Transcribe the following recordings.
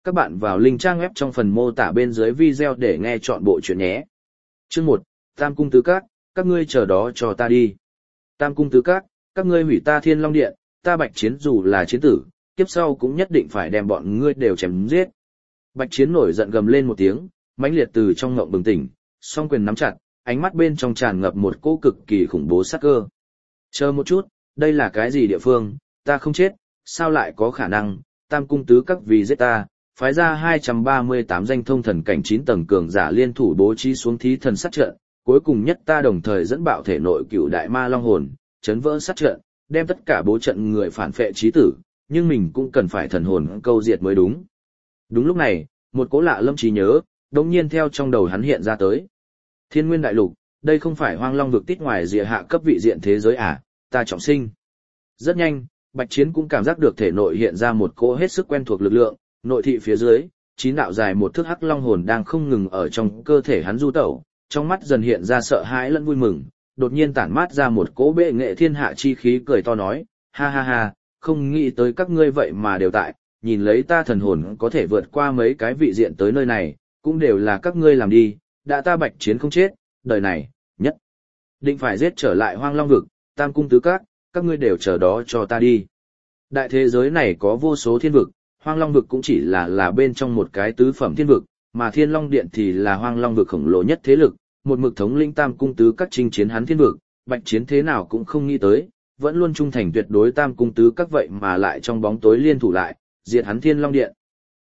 Các bạn vào link trang web trong phần mô tả bên dưới video để nghe chọn bộ chuyện nhé. Chương 1, Tam Cung Tứ Các, các ngươi chờ đó cho ta đi. Tam Cung Tứ Các, các ngươi hủy ta Thiên Long Điện, ta Bạch Chiến dù là chiến tử, kiếp sau cũng nhất định phải đem bọn ngươi đều chém giết. Bạch Chiến nổi giận gầm lên một tiếng, mãnh liệt từ trong ngộng bừng tỉnh, song quyền nắm chặt, ánh mắt bên trong tràn ngập một cỗ cực kỳ khủng bố sát cơ. Chờ một chút, đây là cái gì địa phương, ta không chết, sao lại có khả năng, Tam Cung Tứ Các vì giết ta, phái ra 238 danh thông thần cảnh 9 tầng cường giả liên thủ bố trí xuống thí thần sát trận, cuối cùng nhất ta đồng thời dẫn bạo thể nội cửu đại ma long hồn, chấn vỡ sát trận, đem tất cả bố trận người phản phệ chí tử, nhưng mình cũng cần phải thần hồn câu diệt mới đúng. Đúng lúc này, một cố lạ lâm trí nhớ, đột nhiên theo trong đầu hắn hiện ra tới. Thiên Nguyên Đại Lục, đây không phải Hoang Long vực tít ngoài rìa hạ cấp vị diện thế giới à, ta trọng sinh. Rất nhanh, Bạch Chiến cũng cảm giác được thể nội hiện ra một cỗ hết sức quen thuộc lực lượng, nội thị phía dưới, 9 đạo dài một thước hắc long hồn đang không ngừng ở trong cơ thể hắn du tẩu, trong mắt dần hiện ra sợ hãi lẫn vui mừng, đột nhiên tản mát ra một cỗ bệ nghệ thiên hạ chi khí cười to nói, ha ha ha, không nghĩ tới các ngươi vậy mà đều tại, nhìn lấy ta thần hồn có thể vượt qua mấy cái vị diện tới nơi này, cũng đều là các ngươi làm đi, đã ta Bạch Chiến không chết, đời này, nhất định phải giết trở lại Hoang Long vực, Tam Cung Tứ các ngươi đều chờ đó cho ta đi. Đại thế giới này có vô số thiên vực, Hoang Long vực cũng chỉ là bên trong một cái tứ phẩm thiên vực, mà Thiên Long Điện thì là Hoang Long vực khổng lồ nhất thế lực, một mực thống lĩnh Tam Cung Tứ các chinh chiến hắn thiên vực, Bạch Chiến thế nào cũng không nghĩ tới, vẫn luôn trung thành tuyệt đối Tam Cung Tứ các vậy mà lại trong bóng tối liên thủ lại, diệt hắn Thiên Long Điện.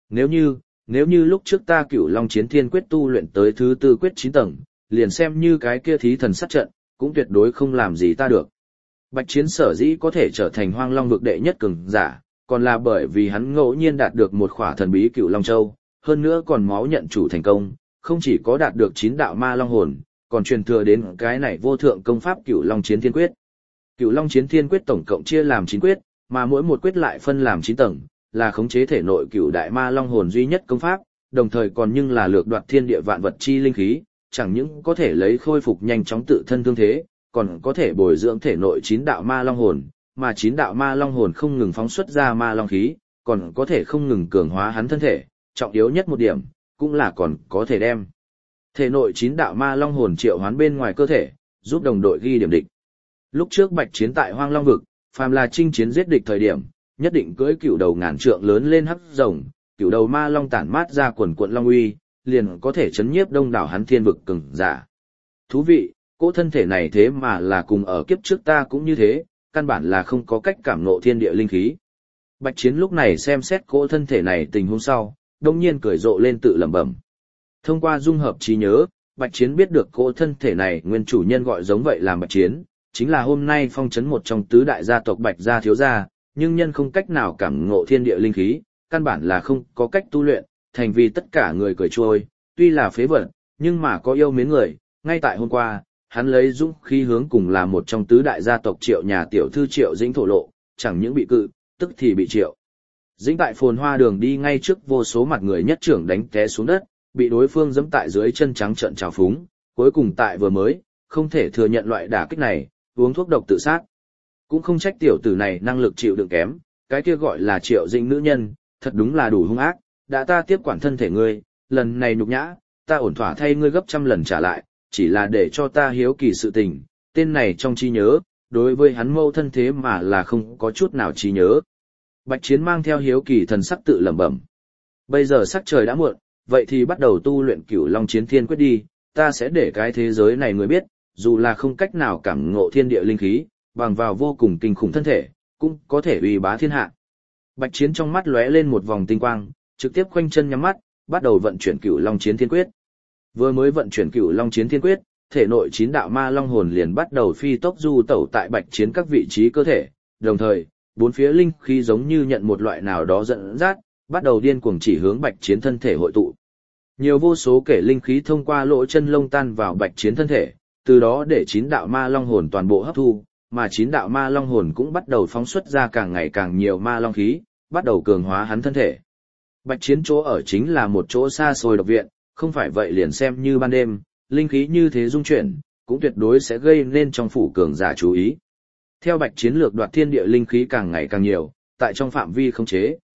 Nếu như lúc trước ta Cửu Long Chiến Thiên Quyết tu luyện tới thứ tư quyết 9 tầng, liền xem như cái kia thí thần sát trận, cũng tuyệt đối không làm gì ta được. Bạch Chiến sở dĩ có thể trở thành Hoang Long vực đệ nhất cường giả, còn là bởi vì hắn ngẫu nhiên đạt được một khỏa thần bí Cửu Long Châu, hơn nữa còn máu nhận chủ thành công, không chỉ có đạt được 9 đạo ma long hồn, còn truyền thừa đến cái này vô thượng công pháp Cửu Long Chiến Thiên Quyết. Cửu Long Chiến Thiên Quyết tổng cộng chia làm 9 quyết, mà mỗi một quyết lại phân làm 9 tầng, là khống chế thể nội cửu đại ma long hồn duy nhất công pháp, đồng thời còn nhưng là lược đoạt thiên địa vạn vật chi linh khí, chẳng những có thể lấy khôi phục nhanh chóng tự thân thương thế, còn có thể bồi dưỡng thể nội 9 đạo ma long hồn, mà 9 đạo ma long hồn không ngừng phóng xuất ra ma long khí, còn có thể không ngừng cường hóa hắn thân thể, trọng yếu nhất một điểm, cũng là còn có thể đem thể nội 9 đạo ma long hồn triệu hoán bên ngoài cơ thể, giúp đồng đội ghi điểm địch. Lúc trước Bạch Chiến tại Hoang Long vực, phàm là chinh chiến giết địch thời điểm, nhất định cưỡi cửu đầu ngàn trượng lớn lên hắc rồng, cửu đầu ma long tản mát ra quần quận long uy, liền có thể chấn nhiếp đông đảo hắn thiên vực cường giả. Thú vị, cỗ thân thể này thế mà là cùng ở kiếp trước ta cũng như thế, căn bản là không có cách cảm ngộ thiên địa linh khí. Bạch Chiến lúc này xem xét cỗ thân thể này tình huống sau, đông nhiên cười rộ lên tự lẩm bẩm. Thông qua dung hợp trí nhớ, Bạch Chiến biết được cỗ thân thể này nguyên chủ nhân gọi giống vậy làm Bạch Chiến, chính là hôm nay phong trấn một trong tứ đại gia tộc Bạch gia thiếu gia, nhưng nhân không cách nào cảm ngộ thiên địa linh khí, căn bản là không có cách tu luyện, thành vì tất cả người cười trôi, tuy là phế vật, nhưng mà có yêu mến người, ngay tại hôm qua, hắn lấy dũng khí hướng cùng là một trong tứ đại gia tộc Triệu nhà tiểu thư Triệu Dĩnh thổ lộ, chẳng những bị cự, tức thì bị Triệu Dĩnh tại phồn hoa đường đi ngay trước vô số mặt người nhất trưởng đánh té xuống đất, bị đối phương giẫm tại dưới chân trắng trợn trào phúng, cuối cùng tại vừa mới, không thể thừa nhận loại đả kích này, uống thuốc độc tự sát. Cũng không trách tiểu tử này năng lực chịu đựng kém, cái kia gọi là Triệu Dĩnh nữ nhân, thật đúng là đủ hung ác, đã ta tiếp quản thân thể ngươi, lần này nhục nhã, ta ổn thỏa thay ngươi gấp trăm lần trả lại, chỉ là để cho ta hiếu kỳ sự tình, tên này trong trí nhớ, đối với hắn mâu thân thế mà là không có chút nào trí nhớ. Bạch Chiến mang theo hiếu kỳ thần sắc tự lẩm bẩm. Bây giờ sắc trời đã muộn, vậy thì bắt đầu tu luyện Cửu Long Chiến Thiên Quyết đi, ta sẽ để cái thế giới này người biết, dù là không cách nào cảm ngộ thiên địa linh khí, bằng vào vô cùng kinh khủng thân thể, cũng có thể uy bá thiên hạ. Bạch Chiến trong mắt lóe lên một vòng tinh quang, trực tiếp khoanh chân nhắm mắt, bắt đầu vận chuyển Cửu Long Chiến Thiên Quyết. Vừa mới vận chuyển Cửu Long Chiến Thiên Quyết, thể nội 9 đạo ma long hồn liền bắt đầu phi tốc du tẩu tại Bạch Chiến các vị trí cơ thể, đồng thời, bốn phía linh khí giống như nhận một loại nào đó dẫn dắt, bắt đầu điên cuồng chỉ hướng Bạch Chiến thân thể hội tụ. Nhiều vô số kể linh khí thông qua lỗ chân lông tan vào Bạch Chiến thân thể, từ đó để 9 đạo ma long hồn toàn bộ hấp thu, mà 9 đạo ma long hồn cũng bắt đầu phóng xuất ra càng ngày càng nhiều ma long khí, bắt đầu cường hóa hắn thân thể. Bạch Chiến chỗ ở chính là một chỗ xa xôi độc viện, không phải vậy liền xem như ban đêm, linh khí như thế dung chuyển, cũng tuyệt đối sẽ gây nên trong phủ cường giả chú ý. Theo Bạch Chiến lược đoạt thiên địa linh khí càng ngày càng nhiều, tại trong phạm vi khống chế,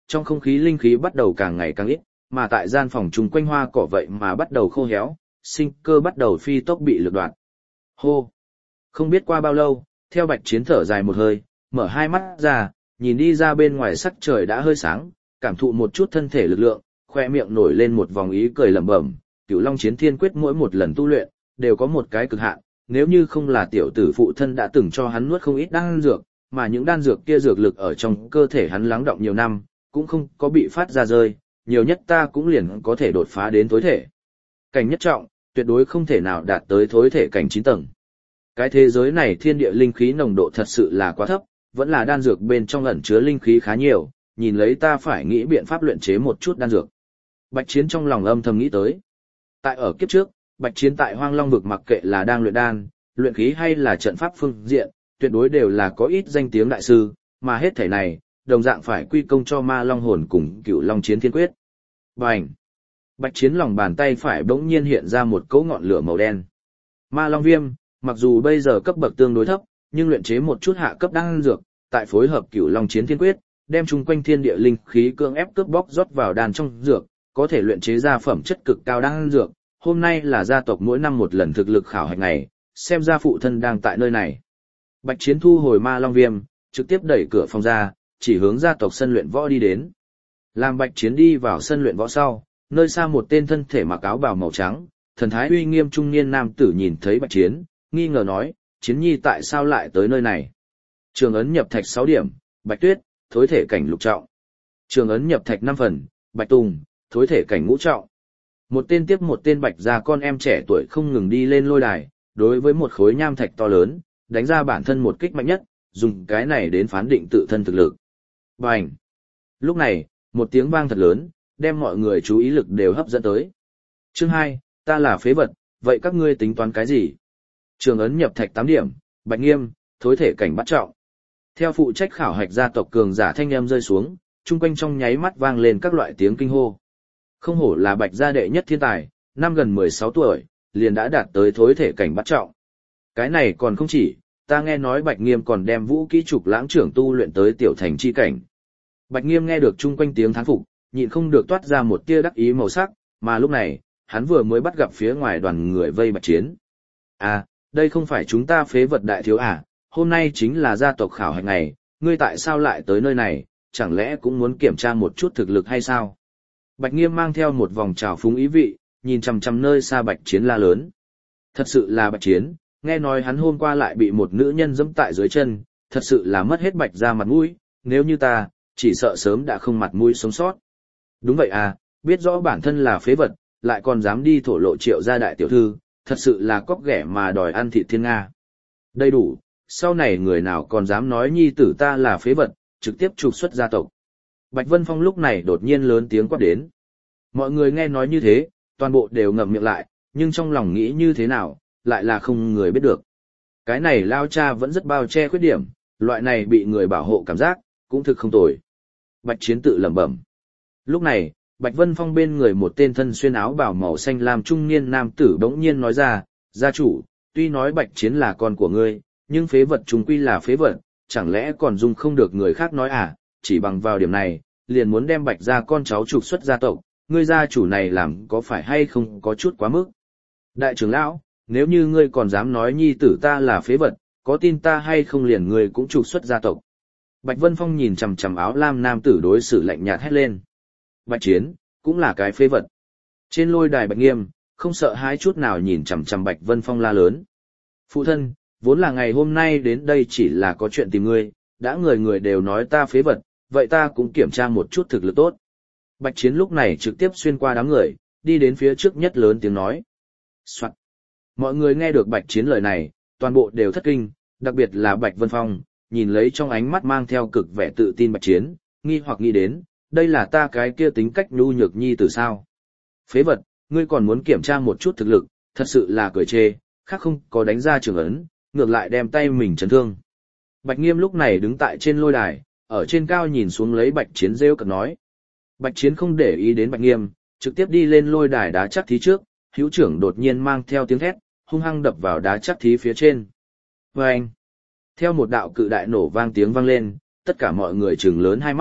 trong không khí linh khí bắt đầu càng ngày càng ít, mà tại gian phòng chung quanh hoa cỏ vậy mà bắt đầu khô héo, sinh cơ bắt đầu phi tốc bị lược đoạt. Hô! Không biết qua bao lâu, theo Bạch Chiến thở dài một hơi, mở hai mắt ra, nhìn đi ra bên ngoài sắc trời đã hơi sáng, cảm thụ một chút thân thể lực lượng, khoe miệng nổi lên một vòng ý cười lẩm bẩm, Cửu Long Chiến Thiên Quyết mỗi một lần tu luyện, đều có một cái cực hạn, nếu như không là tiểu tử phụ thân đã từng cho hắn nuốt không ít đan dược, mà những đan dược kia dược lực ở trong cơ thể hắn lắng đọng nhiều năm, cũng không có bị phát ra rơi, nhiều nhất ta cũng liền có thể đột phá đến thối thể. Cảnh nhất trọng, tuyệt đối không thể nào đạt tới thối thể cảnh 9 tầng. Cái thế giới này thiên địa linh khí nồng độ thật sự là quá thấp, vẫn là đan dược bên trong ẩn chứa linh khí khá nhiều, nhìn lấy ta phải nghĩ biện pháp luyện chế một chút đan dược. Bạch Chiến trong lòng âm thầm nghĩ tới. Tại ở kiếp trước, Bạch Chiến tại Hoang Long vực mặc kệ là đang luyện đan, luyện khí hay là trận pháp phương diện, tuyệt đối đều là có ít danh tiếng đại sư, mà hết thảy này, đồng dạng phải quy công cho Ma Long hồn cùng Cửu Long Chiến Thiên Quyết. Bành! Bạch Chiến lòng bàn tay phải bỗng nhiên hiện ra một cỗ ngọn lửa màu đen. Ma Long Viêm, mặc dù bây giờ cấp bậc tương đối thấp, nhưng luyện chế một chút hạ cấp đan dược, tại phối hợp Cửu Long Chiến Thiên Quyết, đem chung quanh thiên địa linh khí cưỡng ép cướp bóc rót vào đan trong dược, có thể luyện chế ra phẩm chất cực cao đan dược. Hôm nay là gia tộc mỗi năm một lần thực lực khảo hạch ngày, xem ra phụ thân đang tại nơi này. Bạch Chiến thu hồi Ma Long Viêm, trực tiếp đẩy cửa phòng ra, chỉ hướng gia tộc sân luyện võ đi đến. Làm Bạch Chiến đi vào sân luyện võ sau, nơi xa một tên thân thể mặc áo bào màu trắng, thần thái uy nghiêm trung niên nam tử nhìn thấy Bạch Chiến, nghi ngờ nói, Chiến nhi tại sao lại tới nơi này? Trường ấn nhập thạch 6 điểm, Bạch Tuyết, thối thể cảnh lục trọng. Trường ấn nhập thạch 5 phần, Bạch Tùng, thối thể cảnh ngũ trọng. Một tên tiếp một tên Bạch gia con em trẻ tuổi không ngừng đi lên lôi đài, đối với một khối nham thạch to lớn, đánh ra bản thân một kích mạnh nhất, dùng cái này đến phán định tự thân thực lực. Bành! Lúc này, một tiếng vang thật lớn, đem mọi người chú ý lực đều hấp dẫn tới. Chương 2, ta là phế vật, vậy các ngươi tính toán cái gì? Trường ấn nhập thạch 8 điểm, Bạch Nghiêm, thối thể cảnh bắt trọng. Theo phụ trách khảo hạch gia tộc cường giả thanh âm rơi xuống, chung quanh trong nháy mắt vang lên các loại tiếng kinh hô. Không hổ là Bạch gia đệ nhất thiên tài, năm gần 16 tuổi, liền đã đạt tới thối thể cảnh bắt trọng. Cái này còn không chỉ, ta nghe nói Bạch Nghiêm còn đem vũ kỹ trục lãng trưởng tu luyện tới tiểu thành chi cảnh. Bạch Nghiêm nghe được chung quanh tiếng thán phục, nhịn không được toát ra một tia đắc ý màu sắc, mà lúc này, hắn vừa mới bắt gặp phía ngoài đoàn người vây Bạch Chiến. À, đây không phải chúng ta phế vật đại thiếu à, hôm nay chính là gia tộc khảo hạch ngày, ngươi tại sao lại tới nơi này, chẳng lẽ cũng muốn kiểm tra một chút thực lực hay sao? Bạch Nghiêm mang theo một vòng trào phúng ý vị, nhìn chằm chằm nơi xa Bạch Chiến la lớn. Thật sự là Bạch Chiến, nghe nói hắn hôm qua lại bị một nữ nhân giẫm tại dưới chân, thật sự là mất hết Bạch gia mặt mũi, nếu như ta, chỉ sợ sớm đã không mặt mũi sống sót. Đúng vậy à, biết rõ bản thân là phế vật, lại còn dám đi thổ lộ Triệu gia đại tiểu thư, thật sự là cóc ghẻ mà đòi ăn thịt thiên Nga. Đầy đủ, sau này người nào còn dám nói nhi tử ta là phế vật, trực tiếp trục xuất gia tộc. Bạch Vân Phong lúc này đột nhiên lớn tiếng quát đến. Mọi người nghe nói như thế, toàn bộ đều ngậm miệng lại, nhưng trong lòng nghĩ như thế nào, lại là không người biết được. Cái này lao cha vẫn rất bao che khuyết điểm, loại này bị người bảo hộ cảm giác, cũng thực không tồi. Bạch Chiến tự lẩm bẩm. Lúc này, Bạch Vân Phong bên người một tên thân xuyên áo bào màu xanh lam trung niên nam tử bỗng nhiên nói ra, gia chủ, tuy nói Bạch Chiến là con của ngươi, nhưng phế vật chúng quy là phế vật, chẳng lẽ còn dung không được người khác nói à, chỉ bằng vào điểm này, liền muốn đem Bạch gia con cháu trục xuất gia tộc, ngươi gia chủ này làm có phải hay không có chút quá mức. Đại trưởng lão, nếu như ngươi còn dám nói nhi tử ta là phế vật, có tin ta hay không liền ngươi cũng trục xuất gia tộc. Bạch Vân Phong nhìn chằm chằm áo lam nam tử đối xử lạnh nhạt hét lên. Bạch Chiến, cũng là cái phế vật. Trên lôi đài Bạch Nghiêm, không sợ hãi chút nào nhìn chằm chằm Bạch Vân Phong la lớn. Phụ thân, vốn là ngày hôm nay đến đây chỉ là có chuyện tìm ngươi, đã người người đều nói ta phế vật, vậy ta cũng kiểm tra một chút thực lực tốt. Bạch Chiến lúc này trực tiếp xuyên qua đám người, đi đến phía trước nhất lớn tiếng nói. Soạn. Mọi người nghe được Bạch Chiến lời này, toàn bộ đều thất kinh, đặc biệt là Bạch Vân Phong, nhìn lấy trong ánh mắt mang theo cực vẻ tự tin Bạch Chiến, nghi hoặc nghĩ đến, đây là ta cái kia tính cách nhu nhược nhi từ sao. Phế vật, ngươi còn muốn kiểm tra một chút thực lực, thật sự là cười chê, khác không có đánh ra trường ấn, ngược lại đem tay mình chấn thương. Bạch Nghiêm lúc này đứng tại trên lôi đài, ở trên cao nhìn xuống lấy Bạch Chiến rêu cợt nói. Bạch Chiến không để ý đến Bạch Nghiêm, trực tiếp đi lên lôi đài đá chắc thí trước, hữu trưởng đột nhiên mang theo tiếng thét, hung hăng đập vào đá chắc thí phía trên. Vâng! Theo một đạo cự đại nổ vang tiếng vang lên, tất cả mọi người trừng lớn hai mắt,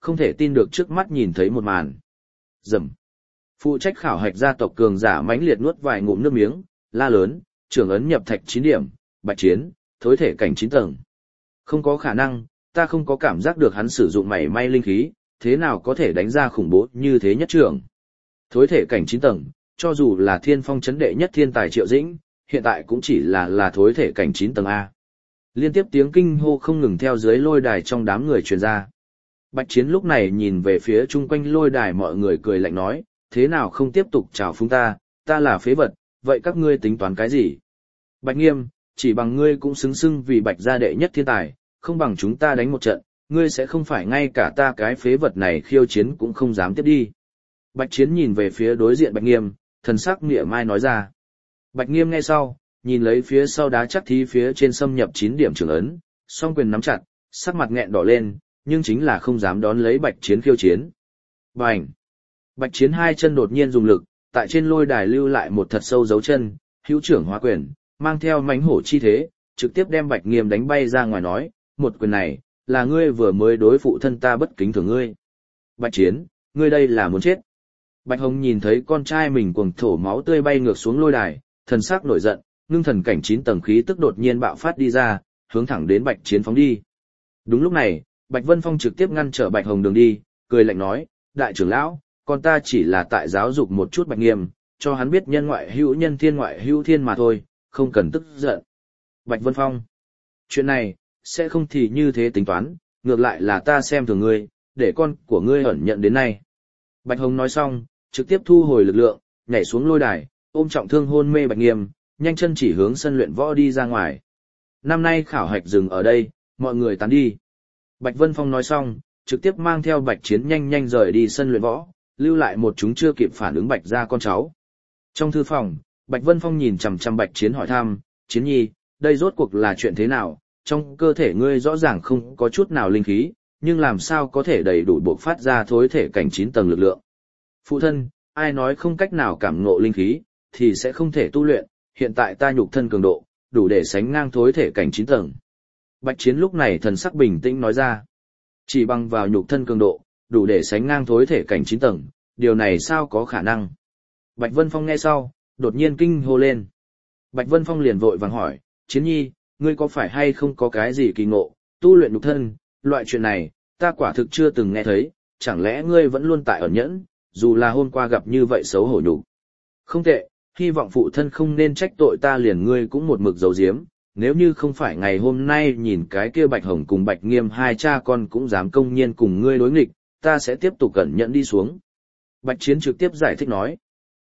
không thể tin được trước mắt nhìn thấy một màn. Rầm. Phụ trách khảo hạch gia tộc cường giả mãnh liệt nuốt vài ngụm nước miếng, la lớn, trưởng ấn nhập thạch 9 điểm, Bạch Chiến, thối thể cảnh 9 tầng. Không có khả năng, ta không có cảm giác được hắn sử dụng mảy may linh khí, thế nào có thể đánh ra khủng bố như thế nhất trưởng. Thối thể cảnh 9 tầng, cho dù là thiên phong chấn đệ nhất thiên tài Triệu Dĩnh, hiện tại cũng chỉ là thối thể cảnh 9 tầng A. Liên tiếp tiếng kinh hô không ngừng theo dưới lôi đài trong đám người truyền ra. Bạch Chiến lúc này nhìn về phía chung quanh lôi đài, mọi người cười lạnh nói, thế nào không tiếp tục chào phúng ta là phế vật, vậy các ngươi tính toán cái gì? Bạch Nghiêm, chỉ bằng ngươi cũng xứng xưng vì Bạch gia đệ nhất thiên tài, không bằng chúng ta đánh một trận, ngươi sẽ không phải ngay cả ta cái phế vật này khiêu chiến cũng không dám tiếp đi. Bạch Chiến nhìn về phía đối diện Bạch Nghiêm, thần sắc mỉa mai nói ra. Bạch Nghiêm nghe sau, nhìn lấy phía sau đá chắc thí phía trên xâm nhập 9 điểm trưởng ấn, song quyền nắm chặt, sắc mặt nghẹn đỏ lên, nhưng chính là không dám đón lấy Bạch Chiến khiêu chiến. Bành! Bạch Chiến hai chân đột nhiên dùng lực, tại trên lôi đài lưu lại một thật sâu dấu chân, hữu trưởng hóa quyền, mang theo mãnh hổ chi thế, trực tiếp đem Bạch Nghiêm đánh bay ra ngoài, nói, một quyền này, là ngươi vừa mới đối phụ thân ta bất kính thường ngươi. Bạch Chiến, ngươi đây là muốn chết. Bạch Hồng nhìn thấy con trai mình cuồng thổ máu tươi bay ngược xuống lôi đài, thần sắc nổi giận, ngưng thần cảnh 9 tầng khí tức đột nhiên bạo phát đi ra, hướng thẳng đến Bạch Chiến phóng đi. Đúng lúc này, Bạch Vân Phong trực tiếp ngăn trở Bạch Hồng đường đi, cười lạnh nói, đại trưởng lão, con ta chỉ là tại giáo dục một chút Bạch Nghiêm, cho hắn biết nhân ngoại hữu nhân thiên ngoại hữu thiên mà thôi, không cần tức giận. Bạch Vân Phong, chuyện này, sẽ không thì như thế tính toán, ngược lại là ta xem thường ngươi, để con của ngươi ẩn nhận đến nay. Bạch Hồng nói xong, trực tiếp thu hồi lực lượng, nhảy xuống lôi đài, ôm trọng thương hôn mê Bạch Nghiêm, nhanh chân chỉ hướng sân luyện võ đi ra ngoài. Năm nay khảo hạch dừng ở đây, mọi người tán đi. Bạch Vân Phong nói xong, trực tiếp mang theo Bạch Chiến nhanh nhanh rời đi sân luyện võ, lưu lại một chúng chưa kịp phản ứng Bạch gia con cháu. Trong thư phòng, Bạch Vân Phong nhìn chằm chằm Bạch Chiến hỏi thăm, Chiến nhi, đây rốt cuộc là chuyện thế nào? Trong cơ thể ngươi rõ ràng không có chút nào linh khí, nhưng làm sao có thể đầy đủ bộc phát ra thối thể cảnh 9 tầng lực lượng? Phụ thân, ai nói không cách nào cảm ngộ linh khí, thì sẽ không thể tu luyện, hiện tại ta nhục thân cường độ, đủ để sánh ngang thối thể cảnh 9 tầng. Bạch Chiến lúc này thần sắc bình tĩnh nói ra, chỉ bằng vào nhục thân cường độ, đủ để sánh ngang thối thể cảnh 9 tầng, điều này sao có khả năng? Bạch Vân Phong nghe sau, đột nhiên kinh hô lên. Bạch Vân Phong liền vội vàng hỏi, Chiến nhi, ngươi có phải hay không có cái gì kỳ ngộ, tu luyện nhục thân, loại chuyện này, ta quả thực chưa từng nghe thấy, chẳng lẽ ngươi vẫn luôn tại ẩn nhẫn, dù là hôm qua gặp như vậy xấu hổ nhục. Không tệ, hy vọng phụ thân không nên trách tội ta liền ngươi cũng một mực giấu giếm, nếu như không phải ngày hôm nay nhìn cái kia Bạch Hồng cùng Bạch Nghiêm hai cha con cũng dám công nhiên cùng ngươi đối nghịch, ta sẽ tiếp tục cẩn nhẫn đi xuống. Bạch Chiến trực tiếp giải thích nói,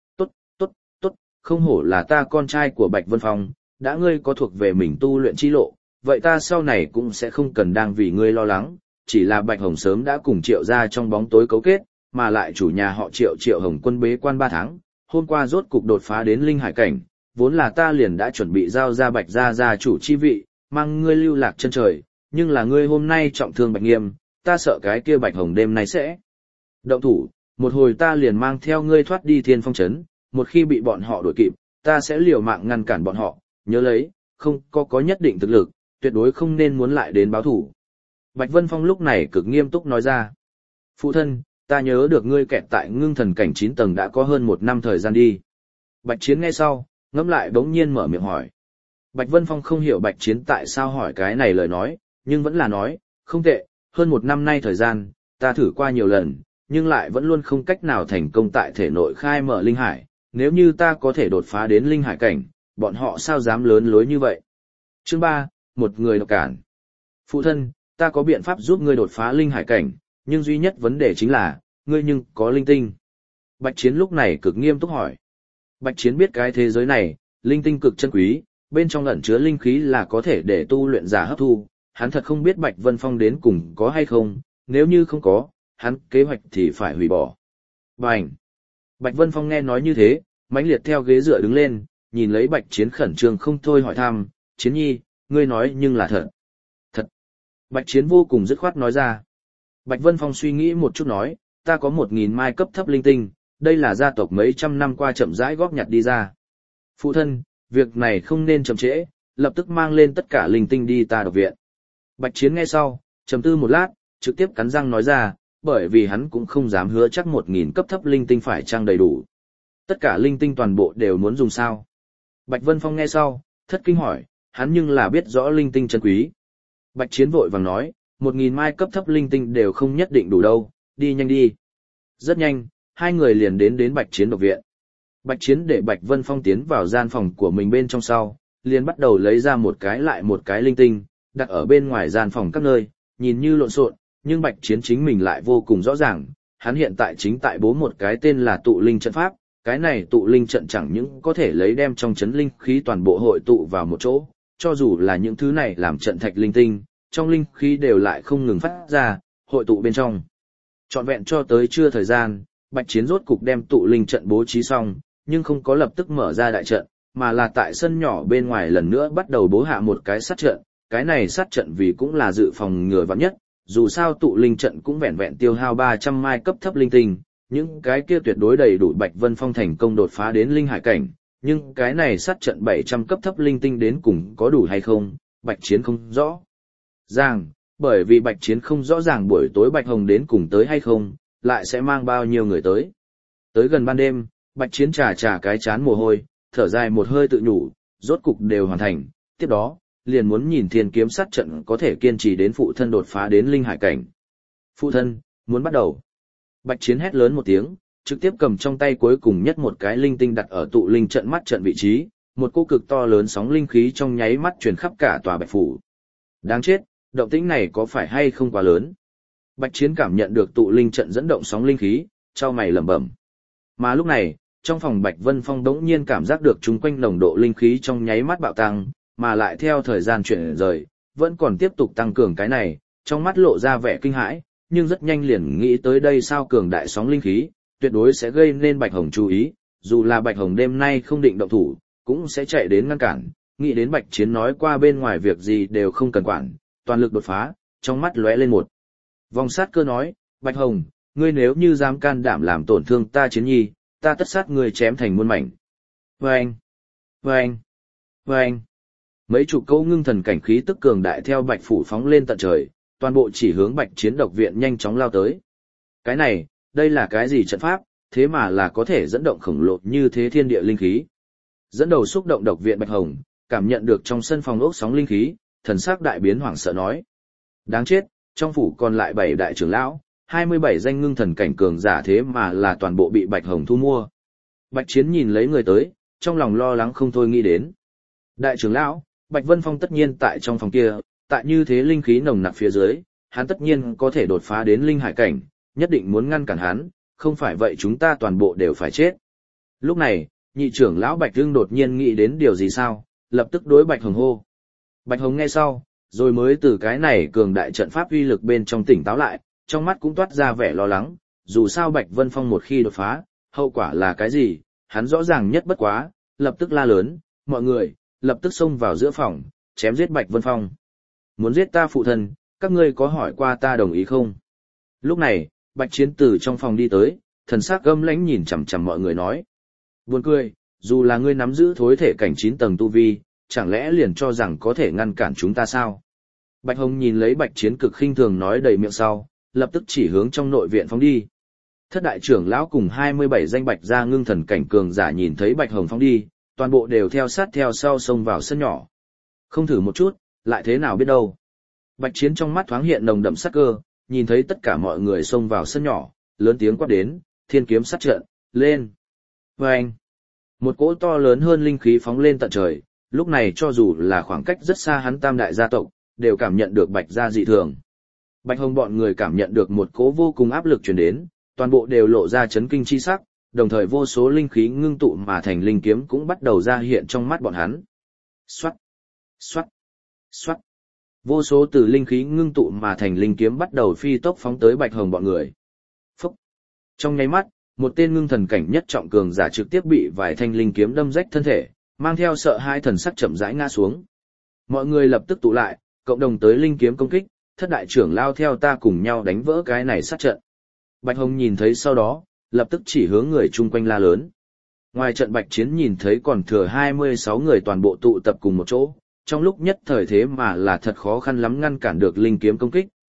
tốt, không hổ là ta con trai của Bạch Vân Phong, đã ngươi có thuộc về mình tu luyện chi lộ, vậy ta sau này cũng sẽ không cần đang vì ngươi lo lắng, chỉ là Bạch Hồng sớm đã cùng Triệu gia trong bóng tối cấu kết, mà lại chủ nhà họ Triệu Hồng Quân bế quan 3 tháng, hôm qua rốt cục đột phá đến linh hải cảnh, vốn là ta liền đã chuẩn bị giao ra Bạch gia gia chủ chi vị, mang ngươi lưu lạc chân trời, nhưng là ngươi hôm nay trọng thương Bạch Nghiêm, ta sợ cái kia Bạch Hồng đêm nay sẽ động thủ, một hồi ta liền mang theo ngươi thoát đi Thiên Phong trấn, một khi bị bọn họ đuổi kịp, ta sẽ liều mạng ngăn cản bọn họ, nhớ lấy, không có nhất định thực lực, tuyệt đối không nên muốn lại đến báo thủ. Bạch Vân Phong lúc này cực nghiêm túc nói ra, phụ thân, ta nhớ được ngươi kẹt tại ngưng thần cảnh 9 tầng đã có hơn 1 năm thời gian đi. Bạch Chiến nghe sau, ngẫm lại bỗng nhiên mở miệng hỏi. Bạch Vân Phong không hiểu Bạch Chiến tại sao hỏi cái này lời nói, nhưng vẫn là nói, không tệ, hơn 1 năm nay thời gian, ta thử qua nhiều lần, nhưng lại vẫn luôn không cách nào thành công tại thể nội khai mở linh hải, nếu như ta có thể đột phá đến linh hải cảnh, bọn họ sao dám lớn lối như vậy. Chương 3, một người độc cản. Phụ thân, ta có biện pháp giúp ngươi đột phá linh hải cảnh, nhưng duy nhất vấn đề chính là, ngươi nhưng có linh tinh. Bạch Chiến lúc này cực nghiêm túc hỏi. Bạch Chiến biết cái thế giới này, linh tinh cực chân quý, bên trong ẩn chứa linh khí là có thể để tu luyện giả hấp thu, hắn thật không biết Bạch Vân Phong đến cùng có hay không, nếu như không có, hắn kế hoạch thì phải hủy bỏ. Bành! Bạch Vân Phong nghe nói như thế, mãnh liệt theo ghế dựa đứng lên, nhìn lấy Bạch Chiến khẩn trương không thôi hỏi thăm, Chiến nhi, ngươi nói nhưng là thật. Thật! Bạch Chiến vô cùng dứt khoát nói ra. Bạch Vân Phong suy nghĩ một chút nói, ta có 1.000 mai cấp thấp linh tinh, đây là gia tộc mấy trăm năm qua chậm rãi góp nhặt đi ra. Phụ thân, việc này không nên chậm trễ, lập tức mang lên tất cả linh tinh đi ta độc viện. Bạch Chiến nghe sau, trầm tư một lát, trực tiếp cắn răng nói ra, bởi vì hắn cũng không dám hứa chắc 1.000 cấp thấp linh tinh phải chăng đầy đủ. Tất cả linh tinh toàn bộ đều muốn dùng sao? Bạch Vân Phong nghe sau, thất kinh hỏi, hắn nhưng là biết rõ linh tinh chân quý. Bạch Chiến vội vàng nói, 1.000 mai cấp thấp linh tinh đều không nhất định đủ đâu, đi nhanh đi. Rất nhanh, hai người liền đến Bạch Chiến độc viện. Bạch Chiến để Bạch Vân Phong tiến vào gian phòng của mình bên trong sau, liền bắt đầu lấy ra một cái lại một cái linh tinh, đặt ở bên ngoài gian phòng các nơi, nhìn như lộn xộn, nhưng Bạch Chiến chính mình lại vô cùng rõ ràng, hắn hiện tại chính tại bố một cái tên là tụ linh trận pháp, cái này tụ linh trận chẳng những có thể lấy đem trong chấn linh khí toàn bộ hội tụ vào một chỗ, cho dù là những thứ này làm trận thạch linh tinh, trong linh khí đều lại không ngừng phát ra, hội tụ bên trong. Trọn vẹn cho tới trưa thời gian, Bạch Chiến rốt cục đem tụ linh trận bố trí xong, nhưng không có lập tức mở ra đại trận, mà là tại sân nhỏ bên ngoài lần nữa bắt đầu bố hạ một cái sát trận, cái này sát trận vì cũng là dự phòng ngừa vạn nhất, dù sao tụ linh trận cũng vẹn vẹn tiêu hao 300 mai cấp thấp linh tinh, những cái kia tuyệt đối đầy đủ Bạch Vân Phong thành công đột phá đến linh hải cảnh, nhưng cái này sát trận 700 cấp thấp linh tinh đến cùng có đủ hay không, Bạch Chiến không rõ ràng, bởi vì Bạch Chiến không rõ ràng buổi tối Bạch Hồng đến cùng tới hay không, lại sẽ mang bao nhiêu người tới. Tới gần ban đêm, Bạch Chiến trà cái chán mồ hôi, thở dài một hơi tự nhủ, rốt cục đều hoàn thành, tiếp đó, liền muốn nhìn thiên kiếm sát trận có thể kiên trì đến phụ thân đột phá đến linh hải cảnh. Phụ thân, muốn bắt đầu. Bạch Chiến hét lớn một tiếng, trực tiếp cầm trong tay cuối cùng nhất một cái linh tinh đặt ở tụ linh trận mắt trận vị trí, một cô cực to lớn sóng linh khí trong nháy mắt truyền khắp cả tòa Bạch phủ. Đáng chết, động tĩnh này có phải hay không quá lớn? Bạch Chiến cảm nhận được tụ linh trận dẫn động sóng linh khí, chau mày lẩm bẩm. Mà lúc này, trong phòng Bạch Vân Phong đống nhiên cảm giác được chung quanh nồng độ linh khí trong nháy mắt bạo tăng, mà lại theo thời gian chuyển rời, vẫn còn tiếp tục tăng cường cái này, trong mắt lộ ra vẻ kinh hãi, nhưng rất nhanh liền nghĩ tới đây sao cường đại sóng linh khí, tuyệt đối sẽ gây nên Bạch Hồng chú ý, dù là Bạch Hồng đêm nay không định động thủ, cũng sẽ chạy đến ngăn cản, nghĩ đến Bạch Chiến nói qua bên ngoài việc gì đều không cần quản, toàn lực đột phá, trong mắt lóe lên một vòng sát cơ nói, Bạch Hồng, ngươi nếu như dám can đảm làm tổn thương ta Chiến nhi, ta tất sát ngươi chém thành muôn mảnh. Vâng! Vâng! Vâng! Mấy chục câu ngưng thần cảnh khí tức cường đại theo Bạch phủ phóng lên tận trời, toàn bộ chỉ hướng Bạch Chiến độc viện nhanh chóng lao tới. Cái này, đây là cái gì trận pháp, thế mà là có thể dẫn động khổng lồ như thế thiên địa linh khí. Dẫn đầu xúc động độc viện Bạch Hồng, cảm nhận được trong sân phòng ốc sóng linh khí, thần sắc đại biến hoảng sợ nói. Đáng chết, trong phủ còn lại 7 đại trưởng lão, 27 danh ngưng thần cảnh cường giả thế mà là toàn bộ bị Bạch Hồng thu mua. Bạch Chiến nhìn lấy người tới, trong lòng lo lắng không thôi nghĩ đến. Đại trưởng lão, Bạch Vân Phong tất nhiên tại trong phòng kia, tại như thế linh khí nồng nặc phía dưới, hắn tất nhiên có thể đột phá đến linh hải cảnh, nhất định muốn ngăn cản hắn, không phải vậy chúng ta toàn bộ đều phải chết. Lúc này, nhị trưởng lão Bạch Hưng đột nhiên nghĩ đến điều gì sao, lập tức đối Bạch Hồng hô. Bạch Hồng nghe sau, rồi mới từ cái này cường đại trận pháp uy lực bên trong tỉnh táo lại, trong mắt cũng toát ra vẻ lo lắng, dù sao Bạch Vân Phong một khi đột phá, hậu quả là cái gì, hắn rõ ràng nhất bất quá, lập tức la lớn, mọi người, lập tức xông vào giữa phòng, chém giết Bạch Vân Phong. Muốn giết ta phụ thân, các ngươi có hỏi qua ta đồng ý không? Lúc này, Bạch Chiến từ trong phòng đi tới, thần sắc gâm lãnh nhìn chằm chằm mọi người nói. Buồn cười, dù là ngươi nắm giữ thối thể cảnh 9 tầng tu vi, chẳng lẽ liền cho rằng có thể ngăn cản chúng ta sao? Bạch Hồng nhìn lấy Bạch Chiến cực khinh thường nói đầy miệng sau, lập tức chỉ hướng trong nội viện phóng đi. Thất đại trưởng lão cùng 27 danh Bạch gia ngưng thần cảnh cường giả nhìn thấy Bạch Hồng phóng đi, toàn bộ đều theo sát theo sau xông vào sân nhỏ. Không thử một chút, lại thế nào biết đâu. Bạch Chiến trong mắt thoáng hiện nồng đậm sát cơ, nhìn thấy tất cả mọi người xông vào sân nhỏ, lớn tiếng quát đến, thiên kiếm sát trận, lên. Vâng! Một cỗ to lớn hơn linh khí phóng lên tận trời, lúc này cho dù là khoảng cách rất xa hắn tam đại gia tộc, đều cảm nhận được Bạch gia dị thường. Bạch Hồng bọn người cảm nhận được một cỗ vô cùng áp lực truyền đến, toàn bộ đều lộ ra chấn kinh chi sắc, đồng thời vô số linh khí ngưng tụ mà thành linh kiếm cũng bắt đầu ra hiện trong mắt bọn hắn. Xoát, xoát, xoát. Vô số từ linh khí ngưng tụ mà thành linh kiếm bắt đầu phi tốc phóng tới Bạch Hồng bọn người. Phúc. Trong nháy mắt, một tên ngưng thần cảnh nhất trọng cường giả trực tiếp bị vài thanh linh kiếm đâm rách thân thể, mang theo sợ hai thần sắc chậm rãi ngã xuống. Mọi người lập tức tụ lại, cộng đồng tới linh kiếm công kích, thất đại trưởng lao theo ta cùng nhau đánh vỡ cái này sát trận. Bạch Hồng nhìn thấy sau đó, lập tức chỉ hướng người chung quanh la lớn. Ngoài trận Bạch Chiến nhìn thấy còn thừa 26 người toàn bộ tụ tập cùng một chỗ, trong lúc nhất thời thế mà là thật khó khăn lắm ngăn cản được linh kiếm công kích,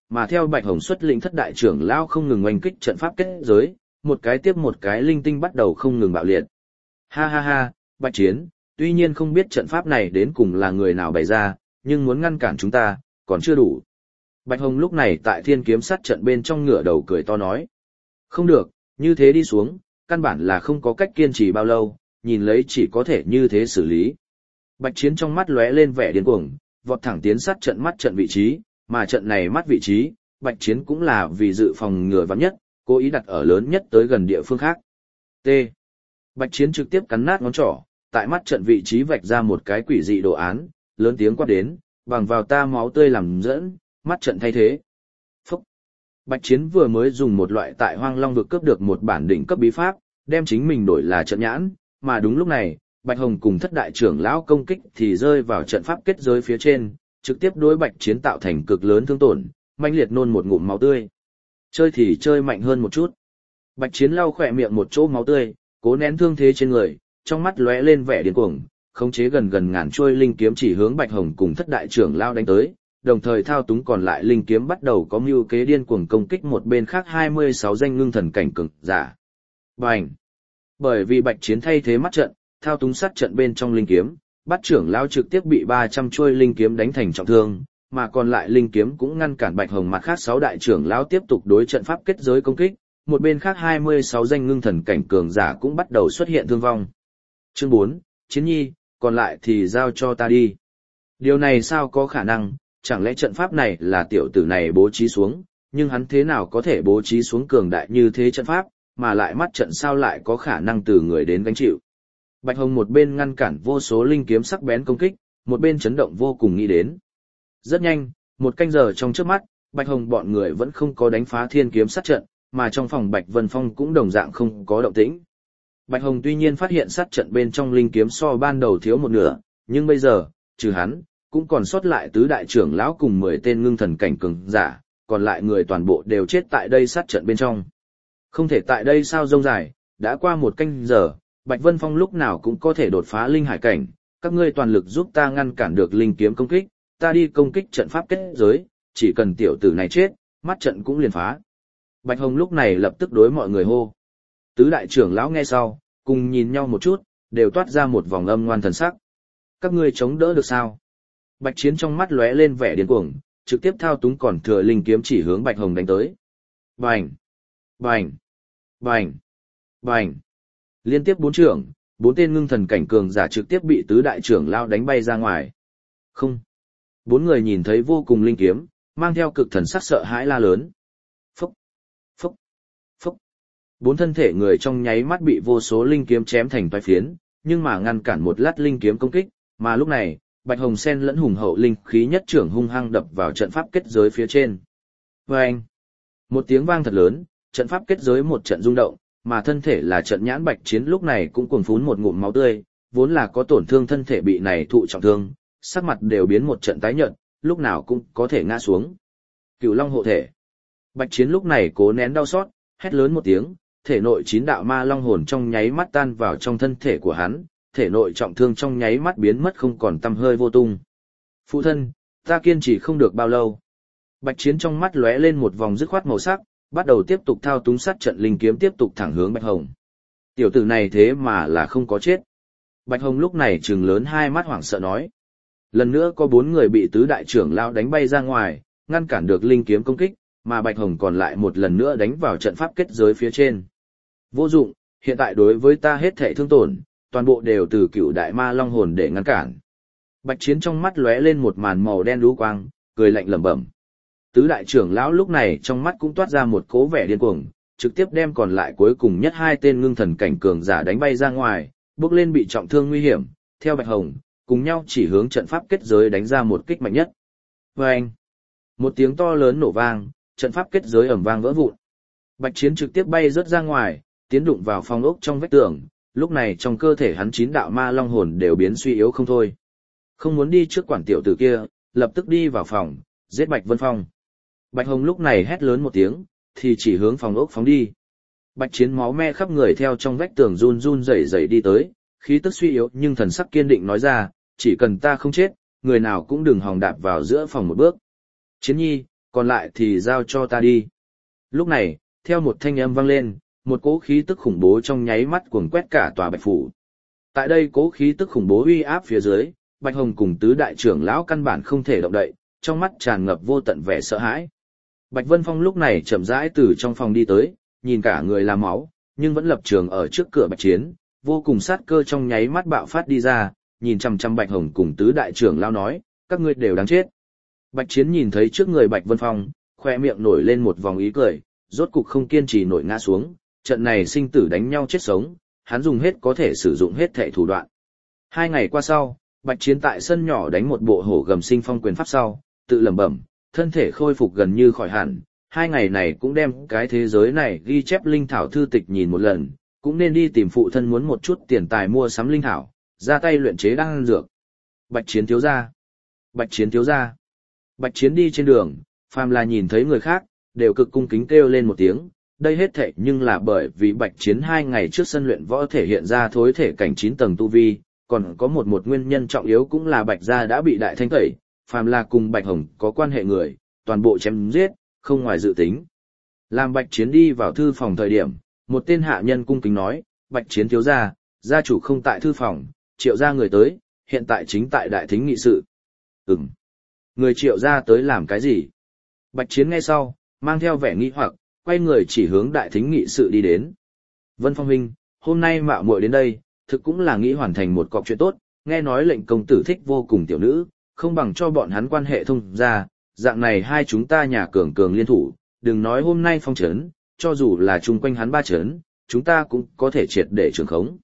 mà theo Bạch Hồng xuất lĩnh thất đại trưởng lão không ngừng oanh kích trận pháp kết giới, một cái tiếp một cái linh tinh bắt đầu không ngừng bạo liệt. Ha ha ha, Bạch Chiến, tuy nhiên không biết trận pháp này đến cùng là người nào bày ra, nhưng muốn ngăn cản chúng ta, còn chưa đủ. Bạch Hồng lúc này tại thiên kiếm sát trận bên trong ngửa đầu cười to nói. Không được, như thế đi xuống, căn bản là không có cách kiên trì bao lâu, nhìn lấy chỉ có thể như thế xử lý. Bạch Chiến trong mắt lóe lên vẻ điên cuồng, vọt thẳng tiến sát trận mắt trận vị trí, mà trận này mắt vị trí, Bạch Chiến cũng là vì dự phòng ngừa vắng nhất, cố ý đặt ở lớn nhất tới gần địa phương khác. T. Bạch Chiến trực tiếp cắn nát ngón trỏ, tại mắt trận vị trí vạch ra một cái quỷ dị đồ án, lớn tiếng quát đến, bằng vào ta máu tươi làm dẫn, mắt trận thay thế. Phúc. Bạch Chiến vừa mới dùng một loại tại Hoang Long vực cướp được một bản đỉnh cấp bí pháp, đem chính mình đổi là trận nhãn, mà đúng lúc này, Bạch Hồng cùng thất đại trưởng lão công kích thì rơi vào trận pháp kết giới phía trên, trực tiếp đối Bạch Chiến tạo thành cực lớn thương tổn, mãnh liệt nôn một ngụm máu tươi. Chơi thì chơi mạnh hơn một chút. Bạch Chiến lau khỏe miệng một chỗ máu tươi, cố nén thương thế trên người, trong mắt lóe lên vẻ điên cuồng, khống chế gần ngàn chuôi linh kiếm chỉ hướng Bạch Hồng cùng thất đại trưởng lão đánh tới, đồng thời thao túng còn lại linh kiếm bắt đầu có mưu kế điên cuồng công kích một bên khác 26 danh ngưng thần cảnh cường giả. Bành! Bởi vì Bạch Chiến thay thế mắt trận, thao túng sát trận bên trong linh kiếm, Bát trưởng lão trực tiếp bị 300 chuôi linh kiếm đánh thành trọng thương, mà còn lại linh kiếm cũng ngăn cản Bạch Hồng mặt khác 6 đại trưởng lão tiếp tục đối trận pháp kết giới công kích, một bên khác 26 danh ngưng thần cảnh cường giả cũng bắt đầu xuất hiện thương vong. Chương 4, Chiến Nhi, còn lại thì giao cho ta đi. Điều này sao có khả năng, chẳng lẽ trận pháp này là tiểu tử này bố trí xuống, nhưng hắn thế nào có thể bố trí xuống cường đại như thế trận pháp, mà lại mắt trận sao lại có khả năng từ người đến gánh chịu. Bạch Hồng một bên ngăn cản vô số linh kiếm sắc bén công kích, một bên chấn động vô cùng nghĩ đến. Rất nhanh, một canh giờ trong trước mắt, Bạch Hồng bọn người vẫn không có đánh phá thiên kiếm sát trận, mà trong phòng Bạch Vân Phong cũng đồng dạng không có động tĩnh. Bạch Hồng tuy nhiên phát hiện sát trận bên trong linh kiếm so ban đầu thiếu một nửa, nhưng bây giờ, trừ hắn, cũng còn sót lại tứ đại trưởng lão cùng 10 tên ngưng thần cảnh cường giả, còn lại người toàn bộ đều chết tại đây sát trận bên trong. Không thể tại đây sao rông dài, đã qua một canh giờ, Bạch Vân Phong lúc nào cũng có thể đột phá linh hải cảnh, các ngươi toàn lực giúp ta ngăn cản được linh kiếm công kích, ta đi công kích trận pháp kết giới, chỉ cần tiểu tử này chết, mắt trận cũng liền phá. Bạch Hồng lúc này lập tức đối mọi người hô. Tứ đại trưởng lão nghe sau, cùng nhìn nhau một chút, đều toát ra một vòng âm ngoan thần sắc. Các ngươi chống đỡ được sao? Bạch Chiến trong mắt lóe lên vẻ điên cuồng, trực tiếp thao túng còn thừa linh kiếm chỉ hướng Bạch Hồng đánh tới. Bành! Bành! Bành! Bành! Liên tiếp 4 trưởng, 4 tên ngưng thần cảnh cường giả trực tiếp bị tứ đại trưởng lao đánh bay ra ngoài. Không! 4 người nhìn thấy vô cùng linh kiếm, mang theo cực thần sắc sợ hãi la lớn. Phúc! Phúc! Phúc! 4 thân thể người trong nháy mắt bị vô số linh kiếm chém thành toái phiến, nhưng mà ngăn cản một lát linh kiếm công kích, mà lúc này, Bạch Hồng sen lẫn hùng hậu linh khí nhất trưởng hung hăng đập vào trận pháp kết giới phía trên. Vâng! Một tiếng vang thật lớn, trận pháp kết giới một trận rung động, mà thân thể là trận nhãn Bạch Chiến lúc này cũng cuồng phún một ngụm máu tươi, vốn là có tổn thương thân thể bị này thụ trọng thương, sắc mặt đều biến một trận tái nhợt, lúc nào cũng có thể ngã xuống. Cửu Long hộ thể. Bạch Chiến lúc này cố nén đau xót, hét lớn một tiếng, thể nội 9 đạo ma long hồn trong nháy mắt tan vào trong thân thể của hắn, thể nội trọng thương trong nháy mắt biến mất không còn tăm hơi vô tung. Phụ thân, ta kiên trì không được bao lâu. Bạch Chiến trong mắt lóe lên một vòng dứt khoát màu sắc, bắt đầu tiếp tục thao túng sát trận linh kiếm tiếp tục thẳng hướng Bạch Hồng. Tiểu tử này thế mà là không có chết. Bạch Hồng lúc này trừng lớn hai mắt hoảng sợ nói. Lần nữa có 4 người bị tứ đại trưởng lão đánh bay ra ngoài, ngăn cản được linh kiếm công kích, mà Bạch Hồng còn lại một lần nữa đánh vào trận pháp kết giới phía trên. Vô dụng, hiện tại đối với ta hết thảy thương tổn, toàn bộ đều từ cựu đại ma long hồn để ngăn cản. Bạch Chiến trong mắt lóe lên một màn màu đen đú quang, cười lạnh lẩm bẩm. Tứ đại trưởng lão lúc này trong mắt cũng toát ra một cố vẻ điên cuồng, trực tiếp đem còn lại cuối cùng nhất 2 tên ngưng thần cảnh cường giả đánh bay ra ngoài, bước lên bị trọng thương nguy hiểm, theo Bạch Hồng, cùng nhau chỉ hướng trận pháp kết giới đánh ra một kích mạnh nhất. Vâng! Một tiếng to lớn nổ vang, trận pháp kết giới ầm vang vỡ vụn. Bạch Chiến trực tiếp bay rớt ra ngoài, tiến đụng vào phong ốc trong vách tường, lúc này trong cơ thể hắn 9 đạo ma long hồn đều biến suy yếu không thôi. Không muốn đi trước quản tiểu tử kia, lập tức đi vào phòng, giết Bạch Vân Phong. Bạch Hồng lúc này hét lớn một tiếng, thì chỉ hướng phòng ốc phóng đi. Bạch Chiến máu me khắp người theo trong vách tường run run rẩy rẩy đi tới, khí tức suy yếu nhưng thần sắc kiên định nói ra, chỉ cần ta không chết, người nào cũng đừng hòng đạp vào giữa phòng một bước. Chiến Nhi, còn lại thì giao cho ta đi. Lúc này, theo một thanh âm vang lên, một cỗ khí tức khủng bố trong nháy mắt cuồng quét cả tòa Bạch phủ. Tại đây cỗ khí tức khủng bố uy áp phía dưới, Bạch Hồng cùng tứ đại trưởng lão căn bản không thể động đậy, trong mắt tràn ngập vô tận vẻ sợ hãi. Bạch Vân Phong lúc này chậm rãi từ trong phòng đi tới, nhìn cả người là máu, nhưng vẫn lập trường ở trước cửa Bạch Chiến, vô cùng sát cơ trong nháy mắt bạo phát đi ra, nhìn chằm chằm Bạch Hồng cùng tứ đại trưởng lão nói, các ngươi đều đáng chết. Bạch Chiến nhìn thấy trước người Bạch Vân Phong, khoe miệng nổi lên một vòng ý cười, rốt cục không kiên trì nổi ngã xuống, trận này sinh tử đánh nhau chết sống, hắn dùng hết có thể sử dụng hết thể thủ đoạn. 2 ngày qua sau, Bạch Chiến tại sân nhỏ đánh một bộ hổ gầm sinh phong quyền pháp sau, tự lẩm bẩm, thân thể khôi phục gần như khỏi hẳn. 2 ngày này cũng đem cái thế giới này ghi chép linh thảo thư tịch nhìn một lần, cũng nên đi tìm phụ thân muốn một chút tiền tài mua sắm linh thảo, ra tay luyện chế đan dược. Bạch Chiến thiếu gia, Bạch Chiến thiếu gia. Bạch Chiến đi trên đường, phàm là nhìn thấy người khác, đều cực cung kính kêu lên một tiếng. Đây hết thệ nhưng là bởi vì Bạch Chiến 2 ngày trước sân luyện võ thể hiện ra thối thể cảnh 9 tầng tu vi, còn có một nguyên nhân trọng yếu cũng là Bạch gia đã bị đại thanh tẩy, phàm là cùng Bạch Hồng có quan hệ người, toàn bộ chém giết, không ngoài dự tính. Làm Bạch Chiến đi vào thư phòng thời điểm, một tên hạ nhân cung kính nói, Bạch Chiến thiếu gia, gia chủ không tại thư phòng, Triệu gia người tới, hiện tại chính tại đại thính nghị sự. Người Triệu gia tới làm cái gì? Bạch Chiến nghe sau, mang theo vẻ nghi hoặc, quay người chỉ hướng đại thính nghị sự đi đến. Vân Phong huynh, hôm nay mạo muội đến đây, thực cũng là nghĩ hoàn thành một cọc chuyện tốt, nghe nói lệnh công tử thích vô cùng tiểu nữ, không bằng cho bọn hắn quan hệ thông ra, dạng này hai chúng ta nhà cường cường liên thủ, đừng nói hôm nay phong trấn, cho dù là chung quanh hắn 3 trấn, chúng ta cũng có thể triệt để trường khống.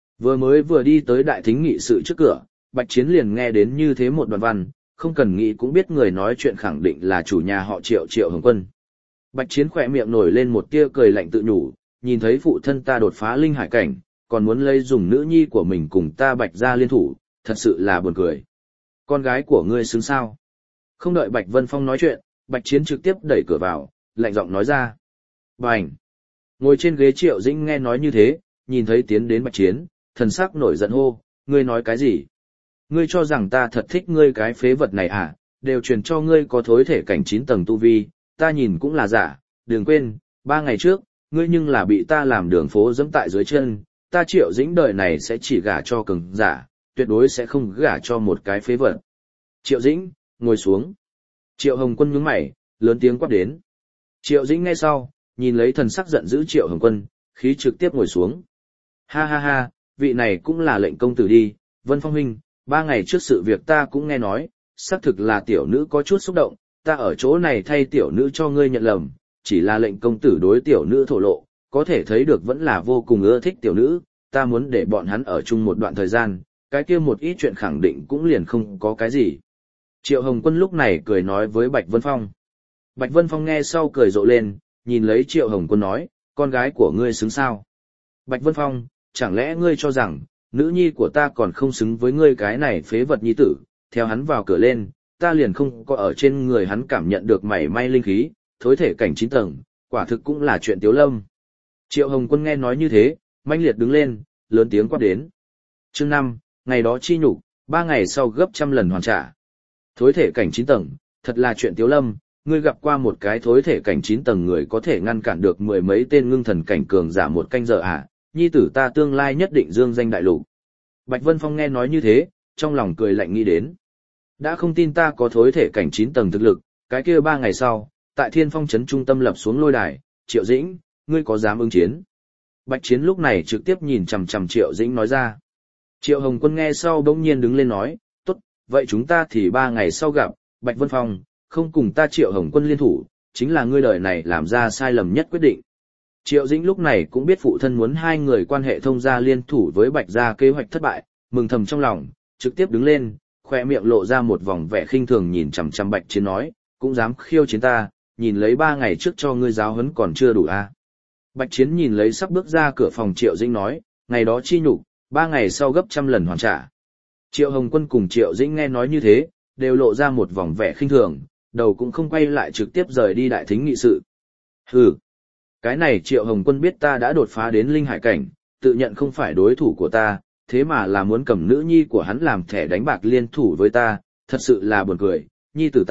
Vừa đi tới đại thính nghị sự trước cửa, Bạch Chiến liền nghe đến như thế một đoạn văn, không cần nghĩ cũng biết người nói chuyện khẳng định là chủ nhà họ Triệu Triệu Hồng Quân. Bạch Chiến khỏe miệng nổi lên một tia cười lạnh tự nhủ, nhìn thấy phụ thân ta đột phá linh hải cảnh, còn muốn lấy dùng nữ nhi của mình cùng ta Bạch gia liên thủ, thật sự là buồn cười. Con gái của ngươi xứng sao? Không đợi Bạch Vân Phong nói chuyện, Bạch Chiến trực tiếp đẩy cửa vào, lạnh giọng nói ra. Bành! Ngồi trên ghế Triệu Dĩnh nghe nói như thế, nhìn thấy tiến đến Bạch Chiến, thần sắc nổi giận hô, ngươi nói cái gì? Ngươi cho rằng ta thật thích ngươi cái phế vật này à? Đều truyền cho ngươi có thối thể cảnh 9 tầng tu vi, ta nhìn cũng là giả, đừng quên, 3 ngày trước, ngươi nhưng là bị ta làm đường phố dẫm tại dưới chân, ta Triệu Dĩnh đời này sẽ chỉ gả cho cường giả, tuyệt đối sẽ không gả cho một cái phế vật. Triệu Dĩnh, ngồi xuống. Triệu Hồng Quân nhướng mày, lớn tiếng quát đến. Triệu Dĩnh nghe sau, nhìn lấy thần sắc giận dữ Triệu Hồng Quân, khí trực tiếp ngồi xuống. Ha ha ha, vị này cũng là lệnh công tử đi, Vân Phong huynh, 3 ngày trước sự việc ta cũng nghe nói, xác thực là tiểu nữ có chút xúc động, ta ở chỗ này thay tiểu nữ cho ngươi nhận lầm, chỉ là lệnh công tử đối tiểu nữ thổ lộ, có thể thấy được vẫn là vô cùng ưa thích tiểu nữ, ta muốn để bọn hắn ở chung một đoạn thời gian, cái kia một ít chuyện khẳng định cũng liền không có cái gì. Triệu Hồng Quân lúc này cười nói với Bạch Vân Phong. Bạch Vân Phong nghe sau cười rộ lên, nhìn lấy Triệu Hồng Quân nói, con gái của ngươi xứng sao? Bạch Vân Phong, chẳng lẽ ngươi cho rằng, nữ nhi của ta còn không xứng với ngươi cái này phế vật nhi tử, theo hắn vào cửa lên, ta liền không có ở trên người hắn cảm nhận được mảy may linh khí, thối thể cảnh 9 tầng, quả thực cũng là chuyện tiếu lâm. Triệu Hồng Quân nghe nói như thế, manh liệt đứng lên, lớn tiếng quát đến. Chương 5, ngày đó chi nhục, 3 ngày sau gấp trăm lần hoàn trả. Thối thể cảnh 9 tầng, thật là chuyện tiếu lâm, ngươi gặp qua một cái thối thể cảnh 9 tầng người có thể ngăn cản được 10 mấy tên ngưng thần cảnh cường giả một canh giờ à, nhi tử ta tương lai nhất định dương danh đại lục. Bạch Vân Phong nghe nói như thế, trong lòng cười lạnh nghĩ đến. Đã không tin ta có thối thể cảnh 9 tầng thực lực, cái kia 3 ngày sau, tại Thiên Phong trấn trung tâm lập xuống lôi đài, Triệu Dĩnh, ngươi có dám ứng chiến? Bạch Chiến lúc này trực tiếp nhìn chằm chằm Triệu Dĩnh nói ra. Triệu Hồng Quân nghe sau bỗng nhiên đứng lên nói, tốt, vậy chúng ta thì 3 ngày sau gặp, Bạch Vân Phong, không cùng ta Triệu Hồng Quân liên thủ, chính là ngươi đời này làm ra sai lầm nhất quyết định. Triệu Dĩnh lúc này cũng biết phụ thân muốn hai người quan hệ thông gia liên thủ với Bạch gia kế hoạch thất bại, mừng thầm trong lòng, trực tiếp đứng lên, khoe miệng lộ ra một vòng vẻ khinh thường nhìn chằm chằm Bạch Chiến nói, cũng dám khiêu chiến ta, nhìn lấy 3 ngày trước cho ngươi giáo huấn còn chưa đủ à. Bạch Chiến nhìn lấy sắp bước ra cửa phòng Triệu Dĩnh nói, ngày đó chi nhục, 3 ngày sau gấp trăm lần hoàn trả. Triệu Hồng Quân cùng Triệu Dĩnh nghe nói như thế, đều lộ ra một vòng vẻ khinh thường, đầu cũng không quay lại trực tiếp rời đi đại thính nghị sự. Hừ, cái này Triệu Hồng Quân biết ta đã đột phá đến linh hải cảnh, tự nhận không phải đối thủ của ta, thế mà là muốn cầm nữ nhi của hắn làm thẻ đánh bạc liên thủ với ta, thật sự là buồn cười, nhi tử ta,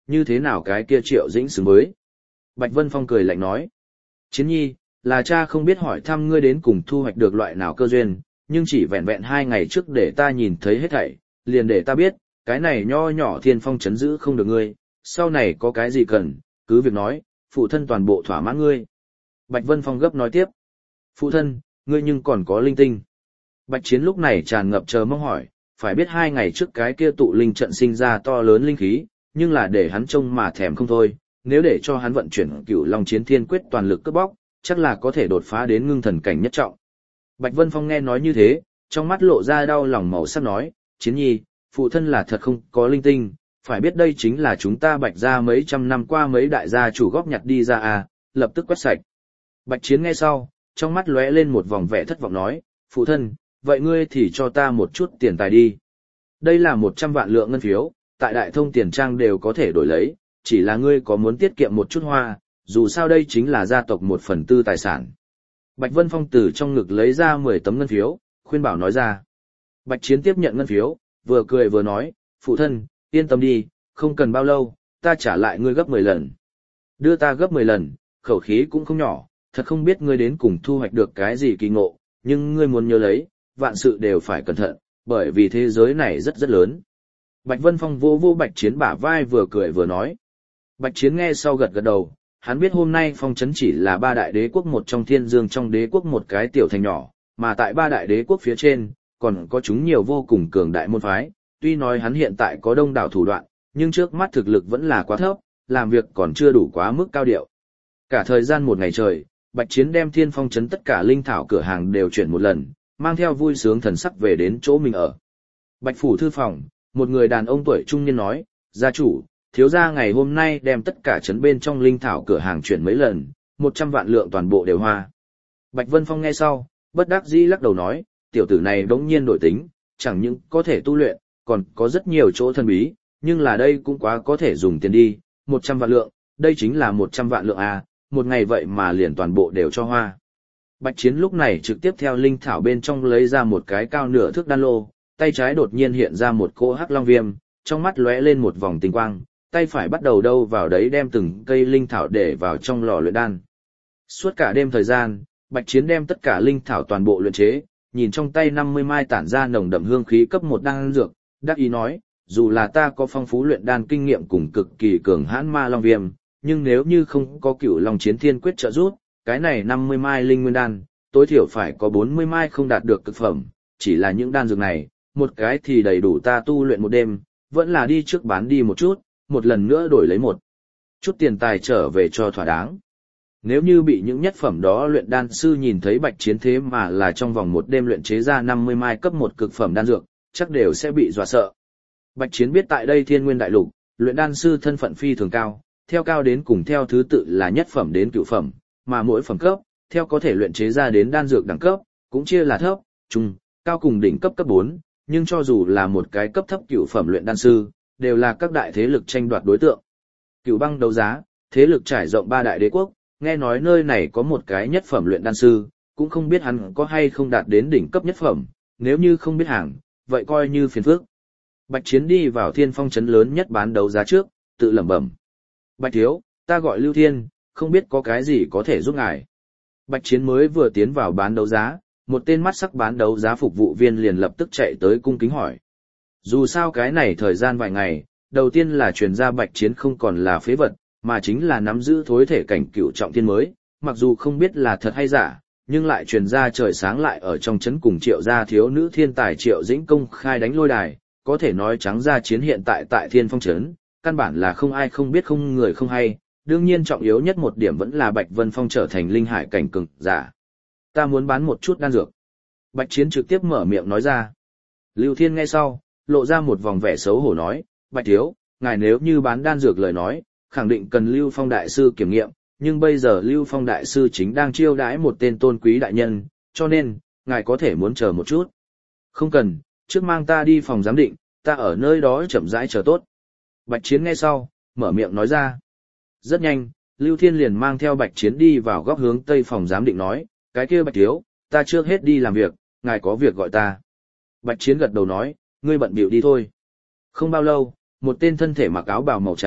như thế nào cái kia Triệu Dĩnh xứng với. Bạch Vân Phong cười lạnh nói, Chiến nhi, là cha không biết hỏi thăm ngươi đến cùng thu hoạch được loại nào cơ duyên, nhưng chỉ vẹn vẹn 2 ngày trước để ta nhìn thấy hết thảy, liền để ta biết, cái này nho nhỏ Thiên Phong trấn giữ không được ngươi, sau này có cái gì cần, cứ việc nói, phụ thân toàn bộ thỏa mãn ngươi. Bạch Vân Phong gấp nói tiếp, phụ thân, ngươi nhưng còn có linh tinh. Bạch Chiến lúc này tràn ngập chờ mong hỏi, phải biết 2 ngày trước cái kia tụ linh trận sinh ra to lớn linh khí, nhưng là để hắn trông mà thèm không thôi, nếu để cho hắn vận chuyển Cửu Long Chiến Thiên Quyết toàn lực cướp bóc, chắc là có thể đột phá đến ngưng thần cảnh nhất trọng. Bạch Vân Phong nghe nói như thế, trong mắt lộ ra đau lòng màu sắc nói, Chiến nhi, phụ thân là thật không có linh tinh, phải biết đây chính là chúng ta Bạch gia mấy trăm năm qua mấy đại gia chủ góp nhặt đi ra à, lập tức quét sạch. Bạch Chiến nghe sau, trong mắt lóe lên một vòng vẻ thất vọng nói, phụ thân, vậy ngươi thì cho ta một chút tiền tài đi. Đây là 100 vạn lượng ngân phiếu, tại đại thông tiền trang đều có thể đổi lấy, chỉ là ngươi có muốn tiết kiệm một chút hoa, dù sao đây chính là gia tộc 1/4 tài sản. Bạch Vân Phong từ trong ngực lấy ra 10 tấm ngân phiếu, khuyên bảo nói ra. Bạch Chiến tiếp nhận ngân phiếu, vừa cười vừa nói, phụ thân, yên tâm đi, không cần bao lâu, ta trả lại ngươi gấp 10 lần. Đưa ta gấp 10 lần, khẩu khí cũng không nhỏ, thật không biết ngươi đến cùng thu hoạch được cái gì kỳ ngộ, nhưng ngươi muốn nhớ lấy, vạn sự đều phải cẩn thận, bởi vì thế giới này rất rất lớn. Bạch Vân Phong vô vô Bạch Chiến bả vai vừa cười vừa nói. Bạch Chiến nghe sau gật gật đầu, hắn biết hôm nay Phong Trấn chỉ là 3 đại đế quốc một trong Thiên Dương trong đế quốc một cái tiểu thành nhỏ, mà tại 3 đại đế quốc phía trên, còn có chúng nhiều vô cùng cường đại môn phái, tuy nói hắn hiện tại có đông đảo thủ đoạn, nhưng trước mắt thực lực vẫn là quá thấp, làm việc còn chưa đủ quá mức cao điệu. Cả thời gian một ngày trời, Bạch Chiến đem Thiên Phong Trấn tất cả linh thảo cửa hàng đều chuyển một lần, mang theo vui sướng thần sắc về đến chỗ mình ở. Bạch phủ thư phòng, một người đàn ông tuổi trung niên nói, gia chủ, thiếu gia ngày hôm nay đem tất cả trấn bên trong linh thảo cửa hàng chuyển mấy lần, 100 vạn lượng toàn bộ đều hoa. Bạch Vân Phong nghe sau, bất đắc dĩ lắc đầu nói, tiểu tử này đống nhiên đổi tính, chẳng những có thể tu luyện, còn có rất nhiều chỗ thần bí, nhưng là đây cũng quá có thể dùng tiền đi, 100 vạn lượng, đây chính là 100 vạn lượng à, một ngày vậy mà liền toàn bộ đều cho hoa. Bạch Chiến lúc này trực tiếp theo linh thảo bên trong lấy ra một cái cao nửa thước đan lô, tay trái đột nhiên hiện ra một cỗ hắc long viêm, trong mắt lóe lên một vòng tinh quang, tay phải bắt đầu đâu vào đấy đem từng cây linh thảo để vào trong lò luyện đan. Suốt cả đêm thời gian, Bạch Chiến đem tất cả linh thảo toàn bộ luyện chế, nhìn trong tay 50 mai tản ra nồng đậm hương khí cấp 1 đan dược, đắc ý nói, dù là ta có phong phú luyện đan kinh nghiệm cùng cực kỳ cường hãn ma long viêm, nhưng nếu như không có Cửu Long Chiến Thiên Quyết trợ giúp, cái này 50 mai linh nguyên đan, tối thiểu phải có 40 mai không đạt được cực phẩm, chỉ là những đan dược này, một cái thì đầy đủ ta tu luyện một đêm, vẫn là đi trước bán đi một chút, một lần nữa đổi lấy một chút tiền tài trở về cho thỏa đáng. Nếu như bị những nhất phẩm đó luyện đan sư nhìn thấy Bạch Chiến thế mà là trong vòng một đêm luyện chế ra 50 mai cấp 1 cực phẩm đan dược, chắc đều sẽ bị dọa sợ. Bạch Chiến biết tại đây Thiên Nguyên Đại Lục, luyện đan sư thân phận phi thường cao, theo cao đến cùng theo thứ tự là nhất phẩm đến cửu phẩm, mà mỗi phẩm cấp, theo có thể luyện chế ra đến đan dược đẳng cấp, cũng chia là thấp, trung, cao cùng đỉnh cấp cấp 4, nhưng cho dù là một cái cấp thấp cửu phẩm luyện đan sư, đều là các đại thế lực tranh đoạt đối tượng. Cửu băng đấu giá, thế lực trải rộng 3 đại đế quốc, nghe nói nơi này có một cái nhất phẩm luyện đan sư, cũng không biết hắn có hay không đạt đến đỉnh cấp nhất phẩm, nếu như không biết hàng, vậy coi như phiền phức. Bạch Chiến đi vào Thiên Phong trấn lớn nhất bán đấu giá trước, tự lẩm bẩm. Bạch thiếu, ta gọi Lưu Thiên, không biết có cái gì có thể giúp ngài. Bạch Chiến mới vừa tiến vào bán đấu giá, một tên mắt sắc bán đấu giá phục vụ viên liền lập tức chạy tới cung kính hỏi. Dù sao cái này thời gian vài ngày, đầu tiên là truyền ra Bạch Chiến không còn là phế vật, mà chính là nắm giữ thối thể cảnh cửu trọng thiên mới, mặc dù không biết là thật hay giả, nhưng lại truyền ra trời sáng lại ở trong trấn cùng Triệu gia thiếu nữ thiên tài Triệu Dĩnh công khai đánh lôi đài, có thể nói trắng ra Chiến hiện tại tại Thiên Phong trấn, căn bản là không ai không biết không người không hay, đương nhiên trọng yếu nhất một điểm vẫn là Bạch Vân Phong trở thành linh hải cảnh cường giả. Ta muốn bán một chút đan dược. Bạch Chiến trực tiếp mở miệng nói ra. Lưu Thiên nghe sau, lộ ra một vòng vẻ xấu hổ nói, Bạch thiếu, ngài nếu như bán đan dược lời nói, khẳng định cần Lưu Phong đại sư kiểm nghiệm, nhưng bây giờ Lưu Phong đại sư chính đang chiêu đãi một tên tôn quý đại nhân, cho nên, ngài có thể muốn chờ một chút. Không cần, trước mang ta đi phòng giám định, ta ở nơi đó chậm rãi chờ tốt. Bạch Chiến nghe sau, mở miệng nói ra. Rất nhanh, Lưu Thiên liền mang theo Bạch Chiến đi vào góc hướng tây phòng giám định nói, cái kia Bạch thiếu, ta trước hết đi làm việc, ngài có việc gọi ta. Bạch Chiến gật đầu nói, ngươi bận bịu đi thôi. Không bao lâu, một tên thân thể mặc áo bào màu trắng,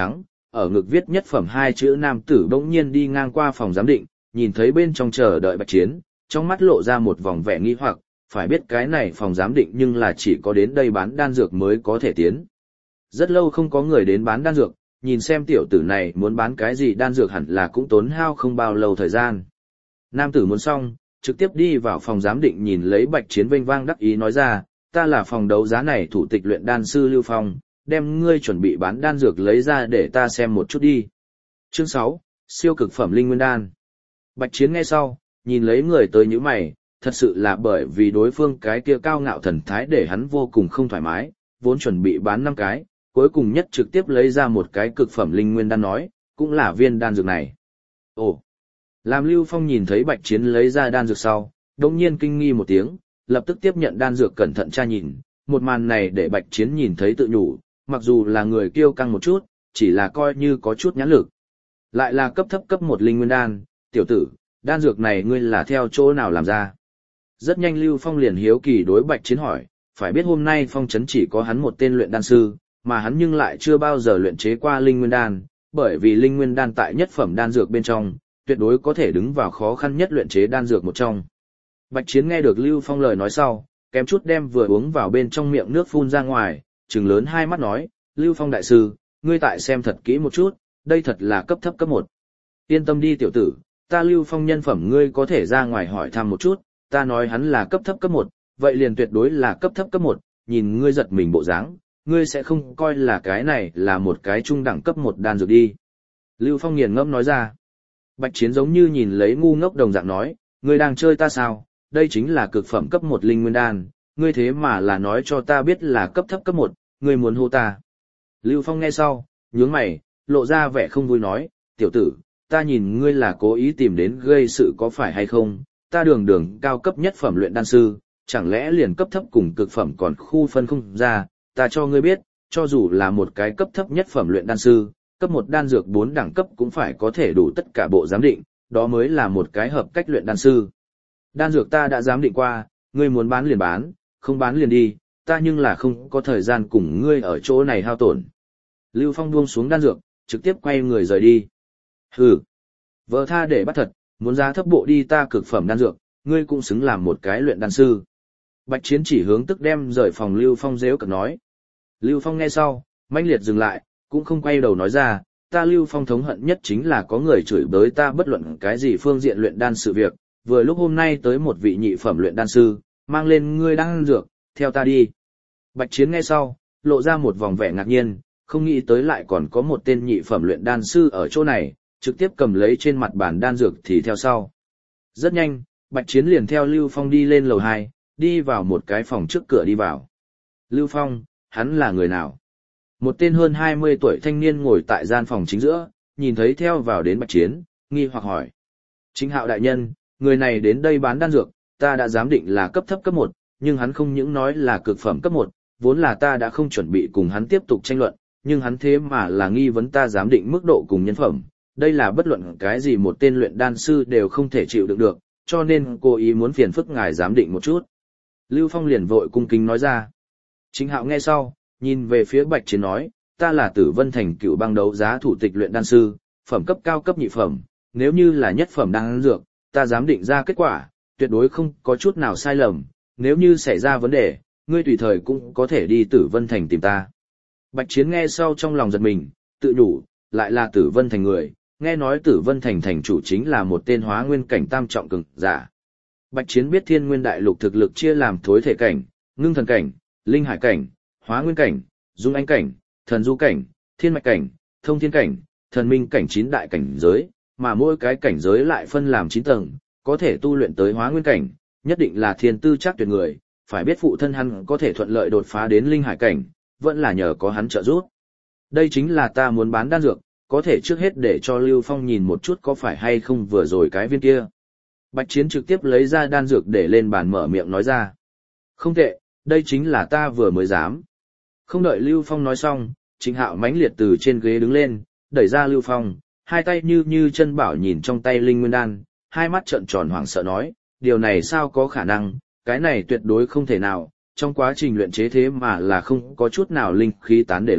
ở ngực viết nhất phẩm hai chữ nam tử bỗng nhiên đi ngang qua phòng giám định, nhìn thấy bên trong chờ đợi Bạch Chiến, trong mắt lộ ra một vòng vẻ nghi hoặc, phải biết cái này phòng giám định nhưng là chỉ có đến đây bán đan dược mới có thể tiến. Rất lâu không có người đến bán đan dược, nhìn xem tiểu tử này muốn bán cái gì đan dược hẳn là cũng tốn hao không bao lâu thời gian. Nam tử muốn xong, trực tiếp đi vào phòng giám định nhìn lấy Bạch Chiến vênh vang đắc ý nói ra, ta là phòng đấu giá này thủ tịch luyện đan sư Lưu Phong, đem ngươi chuẩn bị bán đan dược lấy ra để ta xem một chút đi. Chương 6, siêu cực phẩm linh nguyên đan. Bạch Chiến nghe sau, nhìn lấy người tới như mày, thật sự là bởi vì đối phương cái kia cao ngạo thần thái để hắn vô cùng không thoải mái, vốn chuẩn bị bán 5 cái, cuối cùng nhất trực tiếp lấy ra một cái cực phẩm linh nguyên đan nói, cũng là viên đan dược này. Ồ! Làm Lưu Phong nhìn thấy Bạch Chiến lấy ra đan dược sau, đồng nhiên kinh nghi một tiếng, lập tức tiếp nhận đan dược cẩn thận tra nhìn, một màn này để Bạch Chiến nhìn thấy tự nhủ, mặc dù là người kiêu căng một chút, chỉ là coi như có chút nhãn lực. Lại là cấp thấp cấp 1 linh nguyên đan, tiểu tử, đan dược này ngươi là theo chỗ nào làm ra? Rất nhanh Lưu Phong liền hiếu kỳ đối Bạch Chiến hỏi, phải biết hôm nay Phong trấn chỉ có hắn một tên luyện đan sư, mà hắn nhưng lại chưa bao giờ luyện chế qua linh nguyên đan, bởi vì linh nguyên đan tại nhất phẩm đan dược bên trong, tuyệt đối có thể đứng vào khó khăn nhất luyện chế đan dược một trong. Bạch Chiến nghe được Lưu Phong lời nói sau, kém chút đem vừa uống vào bên trong miệng nước phun ra ngoài, trừng lớn hai mắt nói, Lưu Phong đại sư, ngươi tại xem thật kỹ một chút, đây thật là cấp thấp cấp 1. Yên tâm đi tiểu tử, ta Lưu Phong nhân phẩm ngươi có thể ra ngoài hỏi thăm một chút, ta nói hắn là cấp thấp cấp 1, vậy liền tuyệt đối là cấp thấp cấp 1, nhìn ngươi giật mình bộ dáng, ngươi sẽ không coi là cái này là một cái trung đẳng cấp 1 đan dược đi. Lưu Phong nghiền ngẫm nói ra. Bạch Chiến giống như nhìn lấy ngu ngốc đồng dạng nói, ngươi đang chơi ta sao, đây chính là cực phẩm cấp 1 linh nguyên đan, ngươi thế mà là nói cho ta biết là cấp thấp cấp 1, ngươi muốn hô ta. Lưu Phong nghe sau, nhướng mày, lộ ra vẻ không vui nói, tiểu tử, ta nhìn ngươi là cố ý tìm đến gây sự có phải hay không, ta đường cao cấp nhất phẩm luyện đan sư, chẳng lẽ liền cấp thấp cùng cực phẩm còn khu phân không ra, ta cho ngươi biết, cho dù là một cái cấp thấp nhất phẩm luyện đan sư, cấp 1 đan dược 4 đẳng cấp cũng phải có thể đủ tất cả bộ giám định, đó mới là một cái hợp cách luyện đan sư. Đan dược ta đã giám định qua, ngươi muốn bán liền bán, không bán liền đi, ta nhưng là không có thời gian cùng ngươi ở chỗ này hao tổn. Lưu Phong buông xuống đan dược, trực tiếp quay người rời đi. Hừ, vợ tha để bắt thật, muốn giá thấp bộ đi ta cực phẩm đan dược, ngươi cũng xứng làm một cái luyện đan sư. Bạch Chiến chỉ hướng tức đem rời phòng Lưu Phong rêu cợt nói. Lưu Phong nghe sau, mãnh liệt dừng lại, cũng không quay đầu nói ra, ta Lưu Phong thống hận nhất chính là có người chửi bới ta bất luận cái gì phương diện luyện đan sự việc, vừa lúc hôm nay tới một vị nhị phẩm luyện đan sư, mang lên ngươi đan dược, theo ta đi. Bạch Chiến nghe sau, lộ ra một vòng vẻ ngạc nhiên, không nghĩ tới lại còn có một tên nhị phẩm luyện đan sư ở chỗ này, trực tiếp cầm lấy trên mặt bàn đan dược thì theo sau. Rất nhanh, Bạch Chiến liền theo Lưu Phong đi lên lầu 2, đi vào một cái phòng trước cửa đi vào. Lưu Phong, hắn là người nào? Một tên hơn 20 tuổi thanh niên ngồi tại gian phòng chính giữa, nhìn thấy theo vào đến Bạch Chiến, nghi hoặc hỏi. Chính Hạo đại nhân, người này đến đây bán đan dược, ta đã giám định là cấp thấp cấp 1, nhưng hắn không những nói là cực phẩm cấp 1, vốn là ta đã không chuẩn bị cùng hắn tiếp tục tranh luận, nhưng hắn thế mà là nghi vấn ta giám định mức độ cùng nhân phẩm. Đây là bất luận cái gì một tên luyện đan sư đều không thể chịu đựng được, cho nên cô ý muốn phiền phức ngài giám định một chút. Lưu Phong liền vội cung kính nói ra. Chính Hạo nghe sau, nhìn về phía Bạch Chiến nói, ta là Tử Vân Thành cựu bang đấu giá thủ tịch luyện đan sư, phẩm cấp cao cấp nhị phẩm, nếu như là nhất phẩm đan dược, ta giám định ra kết quả, tuyệt đối không có chút nào sai lầm, nếu như xảy ra vấn đề, ngươi tùy thời cũng có thể đi Tử Vân Thành tìm ta. Bạch Chiến nghe sau trong lòng giật mình, tự nhủ, lại là Tử Vân Thành người, nghe nói Tử Vân Thành thành chủ chính là một tên hóa nguyên cảnh tam trọng cường giả. Bạch Chiến biết Thiên Nguyên Đại Lục thực lực chia làm thối thể cảnh, ngưng thần cảnh, linh hải cảnh, hóa nguyên cảnh, dung anh cảnh, thần du cảnh, thiên mạch cảnh, thông thiên cảnh, thần minh cảnh 9 đại cảnh giới, mà mỗi cái cảnh giới lại phân làm 9 tầng, có thể tu luyện tới hóa nguyên cảnh, nhất định là thiên tư chắc tuyệt người, phải biết phụ thân hắn có thể thuận lợi đột phá đến linh hải cảnh, vẫn là nhờ có hắn trợ giúp. Đây chính là ta muốn bán đan dược, có thể trước hết để cho Lưu Phong nhìn một chút có phải hay không vừa rồi cái viên kia. Bạch Chiến trực tiếp lấy ra đan dược để lên bàn mở miệng nói ra. Không tệ, đây chính là ta vừa mới dám. Không đợi Lưu Phong nói xong, Trịnh Hạo mãnh liệt từ trên ghế đứng lên, đẩy ra Lưu Phong, hai tay như chân bảo nhìn trong tay linh nguyên đan, hai mắt trợn tròn hoảng sợ nói, điều này sao có khả năng, cái này tuyệt đối không thể nào, trong quá trình luyện chế thế mà là không có chút nào linh khí tán để lọt,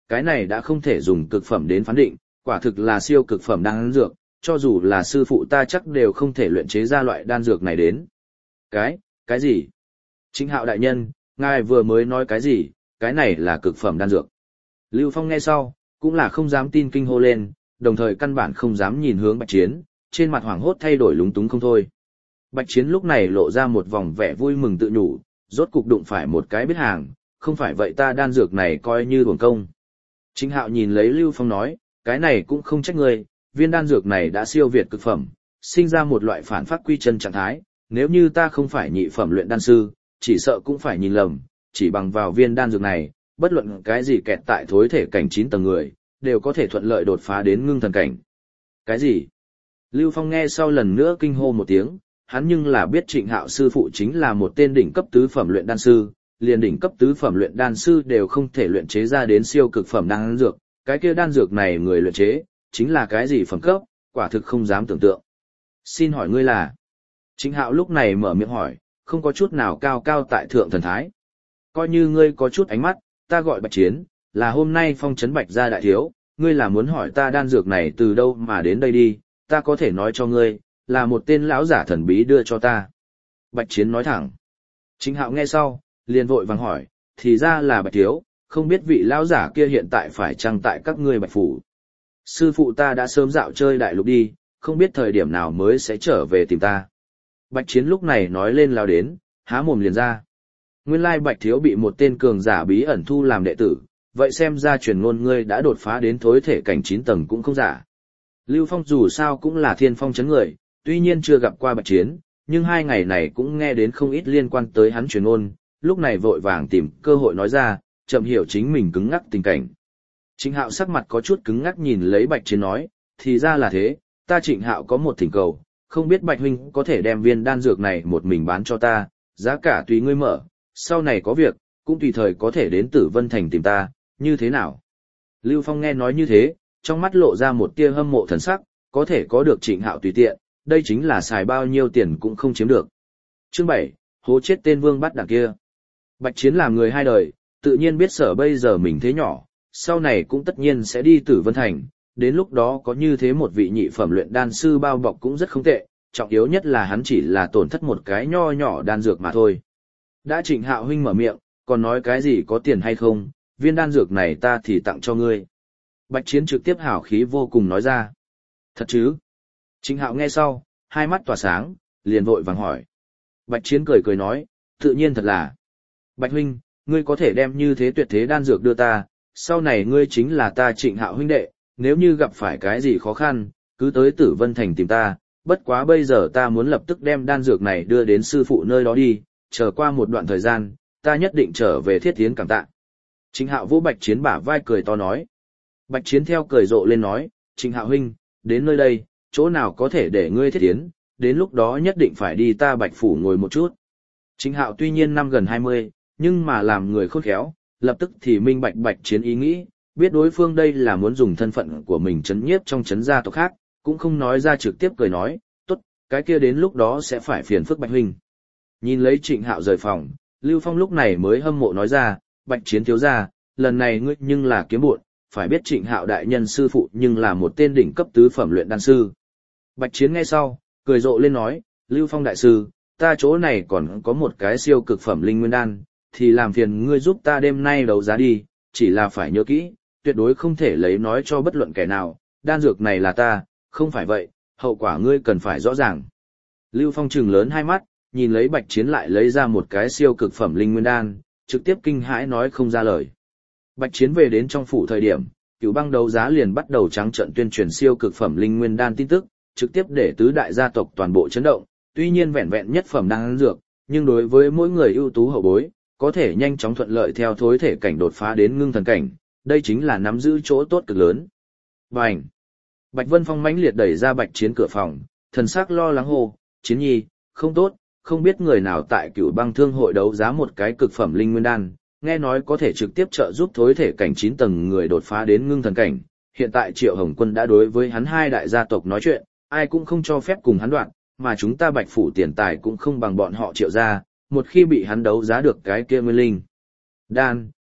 cái này đã không thể dùng cực phẩm đến phán định, quả thực là siêu cực phẩm đan dược, cho dù là sư phụ ta chắc đều không thể luyện chế ra loại đan dược này đến. Cái gì? Trịnh Hạo đại nhân, ngài vừa mới nói cái gì, cái này là cực phẩm đan dược. Lưu Phong nghe sau, cũng là không dám tin kinh hô lên, đồng thời căn bản không dám nhìn hướng Bạch Chiến, trên mặt hoảng hốt thay đổi lúng túng không thôi. Bạch Chiến lúc này lộ ra một vòng vẻ vui mừng tự nhủ, rốt cục đụng phải một cái biết hàng, không phải vậy ta đan dược này coi như uổng công. Trịnh Hạo nhìn lấy Lưu Phong nói, cái này cũng không trách ngươi, viên đan dược này đã siêu việt cực phẩm, sinh ra một loại phản phát quy chân trạng thái, nếu như ta không phải nhị phẩm luyện đan sư, chỉ sợ cũng phải nhìn lầm, chỉ bằng vào viên đan dược này, bất luận cái gì kẹt tại thối thể cảnh 9 tầng người, đều có thể thuận lợi đột phá đến ngưng thần cảnh. Cái gì? Lưu Phong nghe sau lần nữa kinh hô một tiếng, hắn nhưng là biết Trịnh Hạo sư phụ chính là một tên đỉnh cấp tứ phẩm luyện đan sư, liền đỉnh cấp tứ phẩm luyện đan sư đều không thể luyện chế ra đến siêu cực phẩm đan dược, cái kia đan dược này người luyện chế, chính là cái gì phẩm cấp, quả thực không dám tưởng tượng. Xin hỏi ngươi là? Trịnh Hạo lúc này mở miệng hỏi, không có chút nào cao cao tại thượng thần thái. Coi như ngươi có chút ánh mắt, ta gọi Bạch Chiến, là hôm nay phong trấn Bạch gia đại thiếu, ngươi là muốn hỏi ta đan dược này từ đâu mà đến đây đi, ta có thể nói cho ngươi, là một tên lão giả thần bí đưa cho ta. Bạch Chiến nói thẳng. Trịnh Hạo nghe sau, liền vội vàng hỏi, thì ra là Bạch thiếu, không biết vị lão giả kia hiện tại phải chăng tại các ngươi Bạch phủ. Sư phụ ta đã sớm dạo chơi đại lục đi, không biết thời điểm nào mới sẽ trở về tìm ta. Bạch Chiến lúc này nói lên lao đến, há mồm liền ra. Nguyên lai Bạch thiếu bị một tên cường giả bí ẩn thu làm đệ tử, vậy xem ra truyền ngôn ngươi đã đột phá đến thối thể cảnh 9 tầng cũng không giả. Lưu Phong dù sao cũng là thiên phong chấn người, tuy nhiên chưa gặp qua Bạch Chiến, nhưng 2 ngày này cũng nghe đến không ít liên quan tới hắn truyền ngôn, lúc này vội vàng tìm cơ hội nói ra, chậm hiểu chính mình cứng ngắc tình cảnh. Trịnh Hạo sắc mặt có chút cứng ngắc nhìn lấy Bạch Chiến nói, thì ra là thế, ta Trịnh Hạo có một thỉnh cầu, không biết Bạch huynh có thể đem viên đan dược này một mình bán cho ta, giá cả tùy ngươi mở, sau này có việc, cũng tùy thời có thể đến Tử Vân Thành tìm ta, như thế nào? Lưu Phong nghe nói như thế, trong mắt lộ ra một tia hâm mộ thần sắc, có thể có được Trịnh Hạo tùy tiện, đây chính là xài bao nhiêu tiền cũng không chiếm được. Chương 7, hố chết tên vương bắt đảng kia. Bạch Chiến làm người hai đời, tự nhiên biết sở bây giờ mình thế nhỏ, sau này cũng tất nhiên sẽ đi Tử Vân Thành, đến lúc đó có như thế một vị nhị phẩm luyện đan sư bao bọc cũng rất không tệ, trọng yếu nhất là hắn chỉ là tổn thất một cái nho nhỏ đan dược mà thôi. Đã Trịnh Hạo huynh mở miệng, còn nói cái gì có tiền hay không, viên đan dược này ta thì tặng cho ngươi. Bạch Chiến trực tiếp hảo khí vô cùng nói ra. Thật chứ? Trịnh Hạo nghe sau, hai mắt tỏa sáng, liền vội vàng hỏi. Bạch Chiến cười cười nói, tự nhiên thật là. Bạch huynh, ngươi có thể đem như thế tuyệt thế đan dược đưa ta, sau này ngươi chính là ta Trịnh Hạo huynh đệ, nếu như gặp phải cái gì khó khăn, cứ tới Tử Vân Thành tìm ta, bất quá bây giờ ta muốn lập tức đem đan dược này đưa đến sư phụ nơi đó đi, chờ qua một đoạn thời gian, ta nhất định trở về thiết tiến cảm tạ. Trịnh Hạo vỗ Bạch Chiến bả vai cười to nói. Bạch Chiến theo cười rộ lên nói, Trịnh Hạo huynh, đến nơi đây, chỗ nào có thể để ngươi thiết tiến, đến lúc đó nhất định phải đi ta Bạch phủ ngồi một chút. Trịnh Hạo tuy nhiên năm gần 20, nhưng mà làm người khôn khéo, lập tức thì minh bạch Bạch Chiến ý nghĩ, biết đối phương đây là muốn dùng thân phận của mình chấn nhiếp trong chấn gia tộc khác, cũng không nói ra trực tiếp cười nói, tốt, cái kia đến lúc đó sẽ phải phiền phức Bạch huynh. Nhìn lấy Trịnh Hạo rời phòng, Lưu Phong lúc này mới hâm mộ nói ra, Bạch Chiến thiếu gia, lần này ngươi nhưng là kiếm bộn, phải biết Trịnh Hạo đại nhân sư phụ nhưng là một tên đỉnh cấp tứ phẩm luyện đan sư. Bạch Chiến nghe sau, cười rộ lên nói, Lưu Phong đại sư, ta chỗ này còn có một cái siêu cực phẩm linh nguyên đan, thì làm phiền ngươi giúp ta đêm nay đấu giá đi, chỉ là phải nhớ kỹ, tuyệt đối không thể lấy nói cho bất luận kẻ nào, đan dược này là ta, không phải vậy, hậu quả ngươi cần phải rõ ràng. Lưu Phong trừng lớn hai mắt, nhìn lấy Bạch Chiến lại lấy ra một cái siêu cực phẩm linh nguyên đan, trực tiếp kinh hãi nói không ra lời. Bạch Chiến về đến trong phủ thời điểm, Cửu Bang đấu giá liền bắt đầu trắng trợn tuyên truyền siêu cực phẩm linh nguyên đan tin tức, trực tiếp để tứ đại gia tộc toàn bộ chấn động, tuy nhiên vẹn vẹn nhất phẩm đan dược, nhưng đối với mỗi người ưu tú hậu bối, có thể nhanh chóng thuận lợi theo thối thể cảnh đột phá đến ngưng thần cảnh, đây chính là nắm giữ chỗ tốt cực lớn. Bành! Bạch Vân Phong mãnh liệt đẩy ra Bạch Chiến cửa phòng, thần sắc lo lắng hô, Chiến nhi, không tốt, không biết người nào tại Cửu Bang thương hội đấu giá một cái cực phẩm linh nguyên đan, nghe nói có thể trực tiếp trợ giúp thối thể cảnh 9 tầng người đột phá đến ngưng thần cảnh. Hiện tại Triệu Hồng Quân đã đối với hắn hai đại gia tộc nói chuyện, ai cũng không cho phép cùng hắn đoạn, mà chúng ta Bạch phủ tiền tài cũng không bằng bọn họ Triệu gia, một khi bị hắn đấu giá được cái kia nguyên linh đan,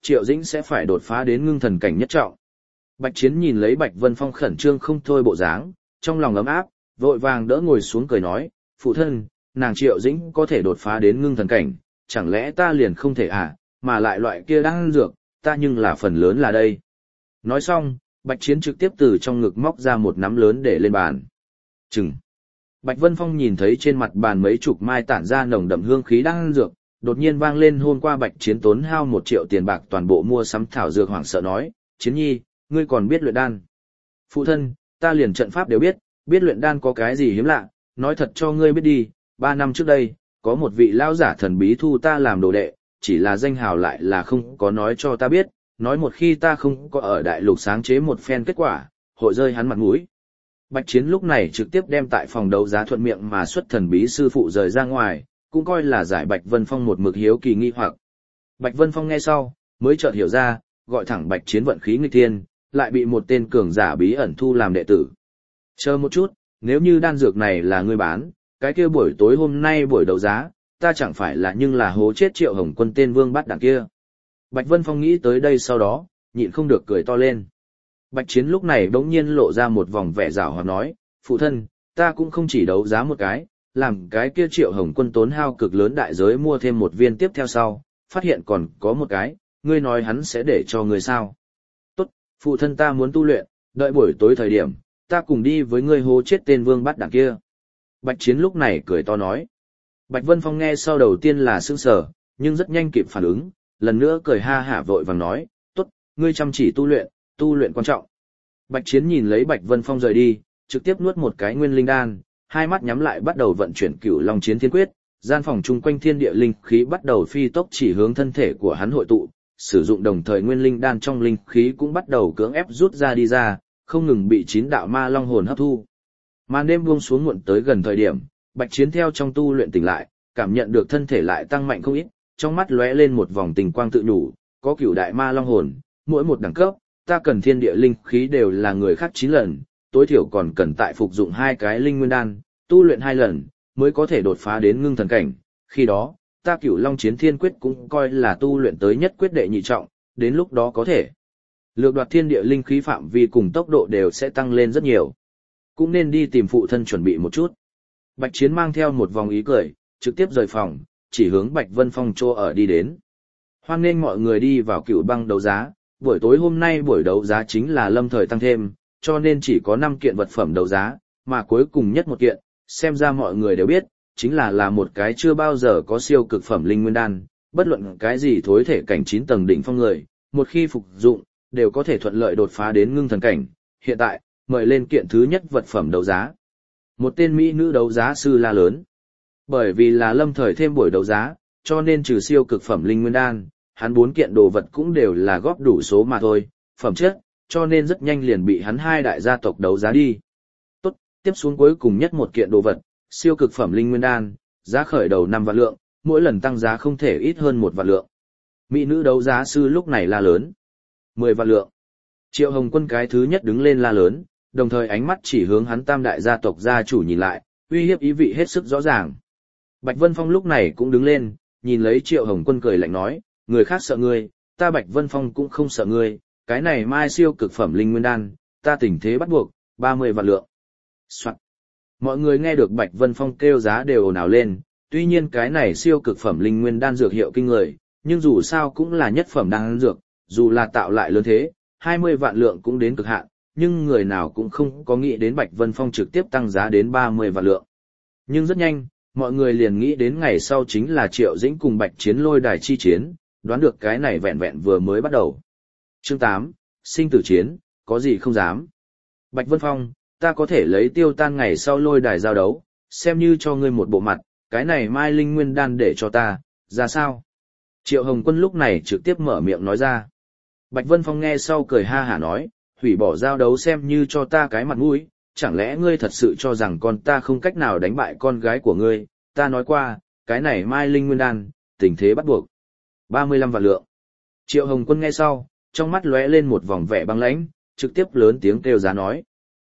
Triệu Dĩnh sẽ phải đột phá đến ngưng thần cảnh nhất trọng. Bạch Chiến nhìn lấy Bạch Vân Phong khẩn trương không thôi bộ dáng, trong lòng ấm áp, vội vàng đỡ ngồi xuống cười nói, phụ thân, nàng Triệu Dĩnh có thể đột phá đến ngưng thần cảnh, chẳng lẽ ta liền không thể à, mà lại loại kia đang dược, ta nhưng là phần lớn là đây. Nói xong, Bạch Chiến trực tiếp từ trong ngực móc ra một nắm lớn để lên bàn. Chừng. Bạch Vân Phong nhìn thấy trên mặt bàn mấy chục mai tản ra nồng đậm hương khí đang dược, đột nhiên vang lên hôm qua Bạch Chiến tốn hao 1 triệu tiền bạc toàn bộ mua sắm thảo dược, hoảng sợ nói, Chiến nhi, ngươi còn biết luyện đan. Phụ thân, ta liền trận pháp đều biết luyện đan có cái gì hiếm lạ, nói thật cho ngươi biết đi, 3 năm trước đây, có một vị lão giả thần bí thu ta làm đồ đệ, chỉ là danh hào lại là không có nói cho ta biết, nói một khi ta không có ở đại lục sáng chế một phen kết quả, hội rơi hắn mặt mũi. Bạch Chiến lúc này trực tiếp đem tại phòng đấu giá thuận miệng mà xuất thần bí sư phụ rời ra ngoài, cũng coi là giải Bạch Vân Phong một mực hiếu kỳ nghi hoặc. Bạch Vân Phong nghe sau, mới chợt hiểu ra, gọi thẳng Bạch Chiến vận khí nghịch thiên, lại bị một tên cường giả bí ẩn thu làm đệ tử. Chờ một chút, nếu như đan dược này là ngươi bán, cái kia buổi tối hôm nay buổi đấu giá, ta chẳng phải là nhưng là hố chết Triệu Hồng Quân tên vương bắt đảng kia. Bạch Vân Phong nghĩ tới đây sau đó, nhịn không được cười to lên. Bạch Chiến lúc này bỗng nhiên lộ ra một vòng vẻ giảo hoạt nói, phụ thân, ta cũng không chỉ đấu giá một cái, làm cái kia Triệu Hồng Quân tốn hao cực lớn đại giới mua thêm một viên tiếp theo sau, phát hiện còn có một cái, ngươi nói hắn sẽ để cho ngươi sao. Tốt, phụ thân ta muốn tu luyện, đợi buổi tối thời điểm, ta cùng đi với ngươi hô chết tên vương bắt đảng kia. Bạch Chiến lúc này cười to nói. Bạch Vân Phong nghe sau đầu tiên là sững sờ, nhưng rất nhanh kịp phản ứng, lần nữa cười ha hả vội vàng nói, tốt, ngươi chăm chỉ tu luyện quan trọng. Bạch Chiến nhìn lấy Bạch Vân Phong rời đi, trực tiếp nuốt một cái nguyên linh đan, hai mắt nhắm lại bắt đầu vận chuyển Cửu Long Chiến Thiên Quyết, gian phòng chung quanh thiên địa linh khí bắt đầu phi tốc chỉ hướng thân thể của hắn hội tụ, sử dụng đồng thời nguyên linh đan trong linh khí cũng bắt đầu cưỡng ép rút ra đi ra, không ngừng bị 9 đạo ma long hồn hấp thu. Màn đêm buông xuống muộn tới gần thời điểm, Bạch Chiến theo trong tu luyện tỉnh lại, cảm nhận được thân thể lại tăng mạnh không ít, trong mắt lóe lên một vòng tình quang tự nhủ, có Cửu đại ma long hồn, mỗi một đẳng cấp, ta cần thiên địa linh khí đều là người khác 9 lần, tối thiểu còn cần tại phục dụng 2 cái linh nguyên đan, tu luyện 2 lần mới có thể đột phá đến ngưng thần cảnh. Khi đó, ta Cửu Long Chiến Thiên Quyết cũng coi là tu luyện tới nhất quyết đệ nhị trọng, đến lúc đó có thể lược đoạt thiên địa linh khí phạm vi cùng tốc độ đều sẽ tăng lên rất nhiều. Cũng nên đi tìm phụ thân chuẩn bị một chút. Bạch Chiến mang theo một vòng ý cười, trực tiếp rời phòng, chỉ hướng Bạch Vân Phong chỗ ở đi đến. Hoan nghênh mọi người đi vào Cửu Băng đấu giá, buổi tối hôm nay buổi đấu giá chính là lâm thời tăng thêm, cho nên chỉ có 5 kiện vật phẩm đấu giá, mà cuối cùng nhất một kiện, xem ra mọi người đều biết, chính là một cái chưa bao giờ có siêu cực phẩm linh nguyên đan, bất luận cái gì thối thể cảnh 9 tầng đỉnh phong người, một khi phục dụng, đều có thể thuận lợi đột phá đến ngưng thần cảnh. Hiện tại, mời lên kiện thứ nhất vật phẩm đấu giá. Một tên mỹ nữ đấu giá sư la lớn. Bởi vì là lâm thời thêm buổi đấu giá, cho nên trừ siêu cực phẩm linh nguyên đan, hắn 4 kiện đồ vật cũng đều là góp đủ số mà thôi, phẩm chất, cho nên rất nhanh liền bị hắn 2 đại gia tộc đấu giá đi. Tốt, tiếp xuống cuối cùng nhất một kiện đồ vật, siêu cực phẩm linh nguyên đan, giá khởi đầu 5 vạn lượng, mỗi lần tăng giá không thể ít hơn 1 vạn lượng. Mỹ nữ đấu giá sư lúc này la lớn. 10 vạn lượng. Triệu Hồng Quân cái thứ nhất đứng lên la lớn, đồng thời ánh mắt chỉ hướng hắn tam đại gia tộc gia chủ nhìn lại, uy hiếp ý vị hết sức rõ ràng. Bạch Vân Phong lúc này cũng đứng lên, nhìn lấy Triệu Hồng Quân cười lạnh nói, người khác sợ ngươi, ta Bạch Vân Phong cũng không sợ ngươi, cái này mai siêu cực phẩm linh nguyên đan, ta tình thế bắt buộc, 30 vạn lượng. Soạn. Mọi người nghe được Bạch Vân Phong kêu giá đều ồn ào lên, tuy nhiên cái này siêu cực phẩm linh nguyên đan dược hiệu kinh người, nhưng dù sao cũng là nhất phẩm đan dược, dù là tạo lại lớn thế, 20 vạn lượng cũng đến cực hạn, nhưng người nào cũng không có nghĩ đến Bạch Vân Phong trực tiếp tăng giá đến 30 vạn lượng. Nhưng rất nhanh, mọi người liền nghĩ đến ngày sau chính là Triệu Dĩnh cùng Bạch Chiến lôi đài chi chiến, đoán được cái này vẹn vẹn vừa mới bắt đầu. Chương 8, sinh tử chiến, có gì không dám. Bạch Vân Phong, ta có thể lấy tiêu tan ngày sau lôi đài giao đấu, xem như cho ngươi một bộ mặt, cái này mai linh nguyên đan để cho ta, ra sao? Triệu Hồng Quân lúc này trực tiếp mở miệng nói ra. Bạch Vân Phong nghe sau cười ha hả nói, hủy bỏ giao đấu xem như cho ta cái mặt mũi, chẳng lẽ ngươi thật sự cho rằng con ta không cách nào đánh bại con gái của ngươi, ta nói qua, cái này mai linh nguyên đan, tình thế bắt buộc. 35 vạn lượng. Triệu Hồng Quân nghe sau, trong mắt lóe lên một vòng vẻ băng lãnh, trực tiếp lớn tiếng kêu giá nói.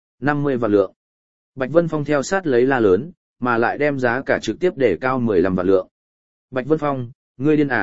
50 vạn lượng. Bạch Vân Phong theo sát lấy la lớn, mà lại đem giá cả trực tiếp để cao 15 vạn lượng. Bạch Vân Phong, ngươi điên à,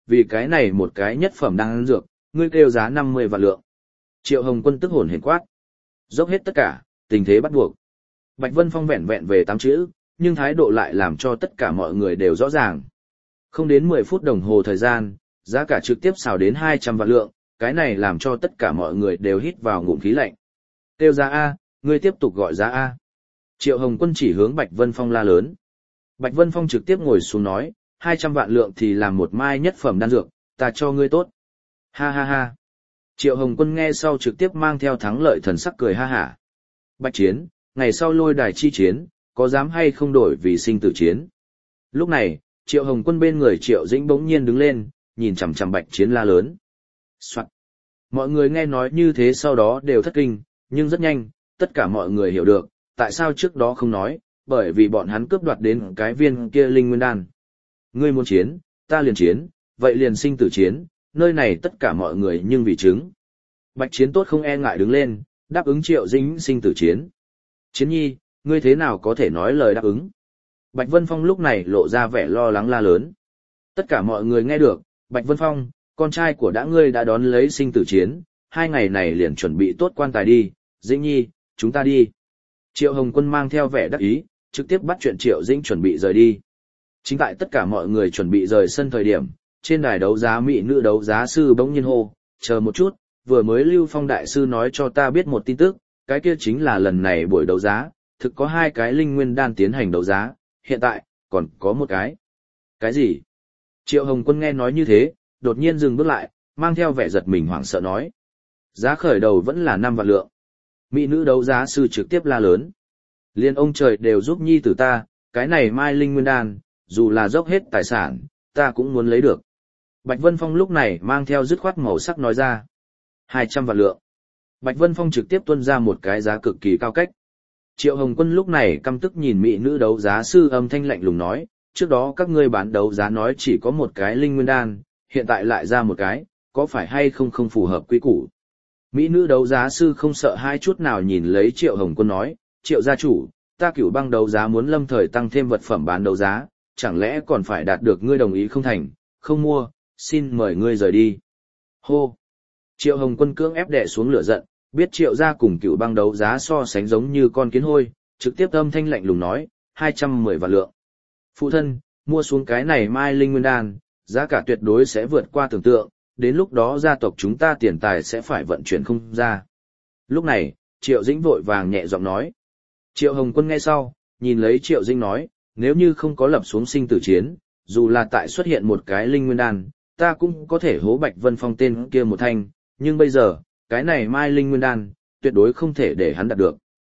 vì cái này một cái nhất phẩm đan dược, ngươi kêu giá 50 vạn lượng. Triệu Hồng Quân tức hồn hển quát. Dốc hết tất cả, tình thế bắt buộc. Bạch Vân Phong vẹn vẹn về 8 chữ, nhưng thái độ lại làm cho tất cả mọi người đều rõ ràng. Không đến 10 phút đồng hồ thời gian, giá cả trực tiếp xào đến 200 vạn lượng, cái này làm cho tất cả mọi người đều hít vào ngụm khí lạnh. Kêu giá A, ngươi tiếp tục gọi giá A. Triệu Hồng Quân chỉ hướng Bạch Vân Phong la lớn. Bạch Vân Phong trực tiếp ngồi xuống nói, 200 vạn lượng thì làm một mai nhất phẩm đan dược, ta cho ngươi tốt. Ha ha ha. Triệu Hồng Quân nghe sau trực tiếp mang theo thắng lợi thần sắc cười ha hả. Bạch Chiến, ngày sau lôi đài chi chiến, có dám hay không đổi vì sinh tử chiến. Lúc này, Triệu Hồng Quân bên người Triệu Dĩnh bỗng nhiên đứng lên, nhìn chằm chằm Bạch Chiến la lớn. Soạn. Mọi người nghe nói như thế sau đó đều thất kinh, nhưng rất nhanh, tất cả mọi người hiểu được, tại sao trước đó không nói, bởi vì bọn hắn cướp đoạt đến cái viên kia linh nguyên đan. Ngươi muốn chiến, ta liền chiến, vậy liền sinh tử chiến, nơi này tất cả mọi người nhưng vì chứng. Bạch Chiến tốt không e ngại đứng lên, đáp ứng Triệu Dĩnh sinh tử chiến. Chiến nhi, ngươi thế nào có thể nói lời đáp ứng? Bạch Vân Phong lúc này lộ ra vẻ lo lắng la lớn. Tất cả mọi người nghe được, Bạch Vân Phong, con trai của ngươi đã đón lấy sinh tử chiến, 2 ngày này liền chuẩn bị tốt quan tài đi, Dĩnh nhi, chúng ta đi. Triệu Hồng Quân mang theo vẻ đắc ý, trực tiếp bắt chuyện Triệu Dĩnh chuẩn bị rời đi. Chính tại tất cả mọi người chuẩn bị rời sân thời điểm, trên đài đấu giá mỹ nữ đấu giá sư bỗng nhiên hô, chờ một chút, vừa mới Lưu Phong đại sư nói cho ta biết một tin tức, cái kia chính là lần này buổi đấu giá, thực có 2 cái linh nguyên đan tiến hành đấu giá, hiện tại, còn có một cái. Cái gì? Triệu Hồng Quân nghe nói như thế, đột nhiên dừng bước lại, mang theo vẻ giật mình hoảng sợ nói. Giá khởi đầu vẫn là 5 vạn lượng. Mỹ nữ đấu giá sư trực tiếp la lớn. Liên ông trời đều giúp nhi tử ta, cái này mai linh nguyên đan, dù là dốc hết tài sản, ta cũng muốn lấy được. Bạch Vân Phong lúc này mang theo dứt khoát màu sắc nói ra. 200 vạn lượng. Bạch Vân Phong trực tiếp tuân ra một cái giá cực kỳ cao cách. Triệu Hồng Quân lúc này căm tức nhìn mỹ nữ đấu giá sư âm thanh lạnh lùng nói, trước đó các ngươi bán đấu giá nói chỉ có một cái linh nguyên đan, hiện tại lại ra một cái, có phải hay không không phù hợp quy củ. Mỹ nữ đấu giá sư không sợ hai chút nào nhìn lấy Triệu Hồng Quân nói, Triệu gia chủ, ta Cửu Băng đấu giá muốn lâm thời tăng thêm vật phẩm bán đấu giá, chẳng lẽ còn phải đạt được ngươi đồng ý không thành, không mua, xin mời ngươi rời đi. Hô! Triệu Hồng Quân cưỡng ép đè xuống lửa giận, biết Triệu gia cùng Cửu Băng đấu giá so sánh giống như con kiến hôi, trực tiếp âm thanh lạnh lùng nói, 210 vạn lượng. Phụ thân, mua xuống cái này mai linh nguyên đan, giá cả tuyệt đối sẽ vượt qua tưởng tượng, đến lúc đó gia tộc chúng ta tiền tài sẽ phải vận chuyển không ra. Lúc này, Triệu Dĩnh vội vàng nhẹ giọng nói. Triệu Hồng Quân nghe sau, nhìn lấy Triệu Dĩnh nói, nếu như không có lập xuống sinh tử chiến, dù là tại xuất hiện một cái linh nguyên đan, ta cũng có thể hố Bạch Vân Phong tên kia một thanh, nhưng bây giờ, cái này mai linh nguyên đan, tuyệt đối không thể để hắn đạt được.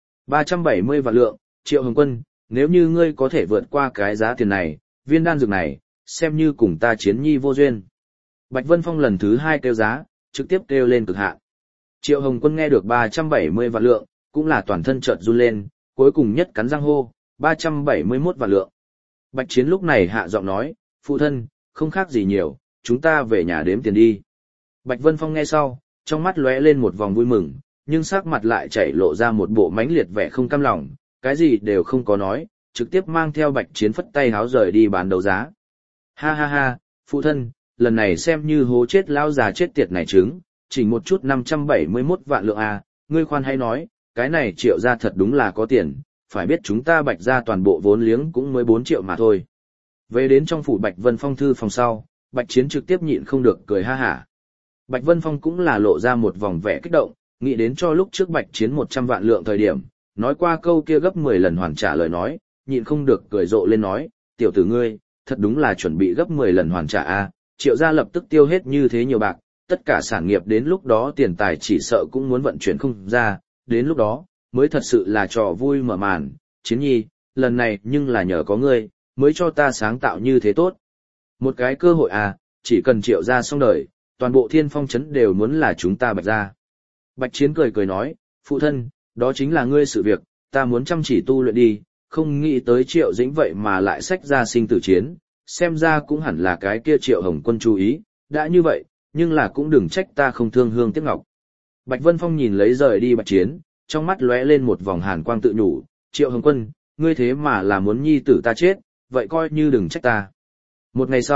370 vạn lượng, Triệu Hồng Quân, nếu như ngươi có thể vượt qua cái giá tiền này, viên đan dược này, xem như cùng ta chiến nhi vô duyên. Bạch Vân Phong lần thứ 2 kêu giá, trực tiếp kêu lên cực hạn. Triệu Hồng Quân nghe được 370 vạn lượng, cũng là toàn thân chợt run lên, cuối cùng nhất cắn răng hô, 371 vạn lượng. Bạch Chiến lúc này hạ giọng nói, phụ thân, không khác gì nhiều, chúng ta về nhà đếm tiền đi. Bạch Vân Phong nghe sau, trong mắt lóe lên một vòng vui mừng, nhưng sắc mặt lại chảy lộ ra một bộ mãnh liệt vẻ không cam lòng, cái gì đều không có nói, trực tiếp mang theo Bạch Chiến phất tay háo rời đi bán đấu giá. Ha ha ha, phụ thân, lần này xem như hố chết lão già chết tiệt này trứng, chỉ một chút 571 vạn lượng à, ngươi khoan hay nói, cái này Triệu gia thật đúng là có tiền, phải biết chúng ta Bạch gia toàn bộ vốn liếng cũng mới 4 triệu mà thôi. Về đến trong phủ Bạch Vân Phong thư phòng sau, Bạch Chiến trực tiếp nhịn không được cười ha hả. Bạch Vân Phong cũng là lộ ra một vòng vẻ kích động, nghĩ đến cho lúc trước Bạch Chiến 100 vạn lượng thời điểm, nói qua câu kia gấp 10 lần hoàn trả lời nói, nhịn không được cười rộ lên nói, tiểu tử ngươi, thật đúng là chuẩn bị gấp 10 lần hoàn trả a, Triệu gia lập tức tiêu hết như thế nhiều bạc, tất cả sản nghiệp đến lúc đó tiền tài chỉ sợ cũng muốn vận chuyển không ra, đến lúc đó, mới thật sự là trò vui mở màn, Chiến nhi, lần này nhưng là nhờ có ngươi, mới cho ta sáng tạo như thế tốt. Một cái cơ hội à, chỉ cần Triệu gia xong đời, toàn bộ Thiên Phong trấn đều muốn là chúng ta Bạch gia. Bạch Chiến cười cười nói, phụ thân, đó chính là ngươi sự việc, ta muốn chăm chỉ tu luyện đi, không nghĩ tới Triệu Dĩnh vậy mà lại xách ra sinh tử chiến, xem ra cũng hẳn là cái kia Triệu Hồng Quân chú ý, đã như vậy, nhưng là cũng đừng trách ta không thương hương tiếc ngọc. Bạch Vân Phong nhìn lấy rời đi Bạch Chiến, trong mắt lóe lên một vòng hàn quang tự nhủ, Triệu Hồng Quân, ngươi thế mà là muốn nhi tử ta chết, vậy coi như đừng trách ta. Một ngày sau,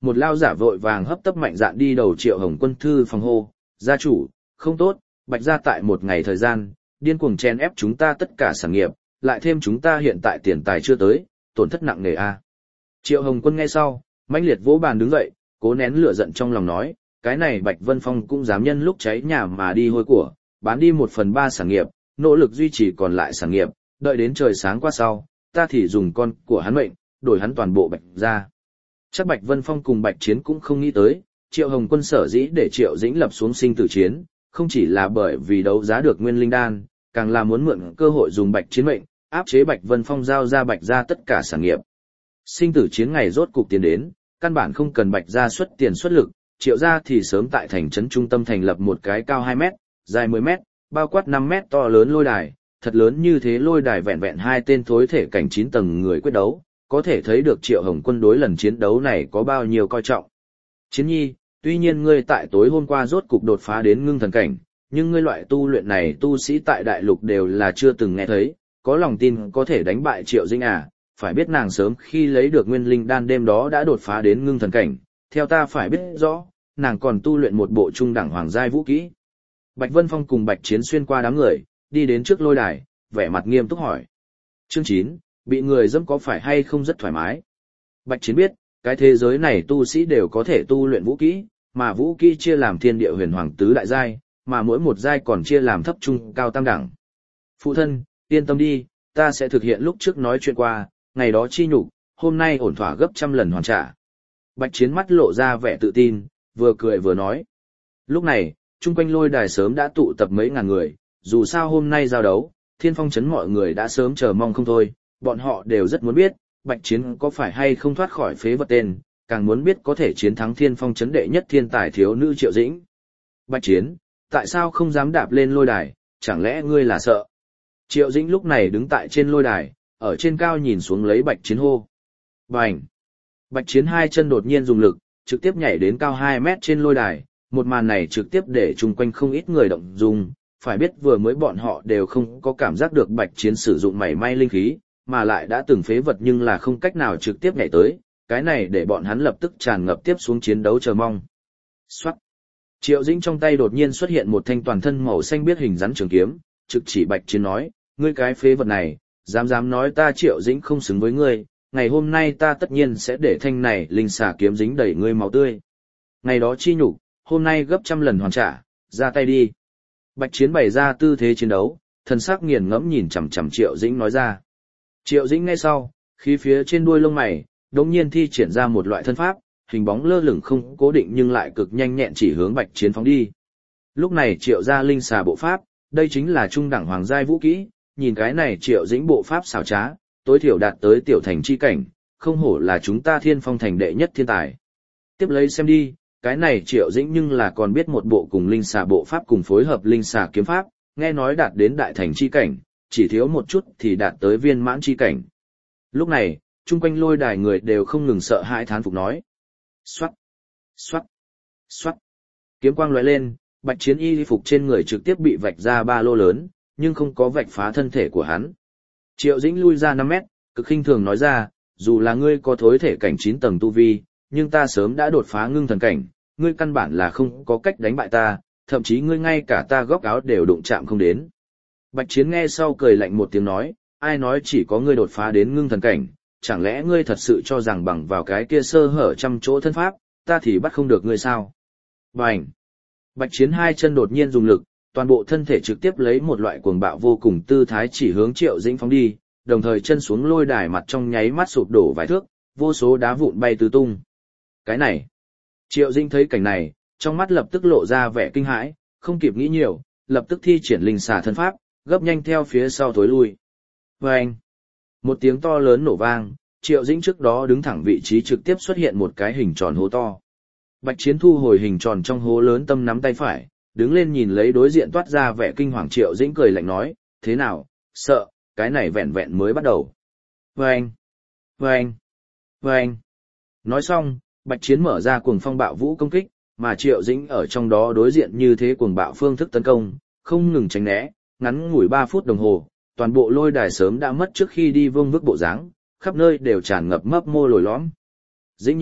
một lao giả vội vàng hấp tấp mạnh dạn đi đầu Triệu Hồng Quân thư phòng hô, gia chủ, không tốt, Bạch gia tại một ngày thời gian, điên cuồng chen ép chúng ta tất cả sản nghiệp, lại thêm chúng ta hiện tại tiền tài chưa tới, tổn thất nặng nề a. Triệu Hồng Quân nghe sau, mãnh liệt vỗ bàn đứng dậy, cố nén lửa giận trong lòng nói, cái này Bạch Vân Phong cũng dám nhân lúc cháy nhà mà đi hôi của, bán đi 1/3 sản nghiệp, nỗ lực duy trì còn lại sản nghiệp, đợi đến trời sáng qua sau, ta thì dùng con của hắn mệnh, đổi hắn toàn bộ Bạch gia. Chắc Bạch Vân Phong cùng Bạch Chiến cũng không nghĩ tới, Triệu Hồng Quân sở dĩ để Triệu Dĩnh lập xuống sinh tử chiến, không chỉ là bởi vì đấu giá được nguyên linh đan, càng là muốn mượn cơ hội dùng Bạch Chiến mệnh, áp chế Bạch Vân Phong giao ra Bạch gia tất cả sản nghiệp. Sinh tử chiến ngày rốt cục tiến đến, căn bản không cần Bạch gia xuất tiền xuất lực, Triệu gia thì sớm tại thành trấn trung tâm thành lập một cái cao 2 mét, dài 10 mét, bao quát 5 mét to lớn lôi đài, thật lớn như thế lôi đài vẹn vẹn 2 tên thối thể cảnh 9 tầng người quyết đấu, có thể thấy được Triệu Hồng Quân đối lần chiến đấu này có bao nhiêu coi trọng. Chiến nhi, tuy nhiên ngươi tại tối hôm qua rốt cục đột phá đến ngưng thần cảnh, nhưng ngươi loại tu luyện này tu sĩ tại đại lục đều là chưa từng nghe thấy, có lòng tin có thể đánh bại Triệu Dĩnh à, phải biết nàng sớm khi lấy được nguyên linh đan đêm đó đã đột phá đến ngưng thần cảnh, theo ta phải biết rõ, nàng còn tu luyện một bộ trung đẳng hoàng giai vũ kỹ. Bạch Vân Phong cùng Bạch Chiến xuyên qua đám người, đi đến trước lôi đài, vẻ mặt nghiêm túc hỏi. Chương 9, bị người dẫm có phải hay không rất thoải mái. Bạch Chiến biết, cái thế giới này tu sĩ đều có thể tu luyện vũ kỹ, mà vũ kỹ chia làm thiên địa huyền hoàng tứ đại giai, mà mỗi một giai còn chia làm thấp trung cao tam đẳng. Phụ thân, yên tâm đi, ta sẽ thực hiện lúc trước nói chuyện qua, ngày đó chi nhục, hôm nay ổn thỏa gấp trăm lần hoàn trả. Bạch Chiến mắt lộ ra vẻ tự tin, vừa cười vừa nói. Lúc này, chung quanh lôi đài sớm đã tụ tập mấy ngàn người, dù sao hôm nay giao đấu, Thiên Phong trấn mọi người đã sớm chờ mong không thôi, bọn họ đều rất muốn biết, Bạch Chiến có phải hay không thoát khỏi phế vật tên, càng muốn biết có thể chiến thắng Thiên Phong trấn đệ nhất thiên tài thiếu nữ Triệu Dĩnh. Bạch Chiến, tại sao không dám đạp lên lôi đài, chẳng lẽ ngươi là sợ? Triệu Dĩnh lúc này đứng tại trên lôi đài, ở trên cao nhìn xuống lấy Bạch Chiến hô. Bành! Bạch Chiến hai chân đột nhiên dùng lực, trực tiếp nhảy đến cao 2 mét trên lôi đài, một màn này trực tiếp để chung quanh không ít người động dung, phải biết vừa mới bọn họ đều không có cảm giác được Bạch Chiến sử dụng mảy may linh khí, mà lại đã từng phế vật nhưng là không cách nào trực tiếp nhảy tới, cái này để bọn hắn lập tức tràn ngập tiếp xuống chiến đấu chờ mong. Soát! Triệu Dĩnh trong tay đột nhiên xuất hiện một thanh toàn thân màu xanh biếc hình rắn trường kiếm, trực chỉ Bạch Chiến nói, ngươi cái phế vật này, dám nói ta Triệu Dĩnh không xứng với ngươi, ngày hôm nay ta tất nhiên sẽ để thanh này linh xà kiếm dính đầy ngươi máu tươi. Ngày đó chi nhục, hôm nay gấp trăm lần hoàn trả, ra tay đi. Bạch Chiến bày ra tư thế chiến đấu, thần sắc nghiền ngẫm nhìn chằm chằm Triệu Dĩnh nói ra. Triệu Dĩnh ngay sau, khí phía trên đuôi lông mày, đột nhiên thi triển ra một loại thân pháp, hình bóng lơ lửng không cố định nhưng lại cực nhanh nhẹn chỉ hướng Bạch Chiến phóng đi. Lúc này Triệu ra linh xà bộ pháp, đây chính là trung đẳng hoàng giai vũ kỹ, nhìn cái này Triệu Dĩnh bộ pháp xảo trá, tối thiểu đạt tới tiểu thành chi cảnh, không hổ là chúng ta Thiên Phong thành đệ nhất thiên tài. Tiếp lấy xem đi, cái này Triệu Dĩnh nhưng là còn biết một bộ cùng linh xà bộ pháp cùng phối hợp linh xà kiếm pháp, nghe nói đạt đến đại thành chi cảnh, chỉ thiếu một chút thì đạt tới viên mãn chi cảnh. Lúc này, chung quanh lôi đài người đều không ngừng sợ hãi thán phục nói. Xoát, xoát, xoát. Kiếm quang lóe lên, Bạch Chiến y phục trên người trực tiếp bị vạch ra ba lô lớn, nhưng không có vạch phá thân thể của hắn. Triệu Dĩnh lui ra 5 mét, cực khinh thường nói ra, dù là ngươi có thối thể cảnh 9 tầng tu vi, nhưng ta sớm đã đột phá ngưng thần cảnh, ngươi căn bản là không có cách đánh bại ta, thậm chí ngươi ngay cả ta góc áo đều đụng chạm không đến. Bạch Chiến nghe sau cười lạnh một tiếng nói, ai nói chỉ có ngươi đột phá đến ngưng thần cảnh, chẳng lẽ ngươi thật sự cho rằng bằng vào cái kia sơ hở trăm chỗ thân pháp, ta thì bắt không được ngươi sao? Bành! Bạch Chiến hai chân đột nhiên dùng lực, toàn bộ thân thể trực tiếp lấy một loại cuồng bạo vô cùng tư thái chỉ hướng Triệu Dĩnh phóng đi, đồng thời chân xuống lôi đài mặt trong nháy mắt sụp đổ vài thước, vô số đá vụn bay tứ tung. Cái này! Triệu Dĩnh thấy cảnh này, trong mắt lập tức lộ ra vẻ kinh hãi, không kịp nghĩ nhiều, lập tức thi triển linh xà thân pháp, gấp nhanh theo phía sau thối lui. Vâng! Một tiếng to lớn nổ vang, Triệu Dĩnh trước đó đứng thẳng vị trí trực tiếp xuất hiện một cái hình tròn hố to. Bạch Chiến thu hồi hình tròn trong hố lớn tâm nắm tay phải, đứng lên nhìn lấy đối diện toát ra vẻ kinh hoàng Triệu Dĩnh cười lạnh nói, thế nào, sợ, cái này vẹn vẹn mới bắt đầu. Vâng! Vâng! Vâng! Nói xong, Bạch Chiến mở ra cuồng phong bạo vũ công kích, mà Triệu Dĩnh ở trong đó đối diện như thế cuồng bạo phương thức tấn công, không ngừng tránh né, ngắn ngủi 3 phút đồng hồ, toàn bộ lôi đài sớm đã mất trước khi đi vương vức bộ dáng, khắp nơi đều tràn ngập mấp mô lồi lõm. Dĩnh nhi,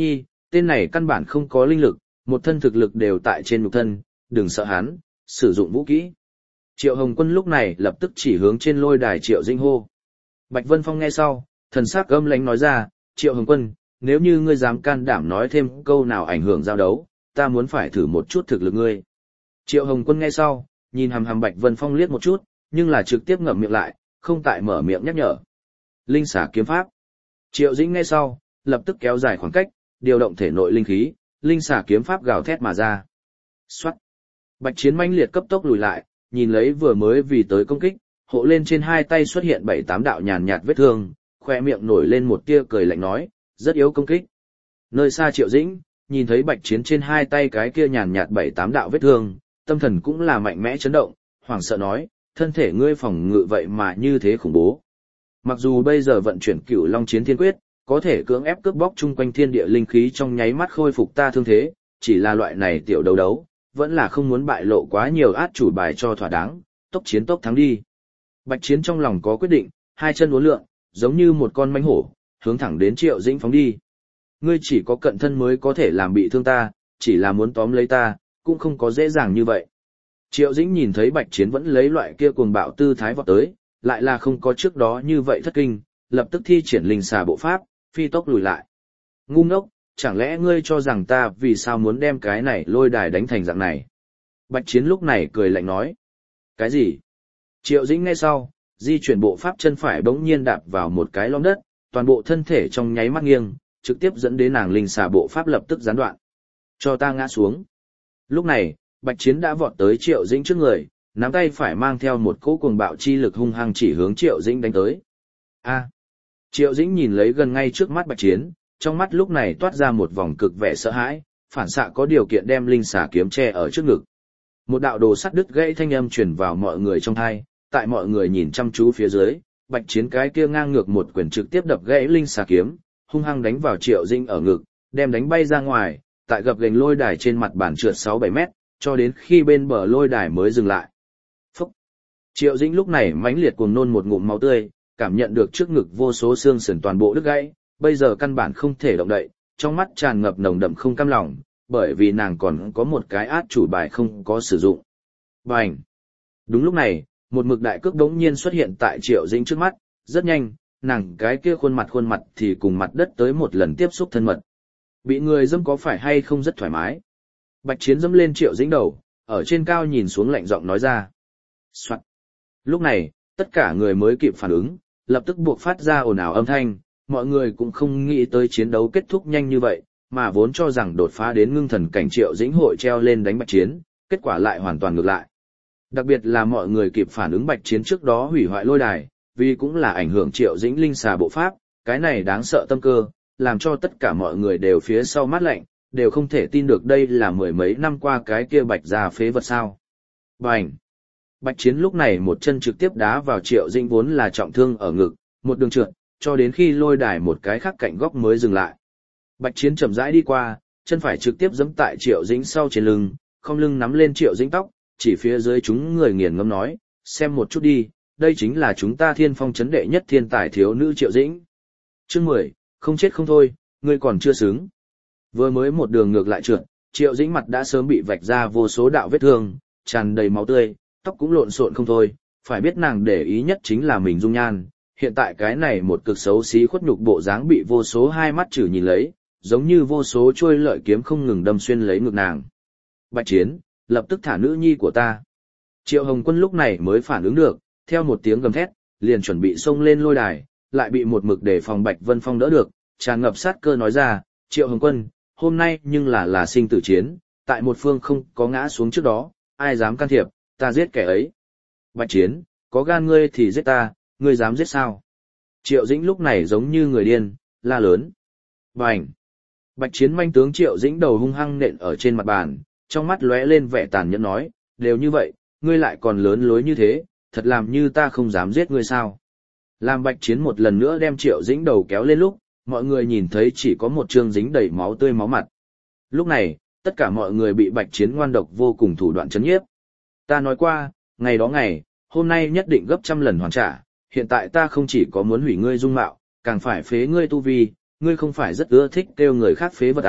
tên này căn bản không có linh lực, một thân thực lực đều tại trên nhục thân, đừng sợ hắn, sử dụng vũ kỹ. Triệu Hồng Quân lúc này lập tức chỉ hướng trên lôi đài Triệu Dĩnh hô. Bạch Vân Phong nghe sau, thần sắc âm lãnh nói ra, Triệu Hồng Quân, nếu như ngươi dám can đảm nói thêm câu nào ảnh hưởng giao đấu, ta muốn phải thử một chút thực lực ngươi. Triệu Hồng Quân nghe sau, nhìn hằm hằm Bạch Vân Phong liếc một chút, nhưng là trực tiếp ngậm miệng lại, không tại mở miệng nhắc nhở. Linh xả kiếm pháp. Triệu Dĩnh nghe sau, lập tức kéo dài khoảng cách, điều động thể nội linh khí, linh xả kiếm pháp gào thét mà ra. Soát. Bạch Chiến mãnh liệt cấp tốc lùi lại, nhìn lấy vừa mới vì tới công kích, hộ lên trên hai tay xuất hiện 7-8 đạo nhàn nhạt vết thương, khoe miệng nổi lên một tia cười lạnh nói, rất yếu công kích. Nơi xa Triệu Dĩnh, nhìn thấy Bạch Chiến trên hai tay cái kia nhàn nhạt 7-8 đạo vết thương, tâm thần cũng là mạnh mẽ chấn động, hoảng sợ nói, thân thể ngươi phòng ngự vậy mà như thế khủng bố. Mặc dù bây giờ vận chuyển Cửu Long Chiến Thiên Quyết, có thể cưỡng ép cướp bóc chung quanh thiên địa linh khí trong nháy mắt khôi phục ta thương thế, chỉ là loại này tiểu đấu đấu, vẫn là không muốn bại lộ quá nhiều át chủ bài cho thỏa đáng, tốc chiến tốc thắng đi. Bạch Chiến trong lòng có quyết định, hai chân uốn lượn, giống như một con mãnh hổ, hướng thẳng đến Triệu Dĩnh phóng đi. Ngươi chỉ có cận thân mới có thể làm bị thương ta, chỉ là muốn tóm lấy ta, cũng không có dễ dàng như vậy. Triệu Dĩnh nhìn thấy Bạch Chiến vẫn lấy loại kia cuồng bạo tư thái vọt tới, lại là không có trước đó như vậy thất kinh, lập tức thi triển linh xà bộ pháp, phi tốc lùi lại. Ngu ngốc, chẳng lẽ ngươi cho rằng ta vì sao muốn đem cái này lôi đài đánh thành dạng này? Bạch Chiến lúc này cười lạnh nói. Cái gì? Triệu Dĩnh nghe sau, di chuyển bộ pháp chân phải bỗng nhiên đạp vào một cái lõm đất, toàn bộ thân thể trong nháy mắt nghiêng, trực tiếp dẫn đến nàng linh xà bộ pháp lập tức gián đoạn. Cho ta ngã xuống. Lúc này, Bạch Chiến đã vọt tới Triệu Dĩnh trước người, nắm tay phải mang theo một cỗ cuồng bạo chi lực hung hăng chỉ hướng Triệu Dĩnh đánh tới. A. Triệu Dĩnh nhìn lấy gần ngay trước mắt Bạch Chiến, trong mắt lúc này toát ra một vòng cực vẻ sợ hãi, phản xạ có điều kiện đem linh xà kiếm che ở trước ngực. Một đạo đồ sắt đứt gãy thanh âm truyền vào mọi người trong tai, tại mọi người nhìn chăm chú phía dưới, Bạch Chiến cái kia ngang ngược một quyền trực tiếp đập gãy linh xà kiếm, hung hăng đánh vào Triệu Dĩnh ở ngực, đem đánh bay ra ngoài, tại gập ghềnh lôi đài trên mặt bàn trượt 6-7 mét, cho đến khi bên bờ lôi đài mới dừng lại. Phúc! Triệu Dĩnh lúc này mãnh liệt cuồng nôn một ngụm máu tươi, cảm nhận được trước ngực vô số xương sườn toàn bộ đứt gãy, bây giờ căn bản không thể động đậy, trong mắt tràn ngập nồng đậm không cam lòng, bởi vì nàng còn có một cái át chủ bài không có sử dụng. Bành! Đúng lúc này, một mực đại cước đống nhiên xuất hiện tại Triệu Dĩnh trước mắt, rất nhanh, nàng cái kia khuôn mặt thì cùng mặt đất tới một lần tiếp xúc thân mật. Bị người dâm có phải hay không rất thoải mái? Bạch Chiến dâm lên Triệu Dĩnh đầu, ở trên cao nhìn xuống lạnh giọng nói ra. Soạn. Lúc này, tất cả người mới kịp phản ứng, lập tức buộc phát ra ồn ào âm thanh, mọi người cũng không nghĩ tới chiến đấu kết thúc nhanh như vậy, mà vốn cho rằng đột phá đến ngưng thần cảnh Triệu Dĩnh hội treo lên đánh Bạch Chiến, kết quả lại hoàn toàn ngược lại. Đặc biệt là mọi người kịp phản ứng Bạch Chiến trước đó hủy hoại lôi đài, vì cũng là ảnh hưởng Triệu Dĩnh linh xà bộ pháp, cái này đáng sợ tâm cơ, làm cho tất cả mọi người đều phía sau mát lạnh, đều không thể tin được đây là mười mấy năm qua cái kia Bạch gia phế vật sao. Bành! Bạch Chiến lúc này một chân trực tiếp đá vào Triệu Dĩnh vốn là trọng thương ở ngực, một đường trượt, cho đến khi lôi đài một cái khác cạnh góc mới dừng lại. Bạch Chiến chậm rãi đi qua, chân phải trực tiếp giẫm tại Triệu Dĩnh sau trên lưng, không lưng nắm lên Triệu Dĩnh tóc, chỉ phía dưới chúng người nghiền ngẫm nói, xem một chút đi, đây chính là chúng ta Thiên Phong trấn đệ nhất thiên tài thiếu nữ Triệu Dĩnh. Chương 10, không chết không thôi, ngươi còn chưa xứng. Vừa mới một đường ngược lại trượt, Triệu Dĩnh mặt đã sớm bị vạch ra vô số đạo vết thương, tràn đầy máu tươi, tóc cũng lộn xộn không thôi, phải biết nàng để ý nhất chính là mình dung nhan, hiện tại cái này một cực xấu xí khuất nhục bộ dáng bị vô số hai mắt chử nhìn lấy, giống như vô số chuôi lợi kiếm không ngừng đâm xuyên lấy ngực nàng. Bạch Chiến, lập tức thả nữ nhi của ta. Triệu Hồng Quân lúc này mới phản ứng được, theo một tiếng gầm thét, liền chuẩn bị xông lên lôi đài, lại bị một mực để phòng Bạch Vân Phong đỡ được, tràn ngập sát cơ nói ra, Triệu Hồng Quân, hôm nay nhưng là sinh tử chiến, tại một phương không có ngã xuống trước đó, ai dám can thiệp, ta giết kẻ ấy. Bạch Chiến, có gan ngươi thì giết ta, ngươi dám giết sao? Triệu Dĩnh lúc này giống như người điên, la lớn. Bành! Bạch Chiến manh tướng Triệu Dĩnh đầu hung hăng nện ở trên mặt bàn, trong mắt lóe lên vẻ tàn nhẫn nói, đều như vậy, ngươi lại còn lớn lối như thế, thật làm như ta không dám giết ngươi sao? Làm Bạch Chiến một lần nữa đem Triệu Dĩnh đầu kéo lên lúc, mọi người nhìn thấy chỉ có một trương dính đầy máu tươi máu mặt. Lúc này, tất cả mọi người bị Bạch Chiến ngoan độc vô cùng thủ đoạn chấn nhiếp. Ta nói qua, ngày đó ngày, hôm nay nhất định gấp trăm lần hoàn trả, hiện tại ta không chỉ có muốn hủy ngươi dung mạo, càng phải phế ngươi tu vi, ngươi không phải rất ưa thích kêu người khác phế vật à,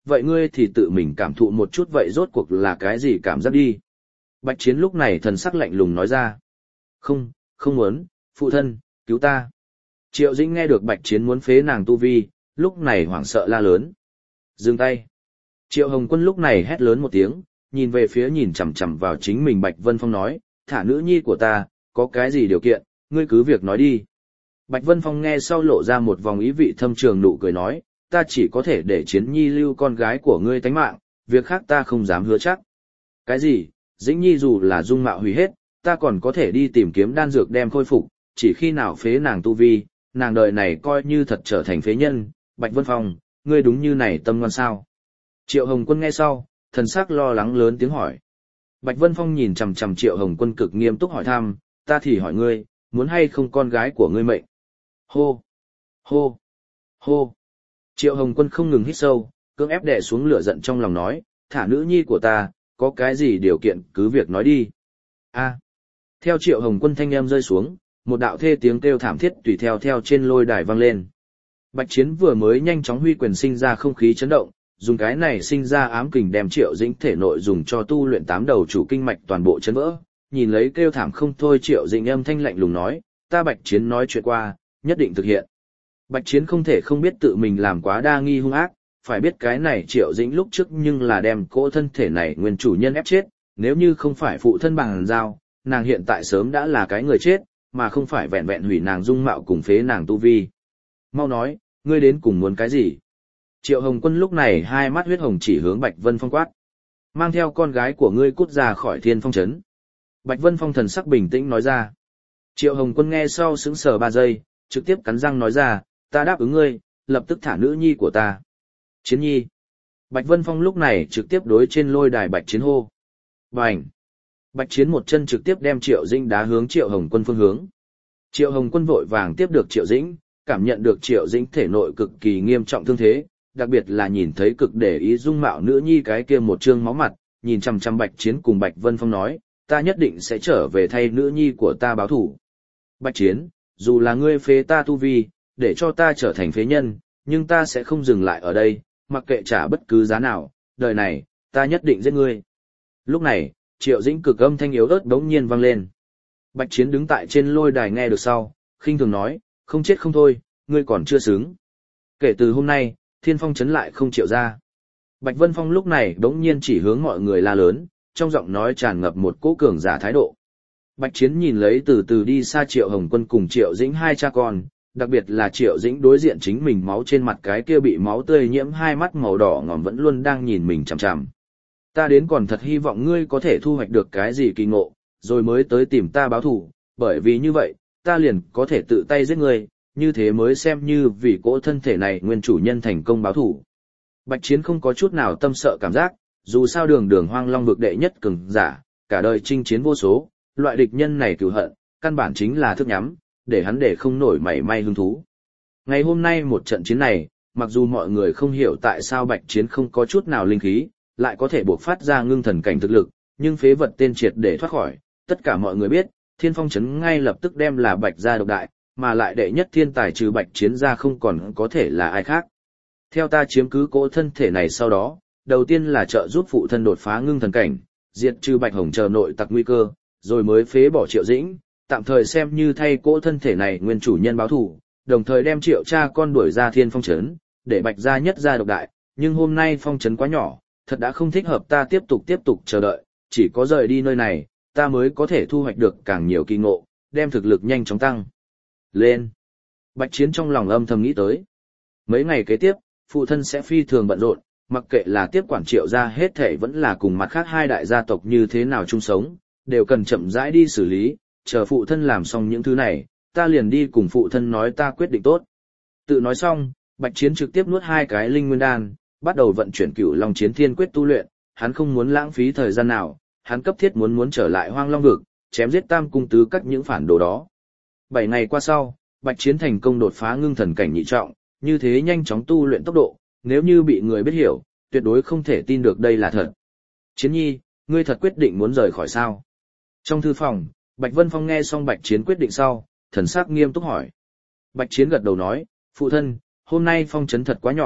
vậy ngươi thì tự mình cảm thụ một chút vậy rốt cuộc là cái gì cảm giác đi. Bạch Chiến lúc này thần sắc lạnh lùng nói ra. Không, không muốn, phụ thân, cứu ta. Triệu Dĩnh nghe được Bạch Chiến muốn phế nàng tu vi, lúc này hoảng sợ la lớn. Dừng tay. Triệu Hồng Quân lúc này hét lớn một tiếng, nhìn về phía nhìn chằm chằm vào chính mình Bạch Vân Phong nói, thả nữ nhi của ta, có cái gì điều kiện, ngươi cứ việc nói đi. Bạch Vân Phong nghe sau lộ ra một vòng ý vị thâm trường nụ cười nói, ta chỉ có thể để Chiến Nhi lưu con gái của ngươi tánh mạng, việc khác ta không dám hứa chắc. Cái gì, Dĩnh Nhi dù là dung mạo hủy hết, ta còn có thể đi tìm kiếm đan dược đem khôi phục, chỉ khi nào phế nàng tu vi, nàng đời này coi như thật trở thành phế nhân. Bạch Vân Phong, ngươi đúng như này tâm ngoan sao? Triệu Hồng Quân nghe sau, thần sắc lo lắng lớn tiếng hỏi. Bạch Vân Phong nhìn chằm chằm Triệu Hồng Quân cực nghiêm túc hỏi thăm, ta thì hỏi ngươi, muốn hay không con gái của ngươi mệnh? Hô, hô, hô. Triệu Hồng Quân không ngừng hít sâu, cưỡng ép đè xuống lửa giận trong lòng nói, thả nữ nhi của ta, có cái gì điều kiện cứ việc nói đi. A. Theo Triệu Hồng Quân thanh âm rơi xuống, một đạo thê tiếng kêu thảm thiết tùy theo trên lôi đài vang lên. Bạch Chiến vừa mới nhanh chóng huy quyền sinh ra không khí chấn động, dùng cái này sinh ra ám kình đem Triệu Dĩnh thể nội dùng cho tu luyện 8 đầu chủ kinh mạch toàn bộ chấn vỡ. Nhìn lấy kêu thảm không thôi, Triệu Dĩnh âm thanh lạnh lùng nói, ta Bạch Chiến nói chuyện qua, nhất định thực hiện. Bạch Chiến không thể không biết tự mình làm quá đa nghi hung ác, phải biết cái này Triệu Dĩnh lúc trước nhưng là đem cỗ thân thể này nguyên chủ nhân ép chết, nếu như không phải phụ thân bằng giao, nàng hiện tại sớm đã là cái người chết, mà không phải vẹn vẹn hủy nàng dung mạo cùng phế nàng tu vi. Mau nói, ngươi đến cùng muốn cái gì? Triệu Hồng Quân lúc này hai mắt huyết hồng chỉ hướng Bạch Vân Phong quát. Mang theo con gái của ngươi cút ra khỏi Thiên Phong trấn. Bạch Vân Phong thần sắc bình tĩnh nói ra. Triệu Hồng Quân nghe sau sững sờ 3 giây, trực tiếp cắn răng nói ra, ta đáp ứng ngươi, lập tức thả nữ nhi của ta. Chiến nhi. Bạch Vân Phong lúc này trực tiếp đối trên lôi đài Bạch Chiến hô. Bành. Bạch Chiến một chân trực tiếp đem Triệu Dĩnh đá hướng Triệu Hồng Quân phương hướng. Triệu Hồng Quân vội vàng tiếp được Triệu Dĩnh, cảm nhận được Triệu Dĩnh thể nội cực kỳ nghiêm trọng thương thế, đặc biệt là nhìn thấy cực để ý dung mạo nữ nhi cái kia một trương máu mặt, nhìn chằm chằm Bạch Chiến cùng Bạch Vân Phong nói, ta nhất định sẽ trở về thay nữ nhi của ta báo thù. Bạch Chiến, dù là ngươi phế ta tu vi, để cho ta trở thành phế nhân, nhưng ta sẽ không dừng lại ở đây, mặc kệ trả bất cứ giá nào, đời này, ta nhất định giết ngươi. Lúc này, Triệu Dĩnh cực âm thanh yếu ớt bỗng nhiên vang lên. Bạch Chiến đứng tại trên lôi đài nghe được sau, khinh thường nói, không chết không thôi, ngươi còn chưa xứng. Kể từ hôm nay, Thiên Phong trấn lại không chịu ra. Bạch Vân Phong lúc này bỗng nhiên chỉ hướng mọi người la lớn, trong giọng nói tràn ngập một cỗ cường giả thái độ. Bạch Chiến nhìn lấy từ từ đi xa Triệu Hồng Quân cùng Triệu Dĩnh hai cha con, đặc biệt là Triệu Dĩnh đối diện chính mình máu trên mặt cái kia bị máu tươi nhiễm hai mắt màu đỏ ngòm vẫn luôn đang nhìn mình chằm chằm. Ta đến còn thật hy vọng ngươi có thể thu hoạch được cái gì kỳ ngộ, rồi mới tới tìm ta báo thù, bởi vì như vậy, ta liền có thể tự tay giết ngươi, như thế mới xem như vì cỗ thân thể này nguyên chủ nhân thành công báo thù. Bạch Chiến không có chút nào tâm sợ cảm giác, dù sao đường hoang long vực đệ nhất cường giả, cả đời chinh chiến vô số, loại địch nhân này cừu hận, căn bản chính là thức nhắm, để hắn để không nổi mảy may hứng thú. Ngày hôm nay một trận chiến này, mặc dù mọi người không hiểu tại sao Bạch Chiến không có chút nào linh khí, lại có thể buộc phát ra ngưng thần cảnh thực lực, nhưng phế vật tên triệt để thoát khỏi, tất cả mọi người biết, Thiên Phong trấn ngay lập tức đem là Bạch gia độc đại, mà lại đệ nhất thiên tài trừ Bạch Chiến ra không còn có thể là ai khác. Theo ta chiếm cứ cỗ thân thể này sau đó, đầu tiên là trợ giúp phụ thân đột phá ngưng thần cảnh, diệt trừ Bạch Hồng chờ nội tặc nguy cơ, rồi mới phế bỏ Triệu Dĩnh, tạm thời xem như thay cỗ thân thể này nguyên chủ nhân báo thù, đồng thời đem Triệu cha con đuổi ra Thiên Phong trấn, để Bạch gia nhất gia độc đại, nhưng hôm nay phong trấn quá nhỏ, thật đã không thích hợp ta tiếp tục chờ đợi, chỉ có rời đi nơi này, ta mới có thể thu hoạch được càng nhiều kỳ ngộ, đem thực lực nhanh chóng tăng lên. Bạch Chiến trong lòng âm thầm nghĩ tới. Mấy ngày kế tiếp, phụ thân sẽ phi thường bận rộn, mặc kệ là tiếp quản Triệu gia hết thể vẫn là cùng mặt khác hai đại gia tộc như thế nào chung sống, đều cần chậm rãi đi xử lý, chờ phụ thân làm xong những thứ này, ta liền đi cùng phụ thân nói ta quyết định tốt. Tự nói xong, Bạch Chiến trực tiếp nuốt 2 cái linh nguyên đan, bắt đầu vận chuyển Cửu Long Chiến Thiên Quyết tu luyện, hắn không muốn lãng phí thời gian nào, hắn cấp thiết muốn trở lại Hoang Long vực, chém giết Tam cung tứ các những phản đồ đó. 7 ngày qua sau, Bạch Chiến thành công đột phá ngưng thần cảnh nhị trọng, như thế nhanh chóng tu luyện tốc độ, nếu như bị người biết hiểu, tuyệt đối không thể tin được đây là thật. Chiến nhi, ngươi thật quyết định muốn rời khỏi sao? Trong thư phòng, Bạch Vân Phong nghe xong Bạch Chiến quyết định sau, thần sắc nghiêm túc hỏi. Bạch Chiến gật đầu nói, phụ thân, hôm nay phong trấn thật quá nhỏ,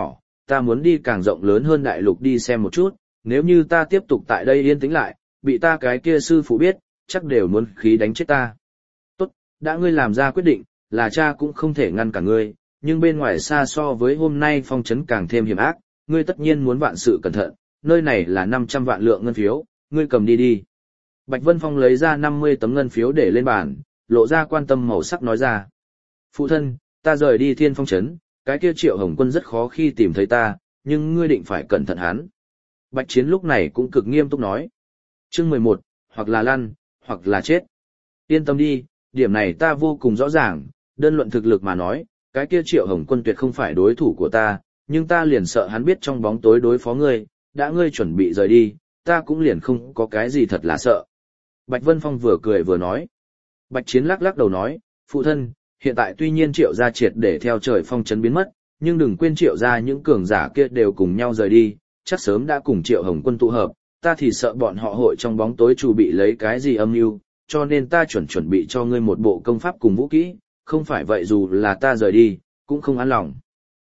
ta muốn đi càng rộng lớn hơn đại lục đi xem một chút, nếu như ta tiếp tục tại đây yên tĩnh lại, bị ta cái kia sư phụ biết, chắc đều muốn khí đánh chết ta. Tốt, đã ngươi làm ra quyết định, là cha cũng không thể ngăn cả ngươi, nhưng bên ngoài xa so với hôm nay phong trấn càng thêm hiểm ác, ngươi tất nhiên muốn vạn sự cẩn thận, nơi này là 500 vạn lượng ngân phiếu, ngươi cầm đi đi. Bạch Vân Phong lấy ra 50 tấm ngân phiếu để lên bàn, lộ ra quan tâm màu sắc nói ra. Phụ thân, ta rời đi Thiên Phong trấn, cái kia Triệu Hồng Quân rất khó khi tìm thấy ta, nhưng ngươi định phải cẩn thận hắn. Bạch Chiến lúc này cũng cực nghiêm túc nói. Chương 11, hoặc là lăn, hoặc là chết. Yên tâm đi, điểm này ta vô cùng rõ ràng, đơn luận thực lực mà nói, cái kia Triệu Hồng Quân tuyệt không phải đối thủ của ta, nhưng ta liền sợ hắn biết trong bóng tối đối phó ngươi, đã ngươi chuẩn bị rời đi, ta cũng liền không có cái gì thật là sợ. Bạch Vân Phong vừa cười vừa nói. Bạch Chiến lắc lắc đầu nói, phụ thân, hiện tại tuy nhiên Triệu gia triệt để theo trời phong trấn biến mất, nhưng đừng quên Triệu gia những cường giả kia đều cùng nhau rời đi, chắc sớm đã cùng Triệu Hồng Quân tụ hợp, ta thì sợ bọn họ hội trong bóng tối chủ bị lấy cái gì âm mưu, cho nên ta chuẩn bị cho ngươi một bộ công pháp cùng vũ kỹ, không phải vậy dù là ta rời đi, cũng không an lòng.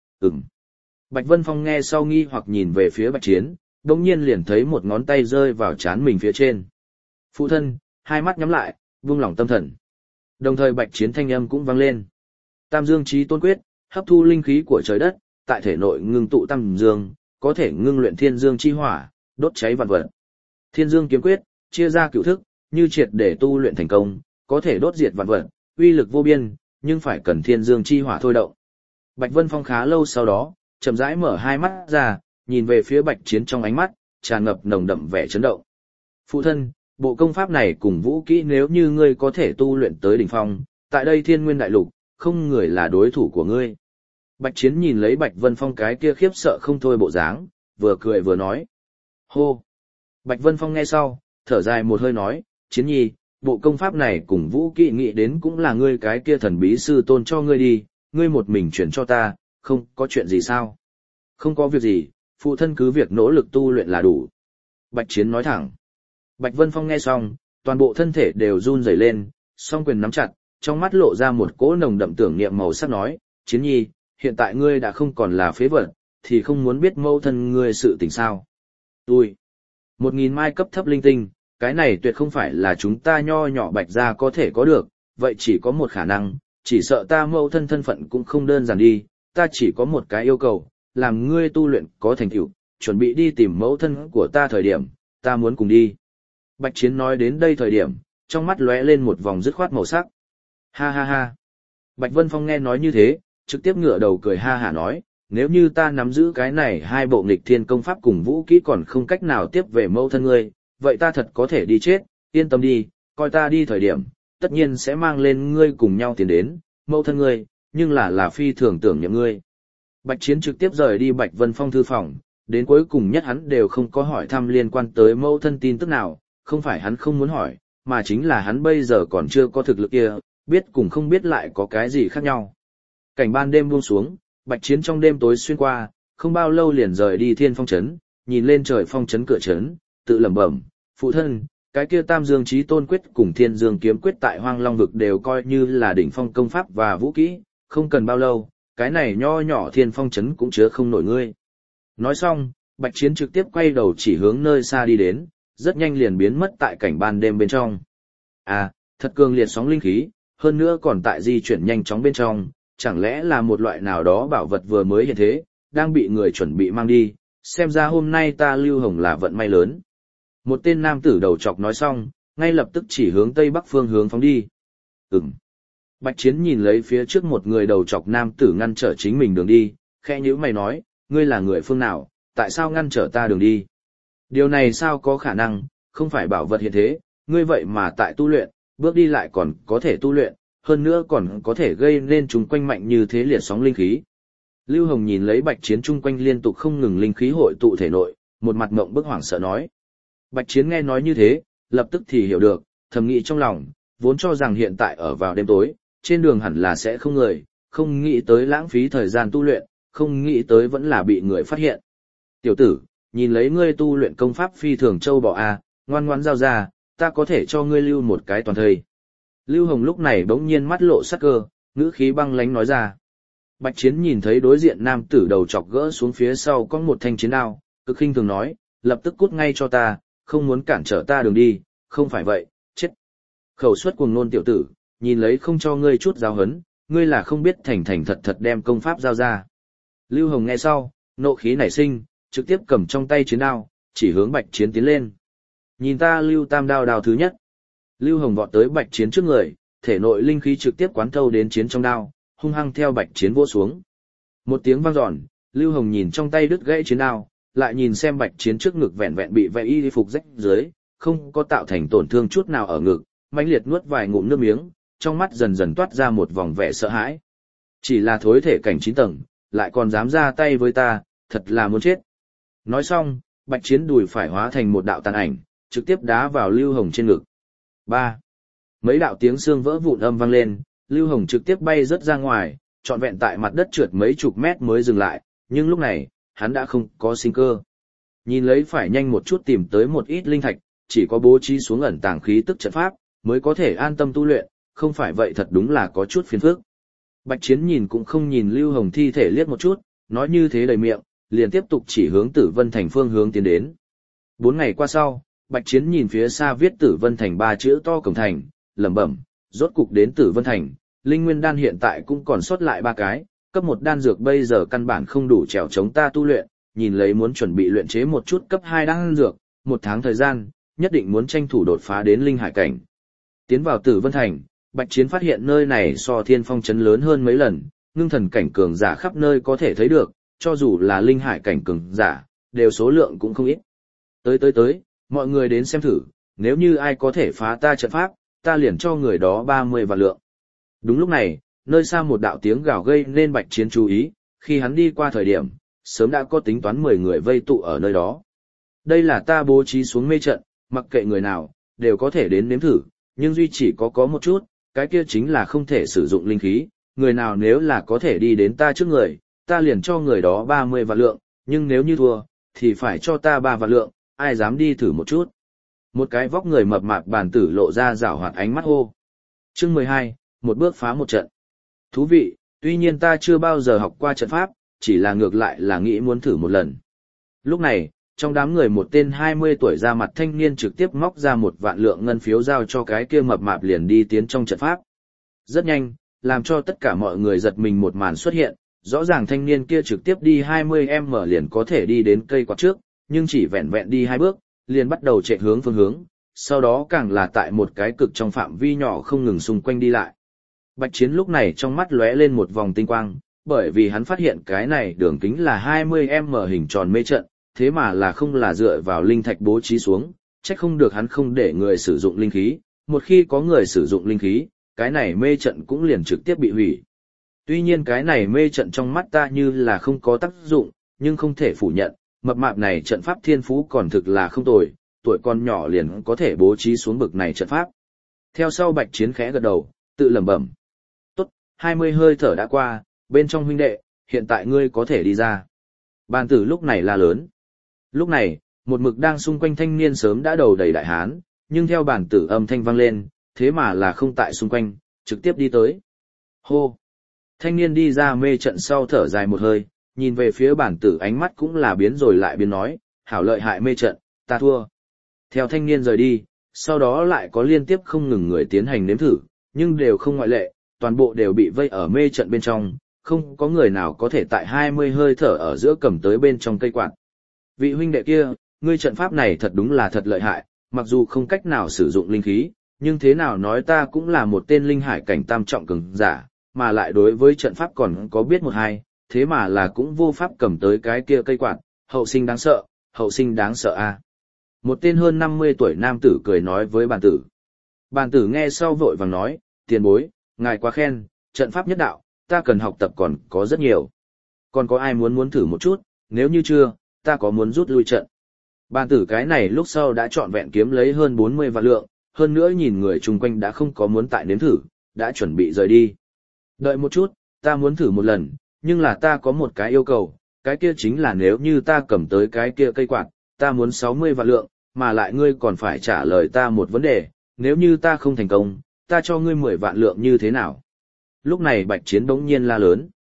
Bạch Vân Phong nghe sau nghi hoặc nhìn về phía Bạch Chiến, đồng nhiên liền thấy một ngón tay rơi vào trán mình phía trên. Phụ thân, hai mắt nhắm lại, buông lỏng tâm thần. Đồng thời Bạch Chiến thanh âm cũng vang lên. Tam Dương Chí Tôn Quyết, hấp thu linh khí của trời đất, tại thể nội ngưng tụ tam dương, có thể ngưng luyện thiên dương chi hỏa, đốt cháy vạn vật. Thiên Dương Kiếm Quyết, chia ra cửu thức, như triệt để tu luyện thành công, có thể đốt diệt vạn vật, uy lực vô biên, nhưng phải cần thiên dương chi hỏa thôi động. Bạch Vân Phong khá lâu sau đó, chậm rãi mở hai mắt ra, nhìn về phía Bạch Chiến trong ánh mắt, tràn ngập nồng đậm vẻ chấn động. Phụ thân, bộ công pháp này cùng vũ kỹ nếu như ngươi có thể tu luyện tới đỉnh phong, tại đây Thiên Nguyên Đại Lục, không người là đối thủ của ngươi. Bạch Chiến nhìn lấy Bạch Vân Phong cái kia khiếp sợ không thôi bộ dáng, vừa cười vừa nói. Hô! Bạch Vân Phong nghe sau, thở dài một hơi nói, Chiến nhi, bộ công pháp này cùng vũ kỹ nghĩ đến cũng là ngươi cái kia thần bí sư tôn cho ngươi đi, ngươi một mình chuyển cho ta, không có chuyện gì sao? Không có việc gì, phụ thân cứ việc nỗ lực tu luyện là đủ. Bạch Chiến nói thẳng. Bạch Vân Phong nghe xong, toàn bộ thân thể đều run rẩy lên, song quyền nắm chặt, trong mắt lộ ra một cỗ nồng đậm tưởng niệm màu sắc nói, Chiến nhi, hiện tại ngươi đã không còn là phế vật, thì không muốn biết mâu thân ngươi sự tình sao. Tôi, 1000 mai cấp thấp linh tinh, cái này tuyệt không phải là chúng ta nho nhỏ Bạch gia có thể có được, vậy chỉ có một khả năng, chỉ sợ ta mâu thân thân phận cũng không đơn giản đi, ta chỉ có một cái yêu cầu, làm ngươi tu luyện có thành tựu, chuẩn bị đi tìm mẫu thân của ta thời điểm, ta muốn cùng đi. Bạch Chiến nói đến đây thời điểm, trong mắt lóe lên một vòng dứt khoát màu sắc. Ha ha ha. Bạch Vân Phong nghe nói như thế, trực tiếp ngửa đầu cười ha hả nói, nếu như ta nắm giữ cái này hai bộ nghịch thiên công pháp cùng vũ kỹ còn không cách nào tiếp về mẫu thân ngươi, vậy ta thật có thể đi chết, yên tâm đi, coi ta đi thời điểm, tất nhiên sẽ mang lên ngươi cùng nhau tiến đến, mẫu thân ngươi, nhưng là phi thường tưởng nhậm ngươi. Bạch Chiến trực tiếp rời đi Bạch Vân Phong thư phòng, đến cuối cùng nhất hắn đều không có hỏi thăm liên quan tới mẫu thân tin tức nào, không phải hắn không muốn hỏi, mà chính là hắn bây giờ còn chưa có thực lực kia, biết cùng không biết lại có cái gì khác nhau. Cảnh ban đêm buông xuống, Bạch Chiến trong đêm tối xuyên qua, không bao lâu liền rời đi Thiên Phong trấn, nhìn lên trời phong trấn cửa trấn, tự lẩm bẩm, phụ thân, cái kia Tam Dương Chí Tôn Quyết cùng Thiên Dương Kiếm Quyết tại Hoang Long vực đều coi như là đỉnh phong công pháp và vũ kỹ, không cần bao lâu, cái này nho nhỏ Thiên Phong trấn cũng chứa không nổi ngươi. Nói xong, Bạch Chiến trực tiếp quay đầu chỉ hướng nơi xa đi đến, rất nhanh liền biến mất tại cảnh ban đêm bên trong. À, thật cường liệt sóng linh khí, hơn nữa còn tại di chuyển nhanh chóng bên trong, chẳng lẽ là một loại nào đó bảo vật vừa mới hiện thế, đang bị người chuẩn bị mang đi, xem ra hôm nay ta Lưu Hồng là vận may lớn. Một tên nam tử đầu chọc nói xong, ngay lập tức chỉ hướng tây bắc phương hướng phóng đi. Bạch Chiến nhìn lấy phía trước một người đầu chọc nam tử ngăn trở chính mình đường đi, khẽ nhíu mày nói, ngươi là người phương nào, tại sao ngăn trở ta đường đi? Điều này sao có khả năng, không phải bảo vật hiện thế, ngươi vậy mà tại tu luyện, bước đi lại còn có thể tu luyện, hơn nữa còn có thể gây nên chúng quanh mạnh như thế liệt sóng linh khí. Lưu Hồng nhìn lấy Bạch Chiến chung quanh liên tục không ngừng linh khí hội tụ thể nội, một mặt ngộng bức hoảng sợ nói. Bạch Chiến nghe nói như thế, lập tức thì hiểu được, thầm nghĩ trong lòng, vốn cho rằng hiện tại ở vào đêm tối, trên đường hẳn là sẽ không người, không nghĩ tới lãng phí thời gian tu luyện, không nghĩ tới vẫn là bị người phát hiện. Tiểu tử, nhìn lấy ngươi tu luyện công pháp phi thường châu bò a, ngoan ngoãn giao ra, ta có thể cho ngươi lưu một cái toàn thây. Lưu Hồng lúc này bỗng nhiên mắt lộ sắc cơ, ngữ khí băng lãnh nói ra. Bạch Chiến nhìn thấy đối diện nam tử đầu chọc gỡ xuống phía sau có một thanh chiến đao, cực khinh thường nói, lập tức cút ngay cho ta, không muốn cản trở ta đường đi, không phải vậy, chết. Khẩu suất cuồng nôn tiểu tử, nhìn lấy không cho ngươi chút giáo hấn, ngươi là không biết thành thành thật thật đem công pháp giao ra. Lưu Hồng nghe sau, nộ khí nảy sinh, trực tiếp cầm trong tay chiến đao, chỉ hướng Bạch Chiến tiến lên. Nhìn ta Lưu Tam đao đao thứ nhất. Lưu Hồng vọt tới Bạch Chiến trước người, thể nội linh khí trực tiếp quán thâu đến chiến trong đao, hung hăng theo Bạch Chiến vỗ xuống. Một tiếng vang dọn, Lưu Hồng nhìn trong tay đứt gãy chiến đao, lại nhìn xem Bạch Chiến trước ngực vẹn vẹn bị vẽ y phục rách dưới, không có tạo thành tổn thương chút nào ở ngực, mãnh liệt nuốt vài ngụm nước miếng, trong mắt dần dần toát ra một vòng vẻ sợ hãi. Chỉ là thối thể cảnh 9 tầng, lại còn dám ra tay với ta, thật là muốn chết. Nói xong, Bạch Chiến đùi phải hóa thành một đạo tàn ảnh, trực tiếp đá vào Lưu Hồng trên ngực. 3. Mấy đạo tiếng xương vỡ vụn âm vang lên, Lưu Hồng trực tiếp bay rớt ra ngoài, trọn vẹn tại mặt đất trượt mấy chục mét mới dừng lại, nhưng lúc này, hắn đã không có sinh cơ. Nhìn lấy phải nhanh một chút tìm tới một ít linh thạch, chỉ có bố trí xuống ẩn tàng khí tức trận pháp, mới có thể an tâm tu luyện, không phải vậy thật đúng là có chút phiền phức. Bạch Chiến nhìn cũng không nhìn Lưu Hồng thi thể liếc một chút, nói như thế đầy miệng, liền tiếp tục chỉ hướng Tử Vân Thành phương hướng tiến đến. 4 ngày qua sau, Bạch Chiến nhìn phía xa viết Tử Vân Thành 3 chữ to cổng thành, lẩm bẩm, rốt cục đến Tử Vân Thành, linh nguyên đan hiện tại cũng còn sót lại 3 cái, cấp 1 đan dược bây giờ căn bản không đủ trèo chống ta tu luyện, nhìn lấy muốn chuẩn bị luyện chế một chút cấp 2 đan dược, 1 tháng thời gian, nhất định muốn tranh thủ đột phá đến linh hải cảnh. Tiến vào Tử Vân Thành, Bạch Chiến phát hiện nơi này so Thiên Phong trấn lớn hơn mấy lần, ngưng thần cảnh cường giả khắp nơi có thể thấy được, cho dù là linh hải cảnh cường giả, đều số lượng cũng không ít. Tới, mọi người đến xem thử, nếu như ai có thể phá ta trận pháp, ta liền cho người đó 30 vạn lượng. Đúng lúc này, nơi xa một đạo tiếng gào gây nên Bạch Chiến chú ý, khi hắn đi qua thời điểm, sớm đã có tính toán 10 người vây tụ ở nơi đó. Đây là ta bố trí xuống mê trận, mặc kệ người nào, đều có thể đến nếm thử, nhưng duy chỉ có một chút, cái kia chính là không thể sử dụng linh khí, người nào nếu là có thể đi đến ta trước người, ta liền cho người đó 30 vạn lượng, nhưng nếu như thua, thì phải cho ta 3 vạn lượng, ai dám đi thử một chút. Một cái vóc người mập mạp bàn tử lộ ra rảo hoạt ánh mắt hô. Chương 12, một bước phá một trận. Thú vị, tuy nhiên ta chưa bao giờ học qua trận pháp, chỉ là ngược lại là nghĩ muốn thử một lần. Lúc này, trong đám người một tên 20 tuổi ra mặt thanh niên trực tiếp móc ra 1 vạn lượng ngân phiếu giao cho cái kia mập mạp liền đi tiến trong trận pháp. Rất nhanh, làm cho tất cả mọi người giật mình một màn xuất hiện, rõ ràng thanh niên kia trực tiếp đi 20m liền có thể đi đến cây quạt trước, nhưng chỉ vẹn vẹn đi 2 bước, liền bắt đầu chạy hướng phương hướng, sau đó càng là tại một cái cực trong phạm vi nhỏ không ngừng xung quanh đi lại. Bạch Chiến lúc này trong mắt lóe lên một vòng tinh quang, bởi vì hắn phát hiện cái này đường kính là 20m hình tròn mê trận, thế mà là không là dựa vào linh thạch bố trí xuống, chắc không được hắn không để người sử dụng linh khí, một khi có người sử dụng linh khí, cái này mê trận cũng liền trực tiếp bị hủy. Tuy nhiên cái này mê trận trong mắt ta như là không có tác dụng, nhưng không thể phủ nhận, mập mạp này trận pháp thiên phú còn thực là không tồi, tuổi con nhỏ liền có thể bố trí xuống bực này trận pháp. Theo sau Bạch Chiến khẽ gật đầu, tự lẩm bẩm. Tốt, 20 hơi thở đã qua, bên trong huynh đệ, hiện tại ngươi có thể đi ra. Bàn tử lúc này la lớn. Lúc này, một mực đang xung quanh thanh niên sớm đã đầu đầy đại hán, nhưng theo bàn tử âm thanh vang lên, thế mà là không tại xung quanh, trực tiếp đi tới. Hô! Thanh niên đi ra mê trận sau thở dài một hơi, nhìn về phía bản tử ánh mắt cũng là biến rồi lại biến nói, hảo lợi hại mê trận, ta thua. Theo thanh niên rời đi, sau đó lại có liên tiếp không ngừng người tiến hành nếm thử, nhưng đều không ngoại lệ, toàn bộ đều bị vây ở mê trận bên trong, không có người nào có thể tại 20 hơi thở ở giữa cầm tới bên trong cây quạt. Vị huynh đệ kia, ngươi trận pháp này thật đúng là thật lợi hại, mặc dù không cách nào sử dụng linh khí, nhưng thế nào nói ta cũng là một tên linh hải cảnh tam trọng cường giả, mà lại đối với trận pháp còn có biết một hai, thế mà là cũng vô pháp cầm tới cái kia cây quạt, hậu sinh đáng sợ, hậu sinh đáng sợ a. Một tên hơn 50 tuổi nam tử cười nói với bàn tử. Bàn tử nghe sau vội vàng nói, tiền bối, ngài quá khen, trận pháp nhất đạo, ta cần học tập còn có rất nhiều. Còn có ai muốn thử một chút, nếu như chưa, ta có muốn rút lui trận. Bàn tử cái này lúc sau đã trọn vẹn kiếm lấy hơn 40 vạn lượng, hơn nữa nhìn người chung quanh đã không có muốn tại nếm thử, đã chuẩn bị rời đi. Đợi một chút, ta muốn thử một lần, nhưng là ta có một cái yêu cầu, cái kia chính là nếu như ta cầm tới cái kia cây quạt, ta muốn 60 vạn lượng, mà lại ngươi còn phải trả lời ta một vấn đề, nếu như ta không thành công, ta cho ngươi 10 vạn lượng như thế nào? Lúc này Bạch Chiến bỗng nhiên la lớn.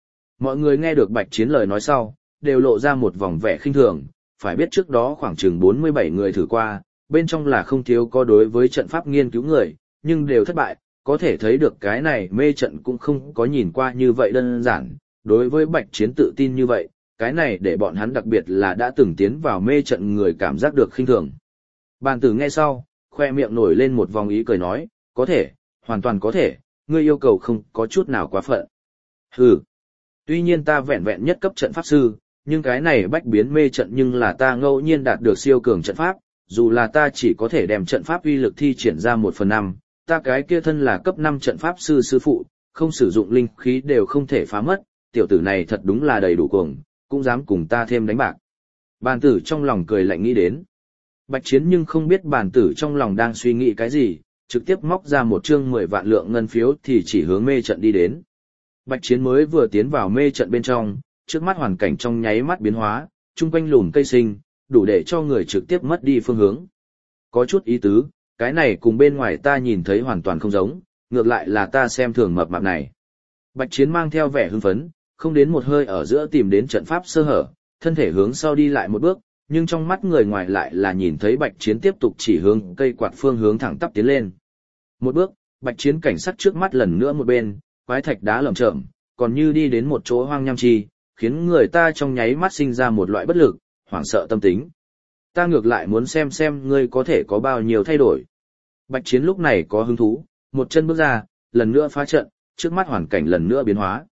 Mọi người nghe được Bạch Chiến lời nói sau, đều lộ ra một vòng vẻ khinh thường, phải biết trước đó khoảng chừng 47 người thử qua, bên trong là không thiếu có đối với trận pháp nghiên cứu người, nhưng đều thất bại, có thể thấy được cái này mê trận cũng không có nhìn qua như vậy đơn giản, đối với Bạch Chiến tự tin như vậy, cái này để bọn hắn đặc biệt là đã từng tiến vào mê trận người cảm giác được khinh thường. Bàn tử nghe sau, khoe miệng nổi lên một vòng ý cười nói, có thể, hoàn toàn có thể, ngươi yêu cầu không có chút nào quá phận. Hừ, tuy nhiên ta vẹn vẹn nhất cấp trận pháp sư, nhưng cái này bách biến mê trận nhưng là ta ngẫu nhiên đạt được siêu cường trận pháp, dù là ta chỉ có thể đem trận pháp uy lực thi triển ra 1/5, ta cái kia thân là cấp 5 trận pháp sư sư phụ, không sử dụng linh khí đều không thể phá mất, tiểu tử này thật đúng là đầy đủ cuồng, cũng dám cùng ta thêm đánh bạc. Bàn tử trong lòng cười lạnh nghĩ đến. Bạch Chiến nhưng không biết bàn tử trong lòng đang suy nghĩ cái gì, trực tiếp móc ra một chương 10 vạn lượng ngân phiếu thì chỉ hướng mê trận đi đến. Bạch Chiến mới vừa tiến vào mê trận bên trong, trước mắt hoàn cảnh trong nháy mắt biến hóa, chung quanh lùm cây sinh, đủ để cho người trực tiếp mất đi phương hướng. Có chút ý tứ, cái này cùng bên ngoài ta nhìn thấy hoàn toàn không giống, ngược lại là ta xem thường mập mạp này. Bạch Chiến mang theo vẻ hưng phấn, không đến một hơi ở giữa tìm đến trận pháp sơ hở, thân thể hướng sau đi lại một bước, nhưng trong mắt người ngoài lại là nhìn thấy Bạch Chiến tiếp tục chỉ hướng cây quạt phương hướng thẳng tắp tiến lên. Một bước, Bạch Chiến cảnh sát trước mắt lần nữa một bên, quái thạch đá lởm chởm, còn như đi đến một chỗ hoang nham chi, khiến người ta trong nháy mắt sinh ra một loại bất lực, hoảng sợ tâm tính. Ta ngược lại muốn xem ngươi có thể có bao nhiêu thay đổi. Bạch Chiến lúc này có hứng thú, một chân bước ra, lần nữa phá trận, trước mắt hoàn cảnh lần nữa biến hóa.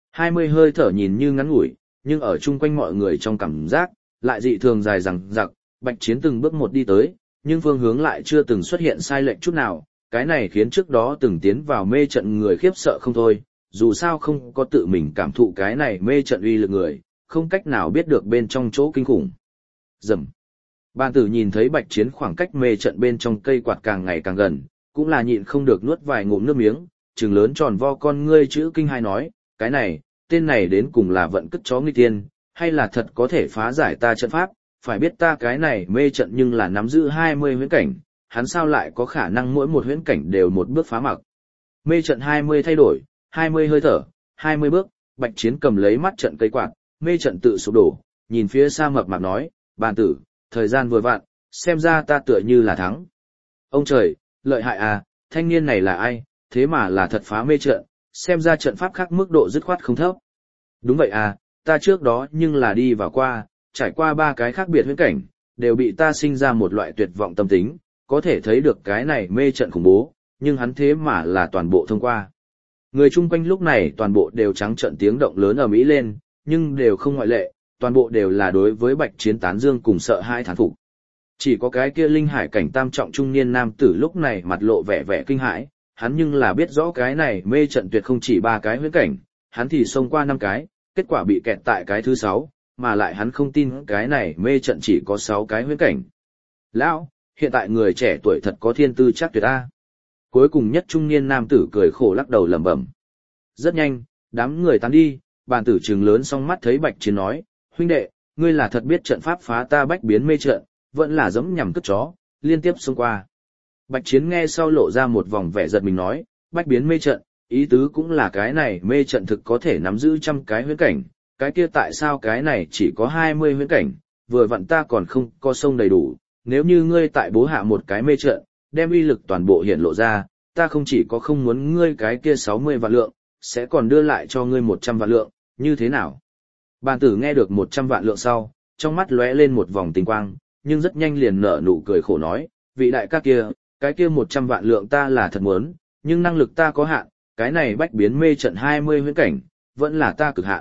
20 hơi thở nhìn như ngắn ngủi, nhưng ở chung quanh mọi người trong cảm giác, lại dị thường dài dằng dặc, Bạch Chiến từng bước một đi tới, nhưng phương hướng lại chưa từng xuất hiện sai lệch chút nào, cái này khiến trước đó từng tiến vào mê trận người khiếp sợ không thôi, dù sao không có tự mình cảm thụ cái này mê trận uy lực người, không cách nào biết được bên trong chỗ kinh khủng. Rầm. Bàn tử nhìn thấy Bạch Chiến khoảng cách mê trận bên trong cây quạt càng ngày càng gần, cũng là nhịn không được nuốt vài ngụm nước miếng, trừng lớn tròn vo con ngươi chữ kinh hai nói, cái này, tên này đến cùng là vận cất chó nghịch tiên, hay là thật có thể phá giải ta trận pháp, phải biết ta cái này mê trận nhưng là nắm giữ 20 huyễn cảnh, hắn sao lại có khả năng mỗi một huyễn cảnh đều một bước phá mặc. Mê trận 20 thay đổi, 20 hơi thở, 20 bước, Bạch Chiến cầm lấy mắt trận cây quạt, mê trận tự sụp đổ, nhìn phía xa mập mạp nói, bàn tử, thời gian vừa vặn, xem ra ta tựa như là thắng. Ông trời, lợi hại à, thanh niên này là ai, thế mà là thật phá mê trận, xem ra trận pháp khác mức độ dứt khoát không thấp. Đúng vậy à, ta trước đó nhưng là đi vào qua, trải qua 3 cái khác biệt huyễn cảnh, đều bị ta sinh ra một loại tuyệt vọng tâm tính, có thể thấy được cái này mê trận khủng bố, nhưng hắn thế mà là toàn bộ thông qua. Người chung quanh lúc này toàn bộ đều trắng trợn tiếng động lớn ở Mỹ lên, nhưng đều không ngoại lệ, toàn bộ đều là đối với Bạch Chiến tán dương cùng sợ hai thán phục. Chỉ có cái kia linh hải cảnh tam trọng trung niên nam tử lúc này mặt lộ vẻ vẻ kinh hãi, hắn nhưng là biết rõ cái này mê trận tuyệt không chỉ 3 cái huyễn cảnh, hắn thì xông qua 5 cái, kết quả bị kẹt tại cái thứ 6, mà lại hắn không tin cái này mê trận chỉ có 6 cái huyễn cảnh. Lão, hiện tại người trẻ tuổi thật có thiên tư chắc tuyệt a. Cuối cùng nhất trung niên nam tử cười khổ lắc đầu lẩm bẩm. Rất nhanh, đám người tán đi, bàn tử trừng lớn song mắt thấy Bạch Chiến nói, huynh đệ, ngươi là thật biết trận pháp phá ta bách biến mê trận, vẫn là giống nhằm cất chó, liên tiếp xông qua. Bạch Chiến nghe sau lộ ra một vòng vẻ giật mình nói, bách biến mê trận, ý tứ cũng là cái này mê trận thực có thể nắm giữ 100 cái huyễn cảnh, cái kia tại sao cái này chỉ có 20 huyễn cảnh, vừa vặn ta còn không có sông đầy đủ, nếu như ngươi tại bố hạ một cái mê trận, đem uy lực toàn bộ hiện lộ ra, ta không chỉ có không muốn ngươi cái kia 60 vạn lượng, sẽ còn đưa lại cho ngươi 100 vạn lượng, như thế nào? Bàn tử nghe được 100 vạn lượng sau, trong mắt lóe lên một vòng tinh quang, nhưng rất nhanh liền nở nụ cười khổ nói, vị đại ca kia, cái kia 100 vạn lượng ta là thật muốn, nhưng năng lực ta có hạn, cái này bách biến mê trận 20 huyễn cảnh, vẫn là ta cực hạn.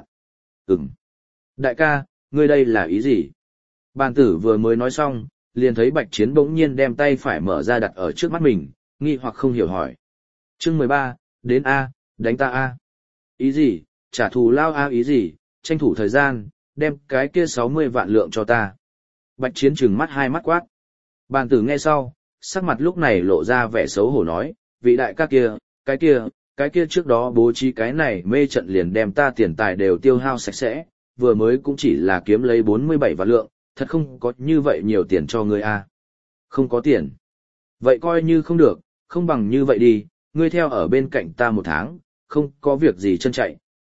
Đại ca, ngươi đây là ý gì? Bàn tử vừa mới nói xong, liền thấy Bạch Chiến bỗng nhiên đem tay phải mở ra đặt ở trước mắt mình, nghi hoặc không hiểu hỏi. Chương 13, đến A, đánh ta A. Ý gì, trả thù lao A ý gì, tranh thủ thời gian, đem cái kia 60 vạn lượng cho ta. Bạch Chiến trừng mắt hai mắt quát. Bàn tử nghe sau, sắc mặt lúc này lộ ra vẻ xấu hổ nói, vị đại ca kia, cái kia trước đó bố trí cái này mê trận liền đem ta tiền tài đều tiêu hao sạch sẽ, vừa mới cũng chỉ là kiếm lấy 47 vạn lượng, thật không có như vậy nhiều tiền cho ngươi a. Không có tiền. Vậy coi như không được, không bằng như vậy đi, ngươi theo ở bên cạnh ta 1 tháng, không có việc gì chân chạy,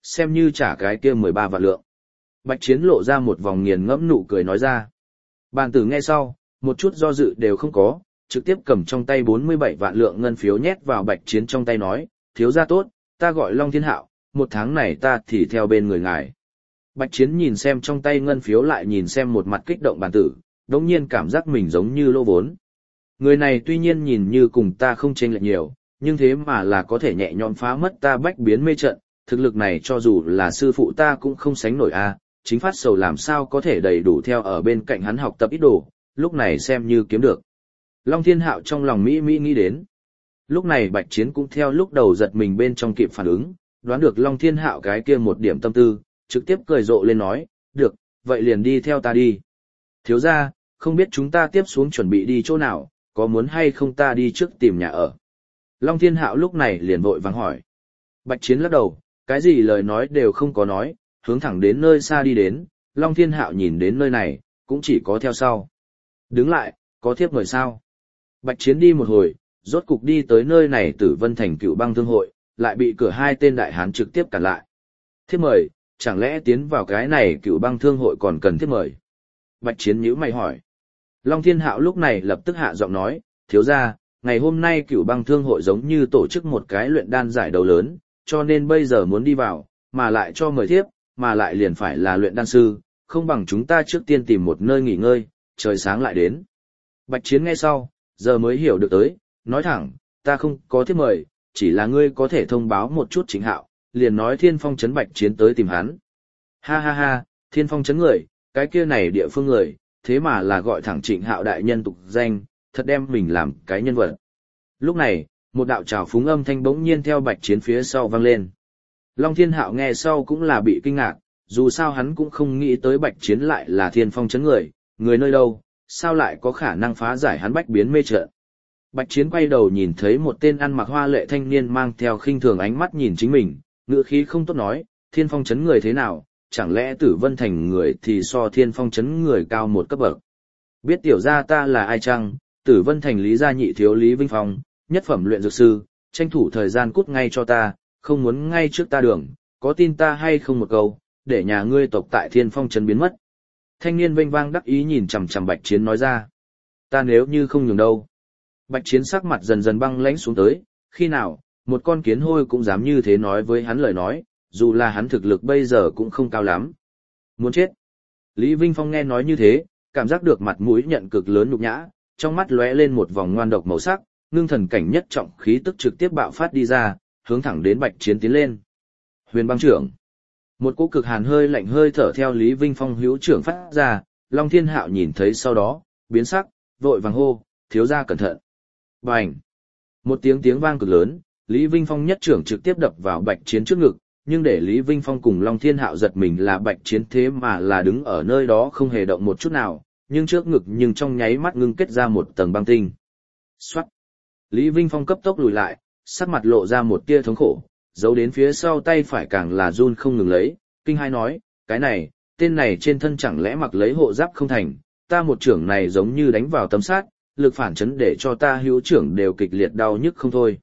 xem như trả cái kia 13 vạn lượng. Bạch Chiến lộ ra một vòng nghiền ngẫm nụ cười nói ra. Bàn tử nghe sau, một chút do dự đều không có, trực tiếp cầm trong tay 47 vạn lượng ngân phiếu nhét vào Bạch Chiến trong tay nói, thiếu gia tốt, ta gọi Long Thiên Hạo, một tháng này ta thì theo bên người ngài. Bạch Chiến nhìn xem trong tay ngân phiếu lại nhìn xem một mặt kích động bàn tử, đống nhiên cảm giác mình giống như lô vốn. Người này tuy nhiên nhìn như cùng ta không chênh lệch nhiều, nhưng thế mà là có thể nhẹ nhõm phá mất ta bách biến mê trận, thực lực này cho dù là sư phụ ta cũng không sánh nổi a. Chính phát sầu làm sao có thể đầy đủ theo ở bên cạnh hắn học tập ít đồ, lúc này xem như kiếm được. Long Thiên Hạo trong lòng Mỹ nghĩ đến. Lúc này Bạch Chiến cũng theo lúc đầu giật mình bên trong kịp phản ứng, đoán được Long Thiên Hạo cái kia một điểm tâm tư, trực tiếp cười rộ lên nói, được, vậy liền đi theo ta đi. Thiếu gia, không biết chúng ta tiếp xuống chuẩn bị đi chỗ nào, có muốn hay không ta đi trước tìm nhà ở. Long Thiên Hạo lúc này liền vội vàng hỏi. Bạch Chiến lắc đầu, cái gì lời nói đều không có nói, hướng thẳng đến nơi xa đi đến, Long Thiên Hạo nhìn đến nơi này, cũng chỉ có theo sau. Đứng lại, có thiếp mời sao? Bạch Chiến đi một hồi, rốt cục đi tới nơi này Tử Vân Thành Cựu Băng Thương hội, lại bị cửa hai tên đại hán trực tiếp cản lại. Thiếp mời, chẳng lẽ tiến vào cái này Cựu Băng Thương hội còn cần thiếp mời? Bạch Chiến nhíu mày hỏi. Long Thiên Hạo lúc này lập tức hạ giọng nói, thiếu gia, ngày hôm nay Cựu Băng Thương hội giống như tổ chức một cái luyện đan giải đấu lớn, cho nên bây giờ muốn đi vào, mà lại cho mời thiếp, mà lại liền phải là luyện đan sư, không bằng chúng ta trước tiên tìm một nơi nghỉ ngơi, trời sáng lại đến. Bạch Chiến nghe sau, giờ mới hiểu được tới, nói thẳng, ta không có thiếp mời, chỉ là ngươi có thể thông báo một chút Trịnh Hạo, liền nói Thiên Phong trấn Bạch Chiến tới tìm hắn. Ha ha ha, Thiên Phong trấn người, cái kia này địa phương người, thế mà là gọi thẳng Trịnh Hạo đại nhân tục danh, thật đem mình làm cái nhân vật. Lúc này, một đạo trào phúng âm thanh bỗng nhiên theo Bạch Chiến phía sau vang lên. Long Thiên Hạo nghe sau cũng là bị kinh ngạc, dù sao hắn cũng không nghĩ tới Bạch Chiến lại là Thiên Phong trấn người, người nơi đâu, sao lại có khả năng phá giải hắn bách biến mê trận. Bạch Chiến quay đầu nhìn thấy một tên ăn mặc hoa lệ thanh niên mang theo khinh thường ánh mắt nhìn chính mình, ngữ khí không tốt nói, Thiên Phong trấn người thế nào, chẳng lẽ Tử Vân Thành người thì so Thiên Phong trấn người cao một cấp bậc. Biết tiểu gia ta là ai chăng, Tử Vân Thành Lý gia nhị thiếu Lý Vinh Phong, nhất phẩm luyện dược sư, tranh thủ thời gian cút ngay cho ta, không muốn ngay trước ta đường, có tin ta hay không một câu, để nhà ngươi tộc tại Thiên Phong trấn biến mất. Thanh niên vênh vang đắc ý nhìn chằm chằm Bạch Chiến nói ra. Ta nếu như không nhường đâu. Bạch Chiến sắc mặt dần dần băng lãnh xuống tới, khi nào, một con kiến hôi cũng dám như thế nói với hắn lời nói, dù là hắn thực lực bây giờ cũng không cao lắm. Muốn chết. Lý Vinh Phong nghe nói như thế, cảm giác được mặt mũi nhận cực lớn nhục nhã, trong mắt lóe lên một vòng ngoan độc màu sắc, ngưng thần cảnh nhất trọng khí tức trực tiếp bạo phát đi ra, hướng thẳng đến Bạch Chiến tiến lên. Huyền băng trưởng. Một cỗ cực hàn hơi lạnh hơi thở theo Lý Vinh Phong hữu trưởng phát ra, Long Thiên Hạo nhìn thấy sau đó, biến sắc, vội vàng hô, thiếu gia cẩn thận. Bành! Một tiếng vang cực lớn, Lý Vinh Phong nhất trưởng trực tiếp đập vào Bạch Chiến trước ngực, nhưng để Lý Vinh Phong cùng Long Thiên Hạo giật mình là Bạch Chiến thế mà là đứng ở nơi đó không hề động một chút nào, nhưng trước ngực nhưng trong nháy mắt ngưng kết ra một tầng băng tinh. Xoát! Lý Vinh Phong cấp tốc lùi lại, sắc mặt lộ ra một tia thống khổ, giấu đến phía sau tay phải càng là run không ngừng lấy, kinh hai nói, cái này, tên này trên thân chẳng lẽ mặc lấy hộ giáp không thành, ta một trưởng này giống như đánh vào tấm sát, lực phản chấn để cho ta hữu trưởng đều kịch liệt đau nhức không thôi.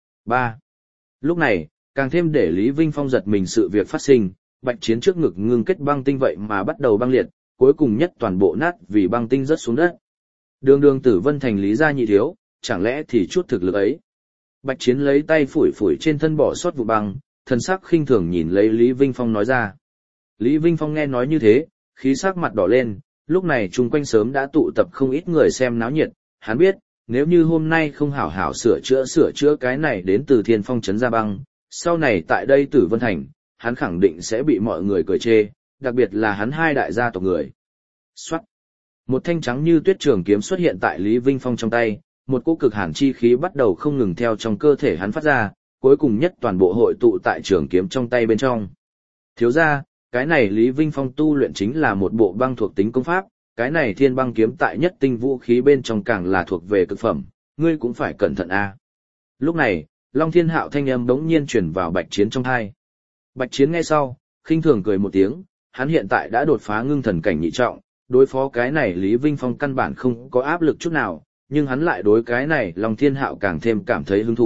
3. Lúc này, càng thêm để Lý Vinh Phong giật mình sự việc phát sinh, Bạch Chiến trước ngực ngưng kết băng tinh vậy mà bắt đầu băng liệt, cuối cùng nhất toàn bộ nát vì băng tinh rớt xuống đất. Đường Tử Vân Thành Lý gia nhị thiếu, chẳng lẽ thì chút thực lực ấy. Bạch Chiến lấy tay phủi phủi trên thân bỏ sót vụ băng, thần sắc khinh thường nhìn lấy Lý Vinh Phong nói ra. Lý Vinh Phong nghe nói như thế, khí sắc mặt đỏ lên, lúc này chung quanh sớm đã tụ tập không ít người xem náo nhiệt, hắn biết, nếu như hôm nay không hảo hảo sửa chữa cái này đến từ Thiên Phong trấn ra băng, sau này tại đây Tử Vân Thành, hắn khẳng định sẽ bị mọi người cười chê, đặc biệt là hắn hai đại gia tộc người. Soát! Một thanh trắng như tuyết trường kiếm xuất hiện tại Lý Vinh Phong trong tay, một cỗ cực hàn chi khí bắt đầu không ngừng theo trong cơ thể hắn phát ra, cuối cùng nhất toàn bộ hội tụ tại trường kiếm trong tay bên trong. Thiếu gia, cái này Lý Vinh Phong tu luyện chính là một bộ băng thuộc tính công pháp, cái này thiên băng kiếm tại nhất tinh vũ khí bên trong càng là thuộc về cực phẩm, ngươi cũng phải cẩn thận a. Lúc này, Long Thiên Hạo thanh âm bỗng nhiên truyền vào Bạch Chiến trong tai. Bạch Chiến nghe sau, khinh thường cười một tiếng, hắn hiện tại đã đột phá ngưng thần cảnh nhị trọng, đối phó cái này Lý Vinh Phong căn bản không có áp lực chút nào, nhưng hắn lại đối cái này Long Thiên Hạo càng thêm cảm thấy hứng thú,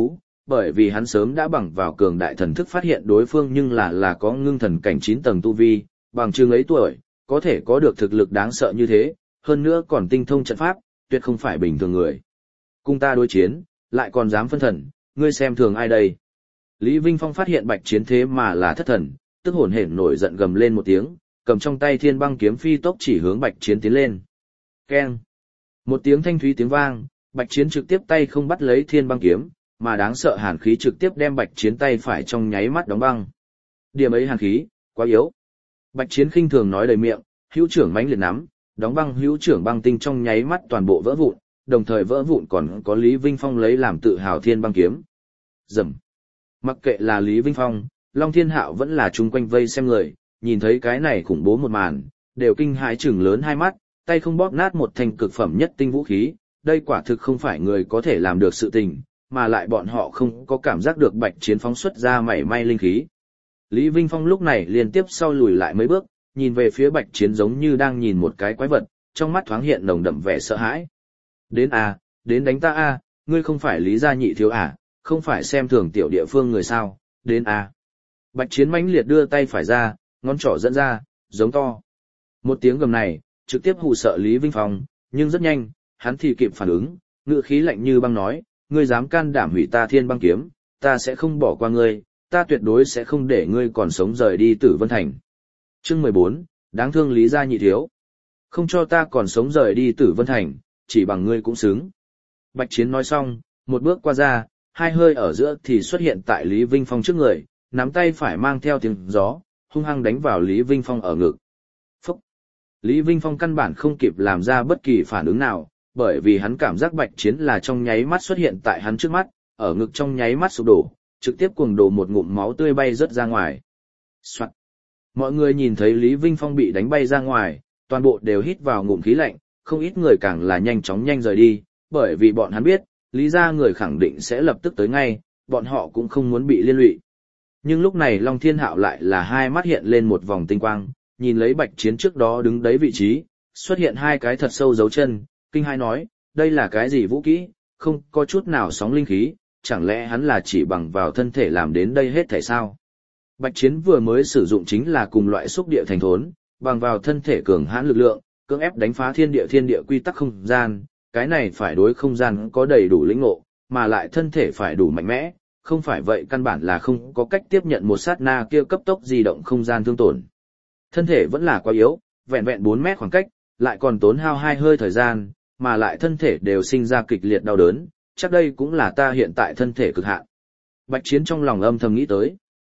bởi vì hắn sớm đã bằng vào cường đại thần thức phát hiện đối phương nhưng là có ngưng thần cảnh 9 tầng tu vi, bằng chừng ấy tuổi, có thể có được thực lực đáng sợ như thế, hơn nữa còn tinh thông trận pháp, tuyệt không phải bình thường người. Cùng ta đối chiến, lại còn dám phân thần, ngươi xem thường ai đây? Lý Vinh Phong phát hiện Bạch Chiến thế mà là thất thần, tức hổn hển nổi giận gầm lên một tiếng, cầm trong tay Thiên Băng kiếm phi tốc chỉ hướng Bạch Chiến tiến lên. Keng! Một tiếng thanh thúy tiếng vang, Bạch Chiến trực tiếp tay không bắt lấy Thiên Băng kiếm, mà đáng sợ hàn khí trực tiếp đem Bạch Chiến tay phải trong nháy mắt đóng băng. Điểm ấy hàn khí, quá yếu. Bạch Chiến khinh thường nói đầy miệng, hữu trưởng mãnh liệt nắm, đóng băng hữu trưởng băng tinh trong nháy mắt toàn bộ vỡ vụn, đồng thời vỡ vụn còn có Lý Vinh Phong lấy làm tự hào Thiên Băng kiếm. Rầm. Mặc kệ là Lý Vinh Phong, Long Thiên Hạo vẫn là chung quanh vây xem người, nhìn thấy cái này khủng bố một màn, đều kinh hãi trừng lớn hai mắt, tay không bóp nát một thanh cực phẩm nhất tinh vũ khí, đây quả thực không phải người có thể làm được sự tình, mà lại bọn họ không có cảm giác được Bạch Chiến phóng xuất ra mảy may linh khí. Lý Vinh Phong lúc này liên tiếp sau lùi lại mấy bước, nhìn về phía Bạch Chiến giống như đang nhìn một cái quái vật, trong mắt thoáng hiện nồng đậm vẻ sợ hãi. Đến à, đến đánh ta à, ngươi không phải Lý gia nhị thiếu à, không phải xem thường tiểu địa phương người sao, đến à. Bạch Chiến mãnh liệt đưa tay phải ra, ngón trỏ dẫn ra, giống to. Một tiếng gầm này, trực tiếp hù sợ Lý Vinh Phong, nhưng rất nhanh, hắn thì kịp phản ứng, ngữ khí lạnh như băng nói, ngươi dám can đảm hủy ta Thiên Băng kiếm, ta sẽ không bỏ qua ngươi, ta tuyệt đối sẽ không để ngươi còn sống rời đi Tử Vân Thành. Chương 14, đáng thương Lý gia nhị thiếu. Không cho ta còn sống rời đi Tử Vân Thành, chỉ bằng ngươi cũng xứng. Bạch Chiến nói xong, một bước qua ra, hai hơi ở giữa thì xuất hiện tại Lý Vinh Phong trước người, nắm tay phải mang theo tiếng gió, hung hăng đánh vào Lý Vinh Phong ở ngực. Phúc! Lý Vinh Phong căn bản không kịp làm ra bất kỳ phản ứng nào, bởi vì hắn cảm giác Bạch Chiến là trong nháy mắt xuất hiện tại hắn trước mắt, ở ngực trong nháy mắt sụp đổ, trực tiếp cuồng đổ một ngụm máu tươi bay rớt ra ngoài. Soạn. Mọi người nhìn thấy Lý Vinh Phong bị đánh bay ra ngoài, toàn bộ đều hít vào ngụm khí lạnh, không ít người càng là nhanh chóng nhanh rời đi, bởi vì bọn hắn biết, Lý gia người khẳng định sẽ lập tức tới ngay, bọn họ cũng không muốn bị liên lụy. Nhưng lúc này Long Thiên Hạo lại là hai mắt hiện lên một vòng tinh quang, nhìn lấy Bạch Chiến trước đó đứng đấy vị trí, xuất hiện hai cái thật sâu dấu chân, kinh hai nói, đây là cái gì vũ kỹ, không có chút nào sóng linh khí, chẳng lẽ hắn là chỉ bằng vào thân thể làm đến đây hết thể sao? Bạch Chiến vừa mới sử dụng chính là cùng loại xúc địa thành thốn, bằng vào thân thể cường hãn lực lượng, cưỡng ép đánh phá thiên địa quy tắc không gian, cái này phải đối không gian có đầy đủ lĩnh ngộ, mà lại thân thể phải đủ mạnh mẽ, không phải vậy căn bản là không có cách tiếp nhận một sát na kia cấp tốc di động không gian thương tổn. Thân thể vẫn là quá yếu, vẹn vẹn 4 mét khoảng cách, lại còn tốn hao hai hơi thời gian, mà lại thân thể đều sinh ra kịch liệt đau đớn, chắc đây cũng là ta hiện tại thân thể cực hạn. Bạch Chiến trong lòng âm thầm nghĩ tới.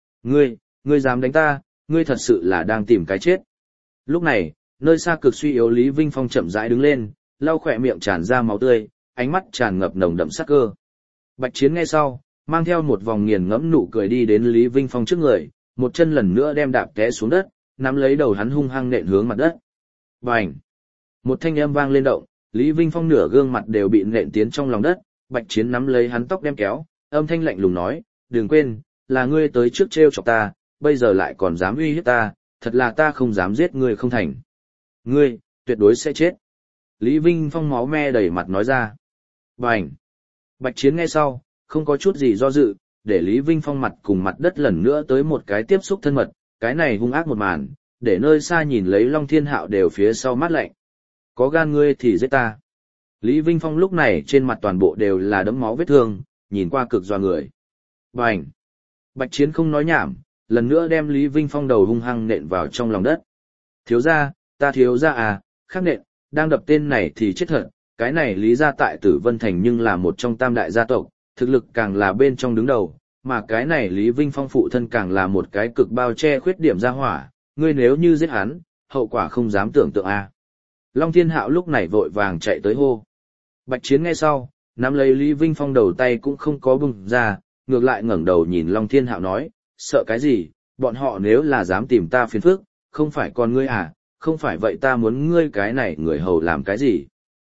Ngươi dám đánh ta, ngươi thật sự là đang tìm cái chết. Lúc này, nơi xa cực suy yếu Lý Vinh Phong chậm rãi đứng lên, lau khỏe miệng tràn ra máu tươi, ánh mắt tràn ngập nồng đậm sát cơ. Bạch Chiến nghe sau, mang theo một vòng nghiền ngẫm nụ cười đi đến Lý Vinh Phong trước người, một chân lần nữa đem đạp té xuống đất, nắm lấy đầu hắn hung hăng nện hướng mặt đất. Bành! Một thanh âm vang lên động, Lý Vinh Phong nửa gương mặt đều bị nện tiến trong lòng đất, Bạch Chiến nắm lấy hắn tóc đem kéo, âm thanh lạnh lùng nói, đừng quên, là ngươi tới trước trêu chọc ta, bây giờ lại còn dám uy hiếp ta, thật là ta không dám giết ngươi không thành. Ngươi, tuyệt đối sẽ chết. Lý Vinh Phong máu me đầy mặt nói ra. Bành! Bạch Chiến nghe sau, không có chút gì do dự, để Lý Vinh Phong mặt cùng mặt đất lần nữa tới một cái tiếp xúc thân mật, cái này hung ác một màn, để nơi xa nhìn lấy Long Thiên Hạo đều phía sau mát lạnh. Có gan ngươi thì giết ta. Lý Vinh Phong lúc này trên mặt toàn bộ đều là đẫm máu vết thương, nhìn qua cực doa người. Bành! Bạch Chiến không nói nhảm, lần nữa đem Lý Vinh Phong đầu hung hăng nện vào trong lòng đất. Thiếu gia, ta thiếu gia à, khắc nện, đang đập tên này thì chết thật, cái này Lý gia tại Tử Vân Thành nhưng là một trong tam đại gia tộc, thực lực càng là bên trong đứng đầu, mà cái này Lý Vinh Phong phụ thân càng là một cái cực bao che khuyết điểm gia hỏa, ngươi nếu như giết hắn, hậu quả không dám tưởng tượng à. Long Thiên Hạo lúc này vội vàng chạy tới hô. Bạch Chiến nghe sau, nắm lấy Lý Vinh Phong đầu tay cũng không có bung ra, ngược lại ngẩng đầu nhìn Long Thiên Hạo nói, sợ cái gì, bọn họ nếu là dám tìm ta phiền phức, không phải con ngươi à, không phải vậy ta muốn ngươi cái này người hầu làm cái gì.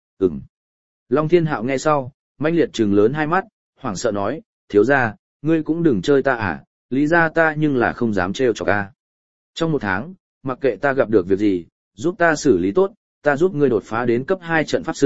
Long Thiên Hạo nghe sau, mãnh liệt trừng lớn hai mắt, hoảng sợ nói, thiếu gia, ngươi cũng đừng chơi ta à, Lý gia ta nhưng là không dám trêu chọc a. Trong 1 tháng, mặc kệ ta gặp được việc gì, giúp ta xử lý tốt, ta giúp ngươi đột phá đến cấp 2 trận pháp sư,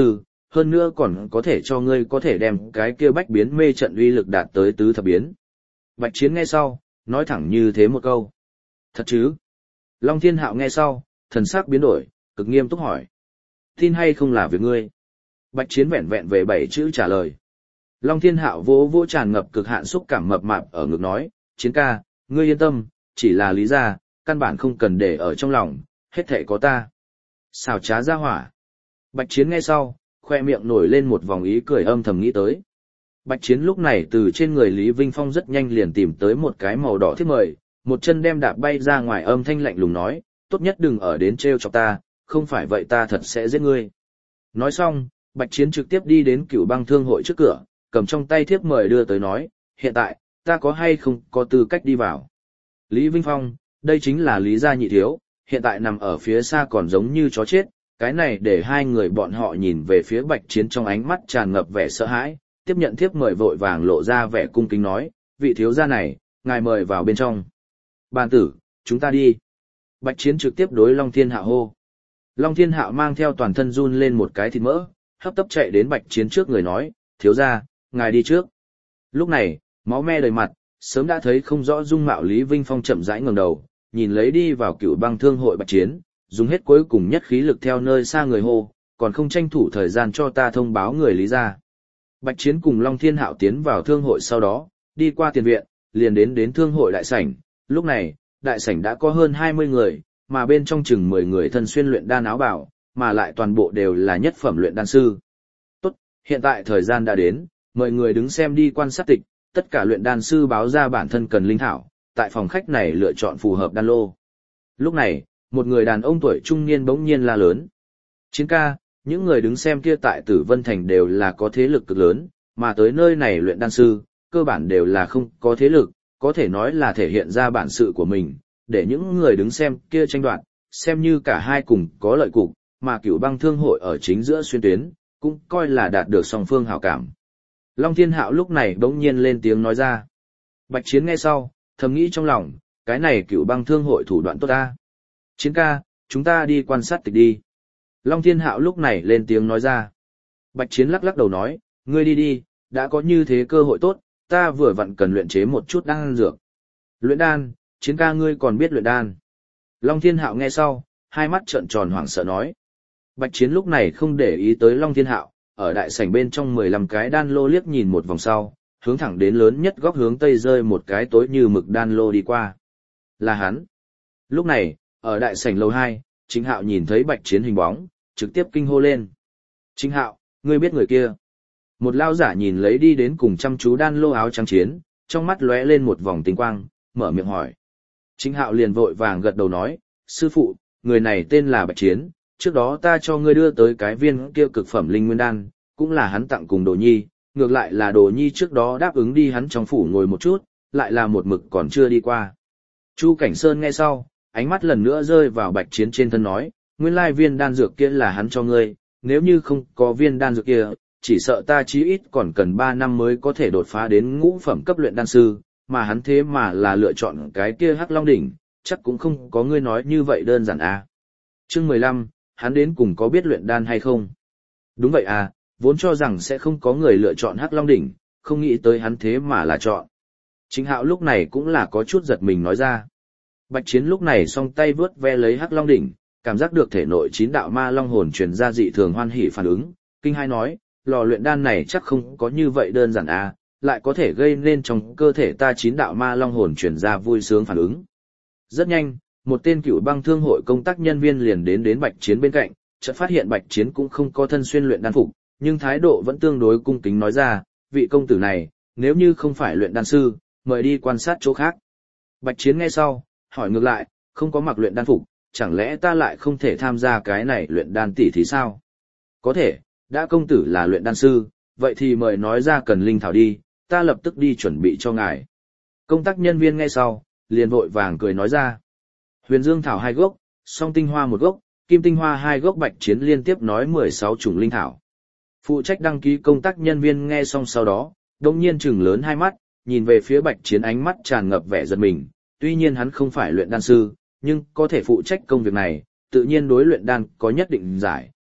hơn nữa còn có thể cho ngươi có thể đem cái kia bách biến mê trận uy lực đạt tới tứ thập biến. Bạch Chiến nghe sau, nói thẳng như thế một câu. Thật chứ? Long Thiên Hạo nghe sau, thần sắc biến đổi, cực nghiêm túc hỏi. Tin hay không là việc ngươi? Bạch Chiến vẹn vẹn về 7 chữ trả lời. Long Thiên Hạo vỗ vỗ tràn ngập cực hạn xúc cảm mập mạp ở ngực nói, Chiến ca, ngươi yên tâm, chỉ là lý gia, căn bản không cần để ở trong lòng, hết thảy có ta. Xảo trá ra hỏa. Bạch Chiến nghe sau, khoe miệng nổi lên một vòng ý cười âm thầm nghĩ tới. Bạch Chiến lúc này từ trên người Lý Vinh Phong rất nhanh liền tìm tới một cái màu đỏ thiếp mời, một chân đem đạp bay ra ngoài, âm thanh lạnh lùng nói, tốt nhất đừng ở đến trêu chọc ta, không phải vậy ta thật sẽ giết ngươi. Nói xong, Bạch Chiến trực tiếp đi đến Cửu Băng Thương hội trước cửa, cầm trong tay thiếp mời đưa tới nói, hiện tại, ta có hay không có tư cách đi vào. Lý Vinh Phong, đây chính là Lý gia nhị thiếu, hiện tại nằm ở phía xa còn giống như chó chết, cái này để hai người bọn họ nhìn về phía Bạch Chiến trong ánh mắt tràn ngập vẻ sợ hãi, tiếp nhận thiếp mời vội vàng lộ ra vẻ cung kính nói, vị thiếu gia này, ngài mời vào bên trong. Bàn tử, chúng ta đi. Bạch Chiến trực tiếp đối Long Thiên Hạo hô. Long Thiên Hạo mang theo toàn thân run lên một cái thịt mỡ, hấp tấp chạy đến Bạch Chiến trước người nói, thiếu gia, ngài đi trước. Lúc này, máu me đầy mặt, sớm đã thấy không rõ dung mạo Lý Vinh Phong chậm rãi ngẩng đầu, nhìn lấy đi vào Cửu Băng Thương hội Bạch Chiến, dùng hết cuối cùng nhất khí lực theo nơi xa người hô, còn không tranh thủ thời gian cho ta thông báo người Lý gia. Bạch Chiến cùng Long Thiên Hạo tiến vào thương hội sau đó, đi qua tiền viện, liền đến thương hội đại sảnh, lúc này, đại sảnh đã có hơn 20 người, mà bên trong chừng 10 người thân xuyên luyện đan áo bào, mà lại toàn bộ đều là nhất phẩm luyện đan sư. Tốt, hiện tại thời gian đã đến, mời người đứng xem đi quan sát tịch, tất cả luyện đan sư báo ra bản thân cần linh thảo, tại phòng khách này lựa chọn phù hợp đan lô. Lúc này, một người đàn ông tuổi trung niên bỗng nhiên la lớn. Chiến ca, những người đứng xem kia tại Tử Vân Thành đều là có thế lực cực lớn, mà tới nơi này luyện đan sư, cơ bản đều là không có thế lực, có thể nói là thể hiện ra bản sự của mình, để những người đứng xem kia tranh đoạt, xem như cả hai cùng có lợi cục, mà Cửu Băng Thương hội ở chính giữa xuyên tuyến, cũng coi là đạt được song phương hảo cảm. Long Thiên Hạo lúc này bỗng nhiên lên tiếng nói ra. Bạch Chiến nghe sau, thầm nghĩ trong lòng, cái này Cửu Băng Thương hội thủ đoạn tốt ta. Chiến ca, chúng ta đi quan sát tịch đi. Long Thiên Hạo lúc này lên tiếng nói ra. Bạch Chiến lắc lắc đầu nói, ngươi đi đi, đã có như thế cơ hội tốt, ta vừa vặn cần luyện chế một chút đan dược. Luyện đan, Chiến ca ngươi còn biết luyện đan. Long Thiên Hạo nghe sau, hai mắt trợn tròn hoảng sợ nói. Bạch Chiến lúc này không để ý tới Long Thiên Hạo, ở đại sảnh bên trong 15 cái đan lô liếc nhìn một vòng sau, hướng thẳng đến lớn nhất góc hướng tây rơi một cái tối như mực đan lô đi qua. Là hắn. Lúc này, ở đại sảnh lầu 2, Chính Hạo nhìn thấy Bạch Chiến hình bóng, trực tiếp kinh hô lên. Chính Hạo, ngươi biết người kia? Một lao giả nhìn lấy đi đến cùng chăm chú đan lô áo trắng chiến, trong mắt lóe lên một vòng tinh quang, mở miệng hỏi. Chính Hạo liền vội vàng gật đầu nói, sư phụ, người này tên là Bạch Chiến, trước đó ta cho ngươi đưa tới cái viên kia cực phẩm linh nguyên đan, cũng là hắn tặng cùng Đồ Nhi, ngược lại là Đồ Nhi trước đó đáp ứng đi hắn trong phủ ngồi một chút, lại là một mực còn chưa đi qua. Chu Cảnh Sơn nghe sau, ánh mắt lần nữa rơi vào Bạch Chiến trên thân nói, nguyên lai viên đan dược kia là hắn cho ngươi, nếu như không có viên đan dược kia, chỉ sợ ta chí ít còn cần 3 năm mới có thể đột phá đến ngũ phẩm cấp luyện đan sư, mà hắn thế mà là lựa chọn cái kia Hắc Long đỉnh, chắc cũng không có ngươi nói như vậy đơn giản à. Chương 15, hắn đến cùng có biết luyện đan hay không? Đúng vậy à, vốn cho rằng sẽ không có người lựa chọn Hắc Long đỉnh, không nghĩ tới hắn thế mà là chọn. Chính Hạo lúc này cũng là có chút giật mình nói ra. Bạch Chiến lúc này song tay vướt ve lấy Hắc Long đỉnh, cảm giác được thể nội 9 đạo ma long hồn truyền ra dị thường hoan hỉ phản ứng, kinh hai nói, lò luyện đan này chắc không có như vậy đơn giản à, lại có thể gây nên trong cơ thể ta 9 đạo ma long hồn truyền ra vui sướng phản ứng. Rất nhanh, một tên Cửu Băng Thương hội công tác nhân viên liền đến Bạch Chiến bên cạnh, chợt phát hiện Bạch Chiến cũng không có thân xuyên luyện đan phục, nhưng thái độ vẫn tương đối cung kính nói ra, vị công tử này, nếu như không phải luyện đan sư, mời đi quan sát chỗ khác. Bạch Chiến nghe sau, hỏi ngược lại, không có mặc luyện đan phục, chẳng lẽ ta lại không thể tham gia cái này luyện đan tỷ thí sao? Có thể, đã công tử là luyện đan sư, vậy thì mời nói ra cần linh thảo đi, ta lập tức đi chuẩn bị cho ngài. Công tác nhân viên nghe sau, liền vội vàng cười nói ra. Huyền Dương thảo 2 gốc, song tinh hoa 1 gốc, kim tinh hoa 2 gốc. Bạch Chiến liên tiếp nói 16 chủng linh thảo. Phụ trách đăng ký công tác nhân viên nghe xong sau đó, đột nhiên trừng lớn hai mắt, nhìn về phía Bạch Chiến ánh mắt tràn ngập vẻ giật mình, tuy nhiên hắn không phải luyện đan sư, nhưng có thể phụ trách công việc này, tự nhiên đối luyện đan có nhất định giải,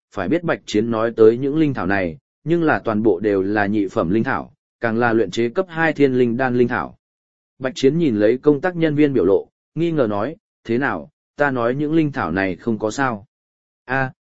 phải biết Bạch Chiến nói tới những linh thảo này, nhưng là toàn bộ đều là nhị phẩm linh thảo, càng là luyện chế cấp 2 thiên linh đan linh thảo. Bạch Chiến nhìn lấy công tác nhân viên biểu lộ, nghi ngờ nói, thế nào, ta nói những linh thảo này không có sao. A,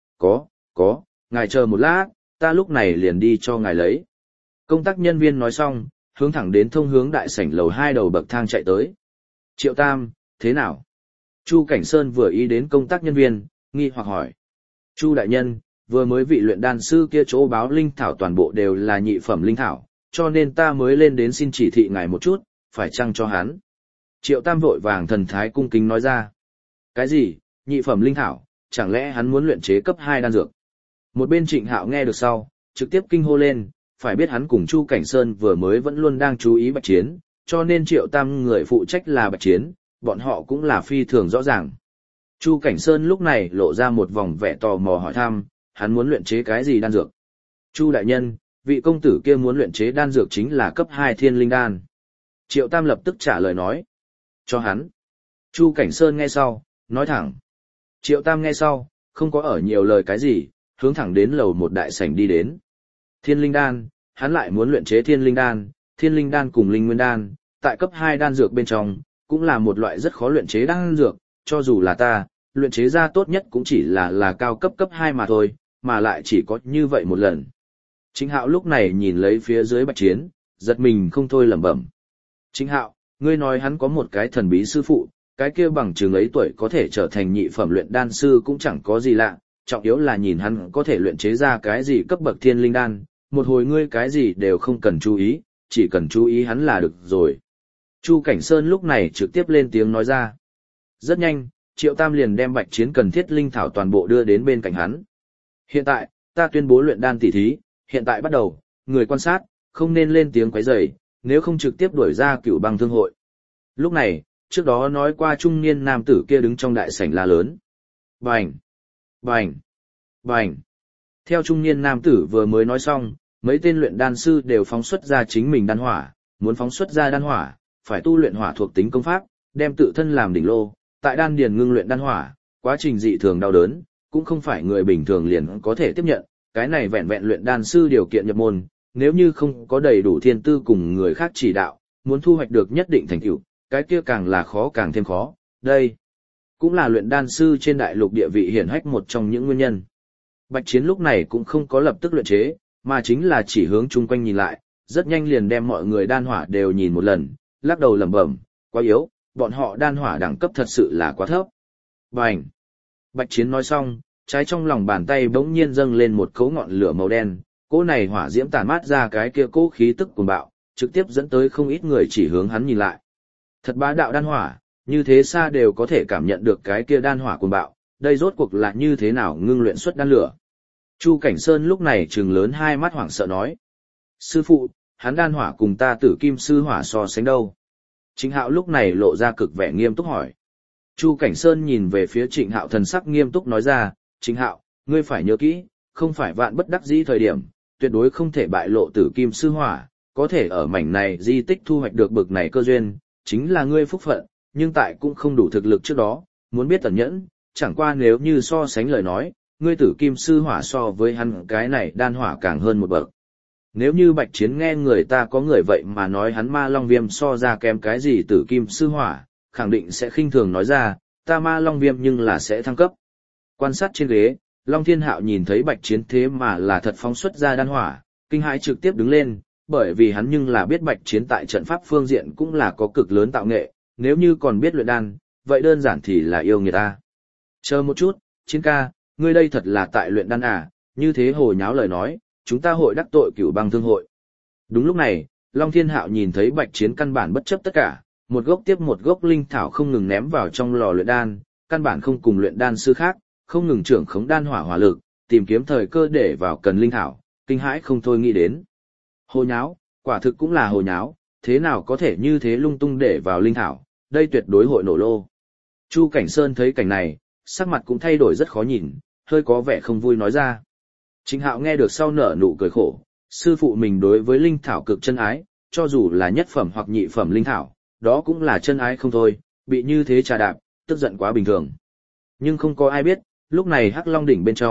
có, ngài chờ một lát, ta lúc này liền đi cho ngài lấy. Công tác nhân viên nói xong, hướng thẳng đến thông hướng đại sảnh lầu 2 đầu bậc thang chạy tới. Triệu Tam, thế nào? Chu Cảnh Sơn vừa ý đến công tác nhân viên, nghi hoặc hỏi. Chu đại nhân, vừa mới vị luyện đan sư kia chỗ báo linh thảo toàn bộ đều là nhị phẩm linh thảo, cho nên ta mới lên đến xin chỉ thị ngài một chút, phải chăng cho hắn. Triệu Tam vội vàng thần thái cung kính nói ra. Cái gì, nhị phẩm linh thảo, chẳng lẽ hắn muốn luyện chế cấp 2 đan dược? Một bên Trịnh Hạo nghe được sau, trực tiếp kinh hô lên, phải biết hắn cùng Chu Cảnh Sơn vừa mới vẫn luôn đang chú ý Bạch Chiến, cho nên Triệu Tam người phụ trách là Bạch Chiến, bọn họ cũng là phi thường rõ ràng. Chu Cảnh Sơn lúc này lộ ra một vòng vẻ tò mò hỏi thăm, hắn muốn luyện chế cái gì đan dược? Chu đại nhân, vị công tử kia muốn luyện chế đan dược chính là cấp 2 thiên linh đan. Triệu Tam lập tức trả lời nói. Cho hắn. Chu Cảnh Sơn nghe sau, nói thẳng. Triệu Tam nghe sau, không có ở nhiều lời cái gì, hướng thẳng đến lầu một đại sảnh đi đến. Thiên linh đan, hắn lại muốn luyện chế thiên linh đan cùng linh nguyên đan, tại cấp 2 đan dược bên trong, cũng là một loại rất khó luyện chế đan dược, cho dù là ta, luyện chế ra tốt nhất cũng chỉ là cao cấp 2 mà thôi, mà lại chỉ có như vậy một lần. Chính Hạo lúc này nhìn lấy phía dưới Bạch Chiến, giật mình không thôi lẩm bẩm. Chính Hạo, ngươi nói hắn có một cái thần bí sư phụ, cái kia bằng chừng ấy tuổi có thể trở thành nhị phẩm luyện đan sư cũng chẳng có gì lạ, trọng yếu là nhìn hắn có thể luyện chế ra cái gì cấp bậc thiên linh đan, một hồi ngươi cái gì đều không cần chú ý, chỉ cần chú ý hắn là được rồi. Chu Cảnh Sơn lúc này trực tiếp lên tiếng nói ra. Rất nhanh, Triệu Tam liền đem Bạch Chiến cần thiết linh thảo toàn bộ đưa đến bên cạnh hắn. Hiện tại, ta tuyên bố luyện đan tỉ thí, hiện tại bắt đầu, người quan sát, không nên lên tiếng quấy rầy, nếu không trực tiếp đuổi ra Cửu Băng Thương hội. Lúc này, trước đó nói qua trung niên nam tử kia đứng trong đại sảnh la lớn. Bành! Bành! Bành! Theo trung niên nam tử vừa mới nói xong, mấy tên luyện đan sư đều phóng xuất ra chính mình đan hỏa, muốn phóng xuất ra đan hỏa, phải tu luyện hỏa thuộc tính công pháp, đem tự thân làm đỉnh lô, tại đan điền ngưng luyện đan hỏa, quá trình dị thường đau đớn, cũng không phải người bình thường liền có thể tiếp nhận, cái này vẹn vẹn luyện đan sư điều kiện nhập môn, nếu như không có đầy đủ thiên tư cùng người khác chỉ đạo, muốn thu hoạch được nhất định thành tựu, cái kia càng là khó càng thêm khó, đây cũng là luyện đan sư trên đại lục địa vị hiển hách một trong những nguyên nhân. Bạch Chiến lúc này cũng không có lập tức luyện chế, mà chính là chỉ hướng chung quanh nhìn lại, rất nhanh liền đem mọi người đan hỏa đều nhìn một lần, lắc đầu lẩm bẩm, quá yếu, bọn họ đan hỏa đẳng cấp thật sự là quá thấp. Bành! Bạch Chiến nói xong, trái trong lòng bàn tay bỗng nhiên dâng lên một cỗ ngọn lửa màu đen, cỗ này hỏa diễm tản mát ra cái kia cỗ khí tức cuồng bạo, trực tiếp dẫn tới không ít người chỉ hướng hắn nhìn lại. Thật bá đạo đan hỏa, như thế xa đều có thể cảm nhận được cái kia đan hỏa cuồng bạo, đây rốt cuộc là như thế nào ngưng luyện xuất đan lửa. Chu Cảnh Sơn lúc này trừng lớn hai mắt hoảng sợ nói. Sư phụ, hắn đan hỏa cùng ta Tử Kim sư hỏa so sánh đâu? Trịnh Hạo lúc này lộ ra cực vẻ nghiêm túc hỏi. Chu Cảnh Sơn nhìn về phía Trịnh Hạo thần sắc nghiêm túc nói ra, Trịnh Hạo, ngươi phải nhớ kỹ, không phải vạn bất đắc dĩ thời điểm, tuyệt đối không thể bại lộ Tử Kim sư hỏa, có thể ở mảnh này di tích thu hoạch được bực này cơ duyên, chính là ngươi phúc phận, nhưng tại cũng không đủ thực lực trước đó, muốn biết tẩn nhẫn, chẳng qua nếu như so sánh lời nói, ngươi Tử Kim sư hỏa so với hắn cái này đan hỏa càng hơn một bậc. Nếu như Bạch Chiến nghe người ta có người vậy mà nói hắn Ma Long Viêm so ra kém cái gì Tử Kim sư hỏa, khẳng định sẽ khinh thường nói ra, ta Ma Long Viêm nhưng là sẽ thăng cấp. Quan sát trên ghế, Long Thiên Hạo nhìn thấy Bạch Chiến thế mà là thật phóng xuất ra đan hỏa, kinh hãi trực tiếp đứng lên, bởi vì hắn nhưng là biết Bạch Chiến tại trận pháp phương diện cũng là có cực lớn tạo nghệ, nếu như còn biết luyện đan, vậy đơn giản thì là yêu người ta. Chờ một chút, Chiến ca, ngươi đây thật là tại luyện đan à, như thế hồ nháo lời nói, chúng ta hội đắc tội Cửu Băng Thương hội. Đúng lúc này, Long Thiên Hạo nhìn thấy Bạch Chiến căn bản bất chấp tất cả, một gốc tiếp một gốc linh thảo không ngừng ném vào trong lò luyện đan, căn bản không cùng luyện đan sư khác, không ngừng trưởng khống đan hỏa hỏa lực, tìm kiếm thời cơ để vào cần linh thảo, kinh hãi không thôi nghĩ đến. Hồ nháo, quả thực cũng là hồ nháo, thế nào có thể như thế lung tung để vào linh thảo, đây tuyệt đối hội nổ lô. Chu Cảnh Sơn thấy cảnh này, sắc mặt cũng thay đổi rất khó nhìn, hơi có vẻ không vui nói ra. Trịnh Hạo nghe được sau nở nụ cười khổ, sư phụ mình đối với linh thảo cực chân ái, cho dù là nhất phẩm hoặc nhị phẩm linh thảo, đó cũng là chân ái không thôi, bị như thế trà đạp, tức giận quá bình thường. Nhưng không có ai biết, lúc này Hắc Long đỉnh bên trong,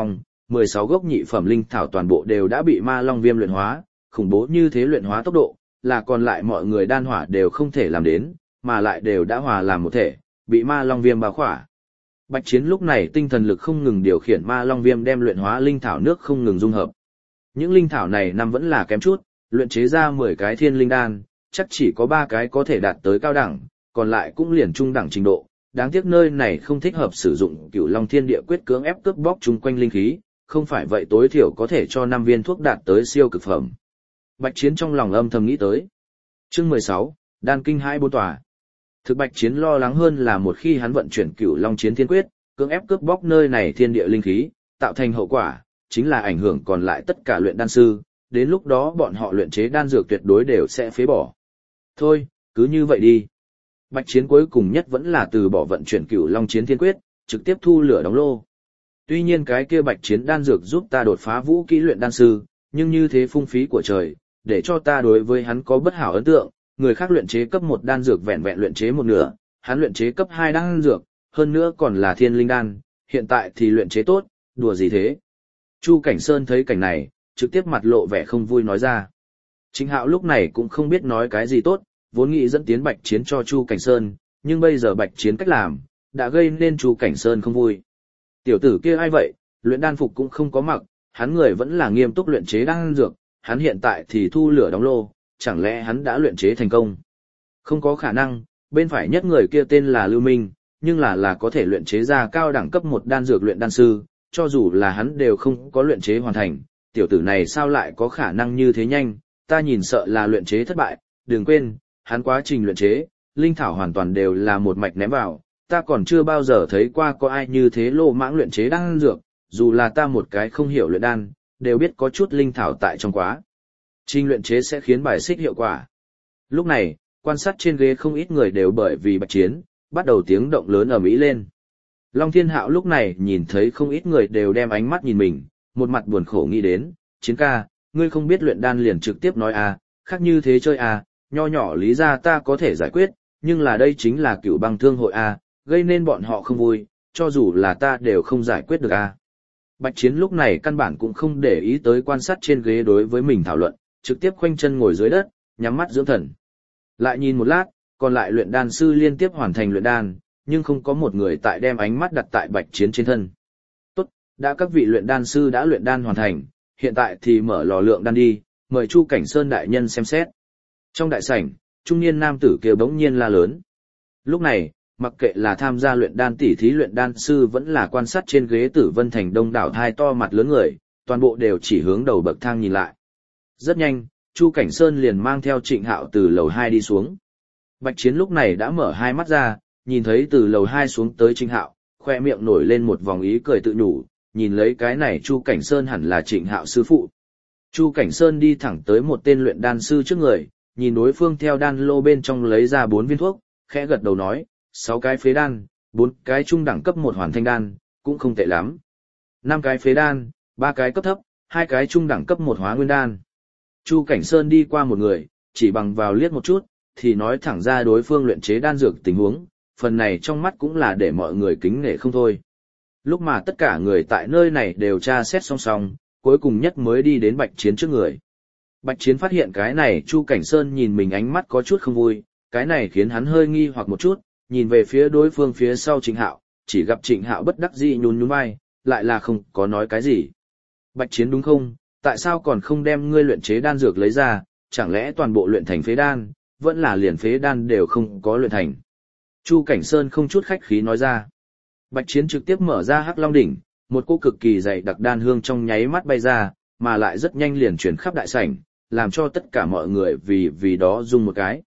16 gốc nhị phẩm linh thảo toàn bộ đều đã bị ma long viêm luyện hóa, khủng bố như thế luyện hóa tốc độ, là còn lại mọi người đan hỏa đều không thể làm đến, mà lại đều đã hòa làm một thể, bị ma long viêm bao khỏa. Bạch Chiến lúc này tinh thần lực không ngừng điều khiển ma long viêm đem luyện hóa linh thảo nước không ngừng dung hợp. Những linh thảo này năm vẫn là kém chút, luyện chế ra 10 cái thiên linh đan, chắc chỉ có 3 cái có thể đạt tới cao đẳng, còn lại cũng liền trung đẳng trình độ. Đáng tiếc nơi này không thích hợp sử dụng Cửu Long Thiên Địa Quyết cưỡng ép cướp bóc chung quanh linh khí, không phải vậy tối thiểu có thể cho 5 viên thuốc đạt tới siêu cực phẩm. Bạch Chiến trong lòng âm thầm nghĩ tới. Chương 16, Đan Kinh 24 tòa. Thực Bạch Chiến lo lắng hơn là một khi hắn vận chuyển Cửu Long Chiến Thiên Quyết, cưỡng ép cướp bóc nơi này thiên địa linh khí, tạo thành hậu quả, chính là ảnh hưởng còn lại tất cả luyện đan sư, đến lúc đó bọn họ luyện chế đan dược tuyệt đối đều sẽ phế bỏ. Thôi, cứ như vậy đi. Bạch Chiến cuối cùng nhất vẫn là từ bỏ vận chuyển Cửu Long Chiến Thiên Quyết, trực tiếp thu lửa đóng lô. Tuy nhiên cái kia Bạch Chiến đan dược giúp ta đột phá vũ kỹ luyện đan sư, nhưng như thế phung phí của trời, để cho ta đối với hắn có bất hảo ấn tượng, người khác luyện chế cấp 1 đan dược vẹn vẹn luyện chế một nửa, hắn luyện chế cấp 2 đan dược, hơn nữa còn là thiên linh đan, hiện tại thì luyện chế tốt, đùa gì thế. Chu Cảnh Sơn thấy cảnh này, trực tiếp mặt lộ vẻ không vui nói ra. Trịnh Hạo lúc này cũng không biết nói cái gì tốt, vốn nghĩ dẫn tiến Bạch Chiến cho Chu Cảnh Sơn, nhưng bây giờ Bạch Chiến cách làm, đã gây nên Chu Cảnh Sơn không vui. Tiểu tử kia ai vậy, luyện đan phục cũng không có mặc, hắn người vẫn là nghiêm túc luyện chế đan dược, hắn hiện tại thì thu lửa đóng lô, chẳng lẽ hắn đã luyện chế thành công? Không có khả năng, bên phải nhất người kia tên là Lưu Minh, nhưng là có thể luyện chế ra cao đẳng cấp 1 đan dược luyện đan sư, cho dù là hắn đều không có luyện chế hoàn thành, tiểu tử này sao lại có khả năng như thế nhanh, ta nhìn sợ là luyện chế thất bại, đừng quên, hắn quá trình luyện chế, linh thảo hoàn toàn đều là một mạch ném vào, ta còn chưa bao giờ thấy qua có ai như thế lô mãng luyện chế đan dược, dù là ta một cái không hiểu luyện đan, đều biết có chút linh thảo tại trong quá. Trình luyện chế sẽ khiến bài xích hiệu quả. Lúc này, quan sát trên ghế không ít người đều bởi vì Bạch Chiến, bắt đầu tiếng động lớn ầm ĩ lên. Long Thiên Hạo lúc này nhìn thấy không ít người đều đem ánh mắt nhìn mình, một mặt buồn khổ nghĩ đến, Chiến ca, ngươi không biết luyện đan liền trực tiếp nói khác như thế chơi nho nhỏ lý ra ta có thể giải quyết, nhưng là đây chính là Cửu Băng Thương hội gây nên bọn họ không vui, cho dù là ta đều không giải quyết được Bạch Chiến lúc này căn bản cũng không để ý tới quan sát trên ghế đối với mình thảo luận, trực tiếp khoanh chân ngồi dưới đất, nhắm mắt dưỡng thần. Lại nhìn một lát, còn lại luyện đan sư liên tiếp hoàn thành luyện đan, nhưng không có một người tại đem ánh mắt đặt tại Bạch Chiến trên thân. Tốt, đã các vị luyện đan sư đã luyện đan hoàn thành, hiện tại thì mở lò lượng đan đi, mời Chu Cảnh Sơn đại nhân xem xét. Trong đại sảnh, trung niên nam tử kia bỗng nhiên la lớn. Lúc này, mặc kệ là tham gia luyện đan tỉ thí luyện đan sư vẫn là quan sát trên ghế Tử Vân Thành đông đảo thai to mặt lớn người, toàn bộ đều chỉ hướng đầu bậc thang nhìn lại. Rất nhanh, Chu Cảnh Sơn liền mang theo Trịnh Hạo từ lầu 2 đi xuống. Bạch Chiến lúc này đã mở hai mắt ra, nhìn thấy từ lầu 2 xuống tới Trịnh Hạo, khoe miệng nổi lên một vòng ý cười tự nhủ, nhìn lấy cái này Chu Cảnh Sơn hẳn là Trịnh Hạo sư phụ. Chu Cảnh Sơn đi thẳng tới một tên luyện đan sư trước người, nhìn đối phương theo đan lô bên trong lấy ra 4 viên thuốc, khẽ gật đầu nói, 6 cái phế đan, 4 cái trung đẳng cấp 1 hoàn thanh đan, cũng không tệ lắm. 5 cái phế đan, 3 cái cấp thấp, 2 cái trung đẳng cấp 1 hóa nguyên đan. Chu Cảnh Sơn đi qua một người, chỉ bằng vào liếc một chút, thì nói thẳng ra đối phương luyện chế đan dược tình huống, phần này trong mắt cũng là để mọi người kính nể không thôi. Lúc mà tất cả người tại nơi này đều tra xét song song, cuối cùng nhất mới đi đến Bạch Chiến trước người. Bạch Chiến phát hiện cái này Chu Cảnh Sơn nhìn mình ánh mắt có chút không vui, cái này khiến hắn hơi nghi hoặc một chút, nhìn về phía đối phương phía sau Trịnh Hạo, chỉ gặp Trịnh Hạo bất đắc dĩ nhún nhún vai, lại là không có nói cái gì. Bạch Chiến đúng không, tại sao còn không đem ngươi luyện chế đan dược lấy ra, chẳng lẽ toàn bộ luyện thành phế đan, vẫn là liền phế đan đều không có luyện thành. Chu Cảnh Sơn không chút khách khí nói ra. Bạch Chiến trực tiếp mở ra Hắc Long đỉnh, một cỗ cực kỳ dày đặc đan hương trong nháy mắt bay ra, mà lại rất nhanh liền chuyển khắp đại sảnh, làm cho tất cả mọi người vì đó rung một cái.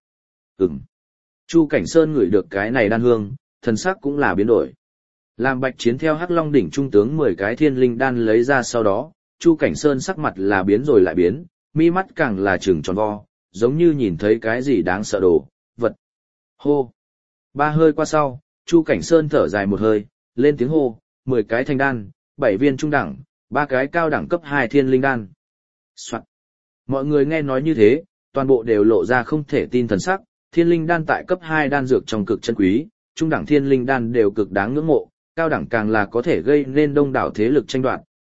Chu Cảnh Sơn ngửi được cái này đan hương, thần sắc cũng là biến đổi. Làm Bạch Chiến theo Hắc Long đỉnh trung tướng 10 cái thiên linh đan lấy ra sau đó, Chu Cảnh Sơn sắc mặt là biến rồi lại biến, mi mắt càng là trừng tròn vo, giống như nhìn thấy cái gì đáng sợ đồ, vật. Hô! 3 hơi qua sau, Chu Cảnh Sơn thở dài một hơi, lên tiếng hô, 10 cái thanh đan, 7 viên trung đẳng, 3 cái cao đẳng cấp 2 thiên linh đan. Soạn. Mọi người nghe nói như thế, toàn bộ đều lộ ra không thể tin thần sắc, thiên linh đan tại cấp 2 đan dược trong cực chân quý, trung đẳng thiên linh đan đều cực đáng ngưỡng mộ, cao đẳng càng là có thể gây nên đông đảo thế lực tranh đoạt,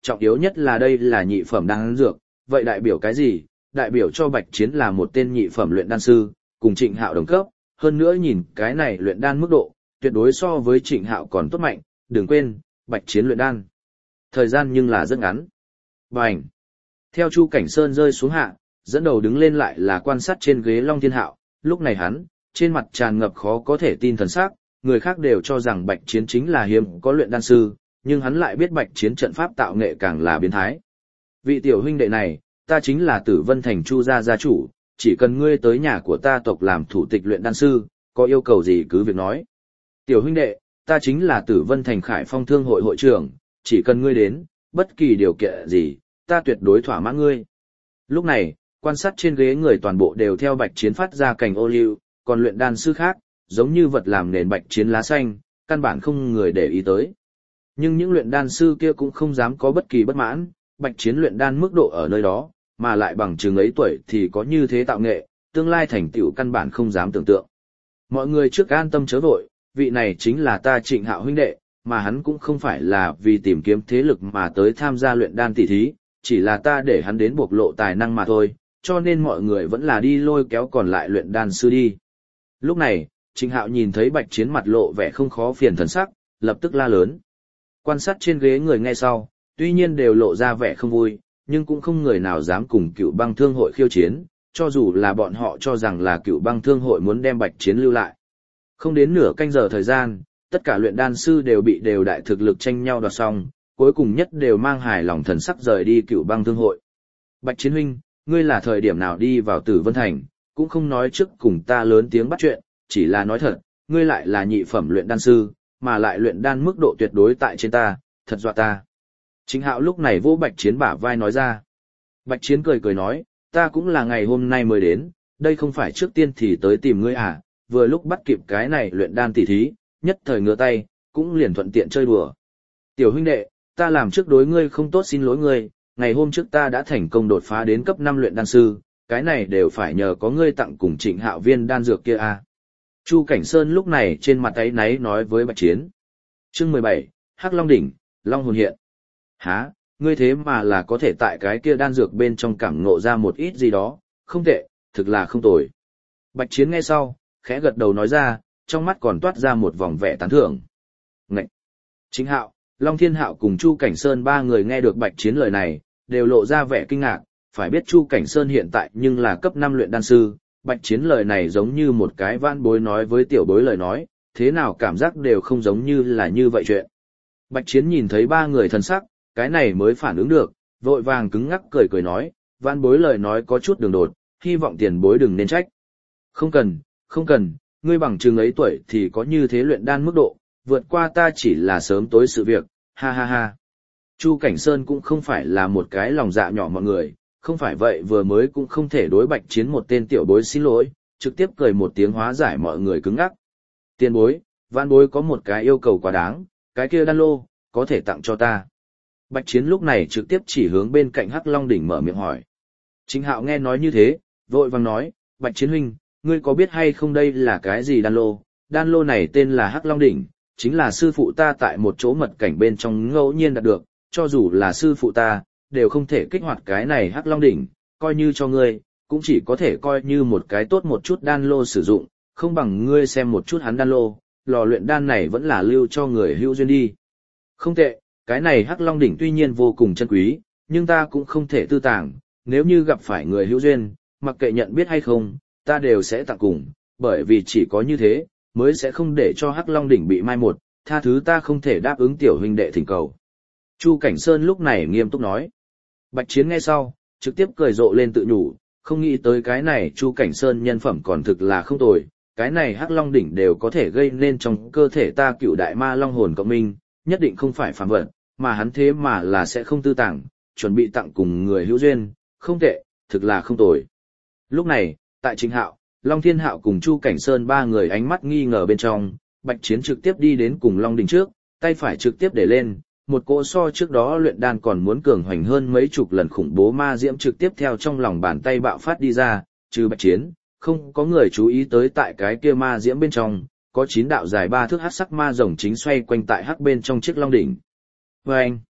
trọng yếu nhất là đây là nhị phẩm đan dược, vậy đại biểu cái gì? Đại biểu cho Bạch Chiến là một tên nhị phẩm luyện đan sư, cùng Trịnh Hạo đồng cấp, hơn nữa nhìn cái này luyện đan mức độ, tuyệt đối so với Trịnh Hạo còn tốt mạnh, đừng quên, Bạch Chiến luyện đan. Thời gian nhưng là rất ngắn. Bành! Theo Chu Cảnh Sơn rơi xuống hạ, dẫn đầu đứng lên lại là quan sát trên ghế Long Thiên Hạo, lúc này hắn, trên mặt tràn ngập khó có thể tin thần sắc, người khác đều cho rằng Bạch Chiến chính là hiếm có luyện đan sư, nhưng hắn lại biết Bạch Chiến trận pháp tạo nghệ càng là biến thái. Vị tiểu huynh đệ này, ta chính là Tử Vân Thành Chu gia gia chủ, chỉ cần ngươi tới nhà của ta tộc làm thủ tịch luyện đan sư, có yêu cầu gì cứ việc nói. Tiểu huynh đệ, ta chính là Tử Vân Thành Khải Phong Thương hội hội trưởng, chỉ cần ngươi đến, bất kỳ điều kiện gì, ta tuyệt đối thỏa mãn ngươi. Lúc này, quan sát trên ghế người toàn bộ đều theo Bạch Chiến phát ra cành ô liu, còn luyện đan sư khác, giống như vật làm nền Bạch Chiến lá xanh, căn bản không người để ý tới. Nhưng những luyện đan sư kia cũng không dám có bất kỳ bất mãn, Bạch Chiến luyện đan mức độ ở nơi đó, mà lại bằng chừng ấy tuổi thì có như thế tạo nghệ, tương lai thành tựu căn bản không dám tưởng tượng. Mọi người trước an tâm chớ vội, vị này chính là ta Trịnh Hạo huynh đệ, mà hắn cũng không phải là vì tìm kiếm thế lực mà tới tham gia luyện đan tỷ thí, chỉ là ta để hắn đến bộc lộ tài năng mà thôi, cho nên mọi người vẫn là đi lôi kéo còn lại luyện đan sư đi. Lúc này, Trịnh Hạo nhìn thấy Bạch Chiến mặt lộ vẻ không khó phiền thần sắc, lập tức la lớn. Quan sát trên ghế người nghe sau, tuy nhiên đều lộ ra vẻ không vui, nhưng cũng không người nào dám cùng Cựu Băng Thương hội khiêu chiến, cho dù là bọn họ cho rằng là Cựu Băng Thương hội muốn đem Bạch Chiến lưu lại. Không đến nửa canh giờ thời gian, tất cả luyện đan sư đều bị đều đại thực lực tranh nhau đoạt xong, cuối cùng nhất đều mang hài lòng thần sắc rời đi Cựu Băng Thương hội. Bạch Chiến huynh, ngươi là thời điểm nào đi vào Tử Vân Thành, cũng không nói trước cùng ta lớn tiếng bắt chuyện, chỉ là nói thật, ngươi lại là nhị phẩm luyện đan sư, mà lại luyện đan mức độ tuyệt đối tại trên ta, thật dọa ta. Trịnh Hạo lúc này vỗ Bạch Chiến bả vai nói ra. Bạch Chiến cười cười nói, ta cũng là ngày hôm nay mới đến, đây không phải trước tiên thì tới tìm ngươi à, vừa lúc bắt kịp cái này luyện đan tỉ thí, nhất thời ngửa tay, cũng liền thuận tiện chơi đùa. Tiểu huynh đệ, ta làm trước đối ngươi không tốt xin lỗi ngươi, ngày hôm trước ta đã thành công đột phá đến cấp 5 luyện đan sư, cái này đều phải nhờ có ngươi tặng cùng Trịnh Hạo viên đan dược kia à. Chu Cảnh Sơn lúc này trên mặt áy náy nói với Bạch Chiến. Chương 17, Hắc Long Đỉnh, Long Hồn Hiện. Hả, ngươi thế mà là có thể tại cái kia đan dược bên trong cảm ngộ ra một ít gì đó, không tệ, thực là không tồi. Bạch Chiến nghe sau, khẽ gật đầu nói ra, trong mắt còn toát ra một vòng vẻ tán thưởng. Ngậy! Trịnh Hạo, Long Thiên Hạo cùng Chu Cảnh Sơn ba người nghe được Bạch Chiến lời này, đều lộ ra vẻ kinh ngạc, phải biết Chu Cảnh Sơn hiện tại nhưng là cấp 5 luyện đan sư, Bạch Chiến lời này giống như một cái vãn bối nói với tiểu bối lời nói, thế nào cảm giác đều không giống như là như vậy chuyện. Bạch Chiến nhìn thấy ba người thân sắc, cái này mới phản ứng được, vội vàng cứng ngắc cười cười nói, vãn bối lời nói có chút đường đột, hy vọng tiền bối đừng nên trách. Không cần, ngươi bằng chừng ấy tuổi thì có như thế luyện đan mức độ, vượt qua ta chỉ là sớm tối sự việc, ha ha ha. Chu Cảnh Sơn cũng không phải là một cái lòng dạ nhỏ mọi người, không phải vậy vừa mới cũng không thể đối Bạch Chiến một tên tiểu bối xin lỗi, trực tiếp cười một tiếng hóa giải mọi người cứng ngắc. Tiền bối, vãn bối có một cái yêu cầu quá đáng, cái kia đan lô, có thể tặng cho ta. Bạch Chiến lúc này trực tiếp chỉ hướng bên cạnh Hắc Long Đỉnh mở miệng hỏi. Trịnh Hạo nghe nói như thế, vội vàng nói, Bạch Chiến huynh, ngươi có biết hay không đây là cái gì đan lô? Đan lô này tên là Hắc Long Đỉnh, chính là sư phụ ta tại một chỗ mật cảnh bên trong ngẫu nhiên đạt được, cho dù là sư phụ ta, đều không thể kích hoạt cái này Hắc Long Đỉnh, coi như cho ngươi, cũng chỉ có thể coi như một cái tốt một chút đan lô sử dụng, không bằng ngươi xem một chút hắn đan lô, lò luyện đan này vẫn là lưu cho người hữu duyên đi. Không tệ, cái này Hắc Long Đỉnh tuy nhiên vô cùng chân quý, nhưng ta cũng không thể tư tàng, nếu như gặp phải người hữu duyên, mặc kệ nhận biết hay không, ta đều sẽ tặng cùng, bởi vì chỉ có như thế, mới sẽ không để cho Hắc Long Đỉnh bị mai một, tha thứ ta không thể đáp ứng tiểu huynh đệ thỉnh cầu. Chu Cảnh Sơn lúc này nghiêm túc nói. Bạch Chiến nghe sau, trực tiếp cười rộ lên tự nhủ, không nghĩ tới cái này Chu Cảnh Sơn nhân phẩm còn thực là không tồi, cái này Hắc Long Đỉnh đều có thể gây nên trong cơ thể ta Cựu Đại Ma Long hồn cộng minh, nhất định không phải phàm vật, mà hắn thế mà là sẽ không tư tàng, chuẩn bị tặng cùng người hữu duyên, không tệ, thực là không tồi. Lúc này, tại Trịnh Hạo, Long Thiên Hạo cùng Chu Cảnh Sơn ba người ánh mắt nghi ngờ bên trong, Bạch Chiến trực tiếp đi đến cùng Long Đỉnh trước, tay phải trực tiếp để lên, một cỗ so trước đó luyện đan còn muốn cường hoành hơn mấy chục lần khủng bố ma diễm trực tiếp theo trong lòng bàn tay bạo phát đi ra, trừ Bạch Chiến, không có người chú ý tới tại cái kia ma diễm bên trong, có 9 đạo dài 3 thước hắc sắc ma rồng chính xoay quanh tại hắc bên trong chiếc Long Đỉnh. Vâng!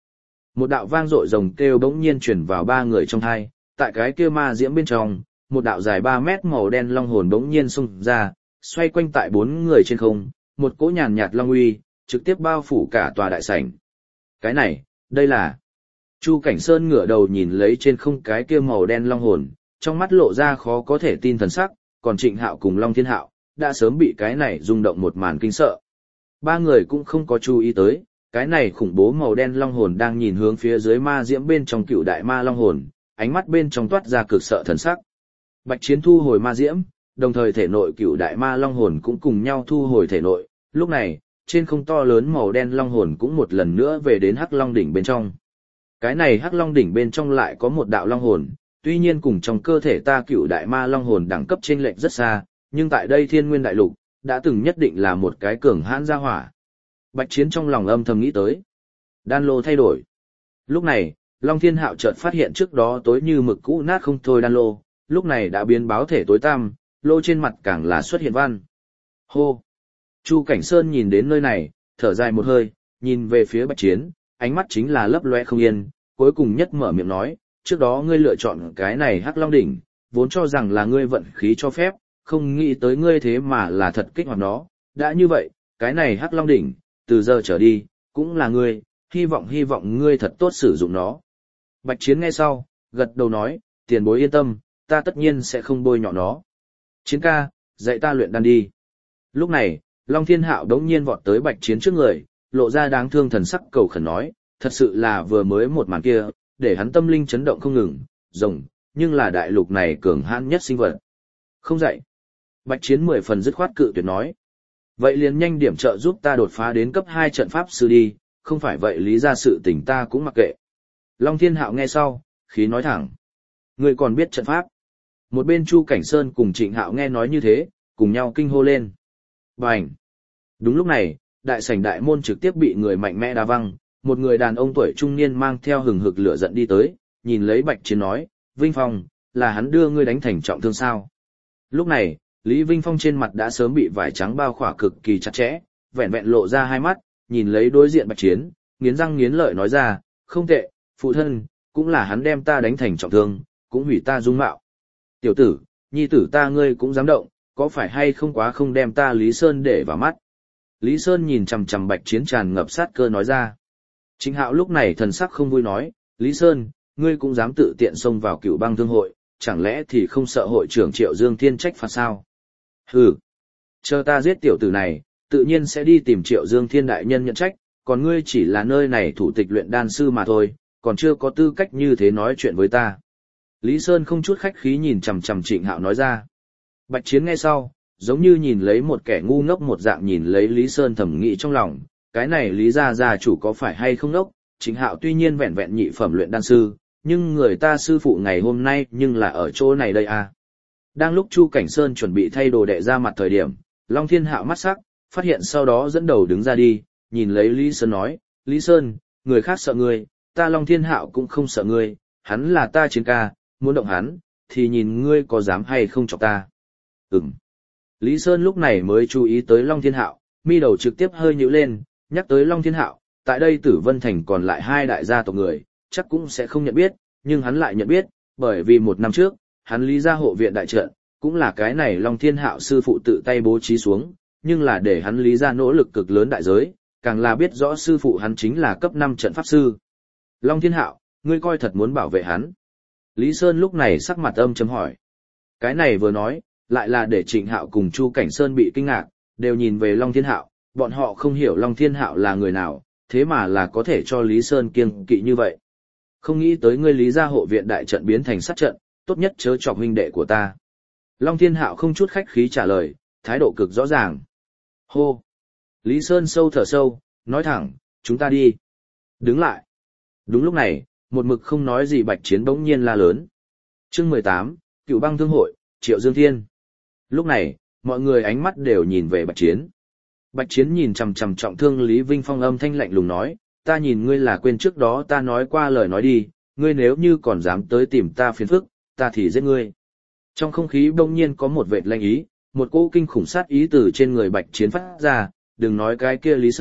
Một đạo vang dội rồng kêu bỗng nhiên truyền vào ba người trong thai, tại cái kia ma diễm bên trong, một đạo dài 3 mét màu đen long hồn bỗng nhiên xung ra, xoay quanh tại 4 người trên không, một cỗ nhàn nhạt long uy, trực tiếp bao phủ cả tòa đại sảnh. Cái này, đây là... Chu Cảnh Sơn ngửa đầu nhìn lấy trên không cái kia màu đen long hồn, trong mắt lộ ra khó có thể tin thần sắc, còn Trịnh Hạo cùng Long Thiên Hạo, đã sớm bị cái này rung động một màn kinh sợ. Ba người cũng không có chú ý tới, cái này khủng bố màu đen long hồn đang nhìn hướng phía dưới ma diễm bên trong cựu đại ma long hồn, ánh mắt bên trong toát ra cực sợ thần sắc. Bạch Chiến thu hồi ma diễm, đồng thời thể nội cựu đại ma long hồn cũng cùng nhau thu hồi thể nội, lúc này, trên không to lớn màu đen long hồn cũng một lần nữa về đến Hắc Long đỉnh bên trong. Cái này Hắc Long đỉnh bên trong lại có một đạo long hồn, tuy nhiên cùng trong cơ thể ta cựu đại ma long hồn đẳng cấp chênh lệch rất xa, nhưng tại đây Thiên Nguyên đại lục đã từng nhất định là một cái cường hãn gia hỏa. Bạch Chiến trong lòng âm thầm nghĩ tới. Đan lô thay đổi. Lúc này, Long Thiên Hạo chợt phát hiện trước đó tối như mực cũ nát không thôi đan lô, lúc này đã biến báo thể tối tăm, lô trên mặt càng là xuất hiện văn. Hô! Chu Cảnh Sơn nhìn đến nơi này, thở dài một hơi, nhìn về phía Bạch Chiến, ánh mắt chính là lấp loe không yên, cuối cùng nhất mở miệng nói, trước đó ngươi lựa chọn cái này Hắc Long đỉnh, vốn cho rằng là ngươi vận khí cho phép, không nghĩ tới ngươi thế mà là thật kích hoạt nó, đã như vậy, cái này Hắc Long đỉnh, từ giờ trở đi, cũng là ngươi, hy vọng ngươi thật tốt sử dụng nó. Bạch Chiến nghe sau, gật đầu nói, tiền bối yên tâm, ta tất nhiên sẽ không bôi nhọ nó. Chiến ca, dạy ta luyện đan đi. Lúc này, Long Thiên Hạo đống nhiên vọt tới Bạch Chiến trước người, lộ ra đáng thương thần sắc cầu khẩn nói, thật sự là vừa mới một màn kia, để hắn tâm linh chấn động không ngừng, rồng, nhưng là đại lục này cường hãn nhất sinh vật. Không dạy. Bạch Chiến 10 phần dứt khoát cự tuyệt nói. Vậy liền nhanh điểm trợ giúp ta đột phá đến cấp 2 trận pháp sư đi, không phải vậy lý ra sự tình ta cũng mặc kệ. Long Thiên Hạo nghe sau, khí nói thẳng. Ngươi còn biết trận pháp. Một bên Chu Cảnh Sơn cùng Trịnh Hạo nghe nói như thế, cùng nhau kinh hô lên. Bành! Đúng lúc này, đại sảnh đại môn trực tiếp bị người mạnh mẽ đá văng, một người đàn ông tuổi trung niên mang theo hừng hực lửa giận đi tới, nhìn lấy Bạch Chiến nói, Vinh Phong, là hắn đưa ngươi đánh thành trọng thương sao. Lúc này, Lý Vinh Phong trên mặt đã sớm bị vải trắng bao khỏa cực kỳ chặt chẽ, vẹn vẹn lộ ra hai mắt, nhìn lấy đối diện Bạch Chiến, nghiến răng nghiến lợi nói ra, không tệ, phụ thân, cũng là hắn đem ta đánh thành trọng thương, cũng hủy ta dung mạo. Tiểu tử, nhi tử ta ngươi cũng dám động, có phải hay không quá không đem ta Lý Sơn để vào mắt. Lý Sơn nhìn chằm chằm Bạch Chiến tràn ngập sát cơ nói ra. Trịnh Hạo lúc này thần sắc không vui nói, Lý Sơn, ngươi cũng dám tự tiện xông vào Cửu Bang Thương hội, chẳng lẽ thì không sợ hội trưởng Triệu Dương Thiên trách phạt sao? Hừ, chờ ta giết tiểu tử này, tự nhiên sẽ đi tìm Triệu Dương Thiên đại nhân nhận trách, còn ngươi chỉ là nơi này thủ tịch luyện đan sư mà thôi, còn chưa có tư cách như thế nói chuyện với ta. Lý Sơn không chút khách khí nhìn chằm chằm Trịnh Hạo nói ra. Bạch Chiến nghe sau, giống như nhìn lấy một kẻ ngu ngốc một dạng nhìn lấy Lý Sơn thầm nghĩ trong lòng, cái này Lý gia chủ có phải hay không ngốc, Trịnh Hạo tuy nhiên vẹn vẹn nhị phẩm luyện đan sư, nhưng người ta sư phụ ngày hôm nay nhưng là ở chỗ này đây à. Đang lúc Chu Cảnh Sơn chuẩn bị thay đồ đệ ra mặt thời điểm, Long Thiên Hạo mắt sắc, phát hiện sau đó dẫn đầu đứng ra đi, nhìn lấy Lý Sơn nói, Lý Sơn, người khác sợ ngươi, ta Long Thiên Hạo cũng không sợ ngươi, hắn là ta Chiến ca, muốn động hắn, thì nhìn ngươi có dám hay không chọc ta. Lý Sơn lúc này mới chú ý tới Long Thiên Hạo, mi đầu trực tiếp hơi nhíu lên, nhắc tới Long Thiên Hạo, tại đây Tử Vân Thành còn lại hai đại gia tộc người, chắc cũng sẽ không nhận biết, nhưng hắn lại nhận biết, bởi vì một năm trước, hắn Lý gia hộ viện đại trận, cũng là cái này Long Thiên Hạo sư phụ tự tay bố trí xuống, nhưng là để hắn Lý gia nỗ lực cực lớn đại giới, càng là biết rõ sư phụ hắn chính là cấp 5 trận pháp sư. Long Thiên Hạo, ngươi coi thật muốn bảo vệ hắn. Lý Sơn lúc này sắc mặt âm trầm hỏi. Cái này vừa nói, lại là để Trịnh Hạo cùng Chu Cảnh Sơn bị kinh ngạc, đều nhìn về Long Thiên Hạo, bọn họ không hiểu Long Thiên Hạo là người nào, thế mà là có thể cho Lý Sơn kiêng kỵ như vậy. Không nghĩ tới ngươi Lý gia hộ viện đại trận biến thành sát trận, tốt nhất chớ chọc huynh đệ của ta. Long Thiên Hạo không chút khách khí trả lời, thái độ cực rõ ràng. Hô! Lý Sơn sâu thở sâu, nói thẳng, chúng ta đi. Đứng lại. Đúng lúc này, một mực không nói gì Bạch Chiến bỗng nhiên la lớn. Chương 18, Cửu Bang Thương hội, Triệu Dương Thiên. Lúc này, mọi người ánh mắt đều nhìn về Bạch Chiến. Bạch Chiến nhìn chằm chằm trọng thương Lý Vinh Phong âm thanh lạnh lùng nói, ta nhìn ngươi là quên trước đó ta nói qua lời nói đi, ngươi nếu như còn dám tới tìm ta phiền phức, ta thì giết ngươi. Trong không khí bỗng nhiên có một vệt lanh ý, một cỗ kinh khủng sát ý từ trên người Bạch Chiến phát ra, đừng nói cái kia Lý Sơn,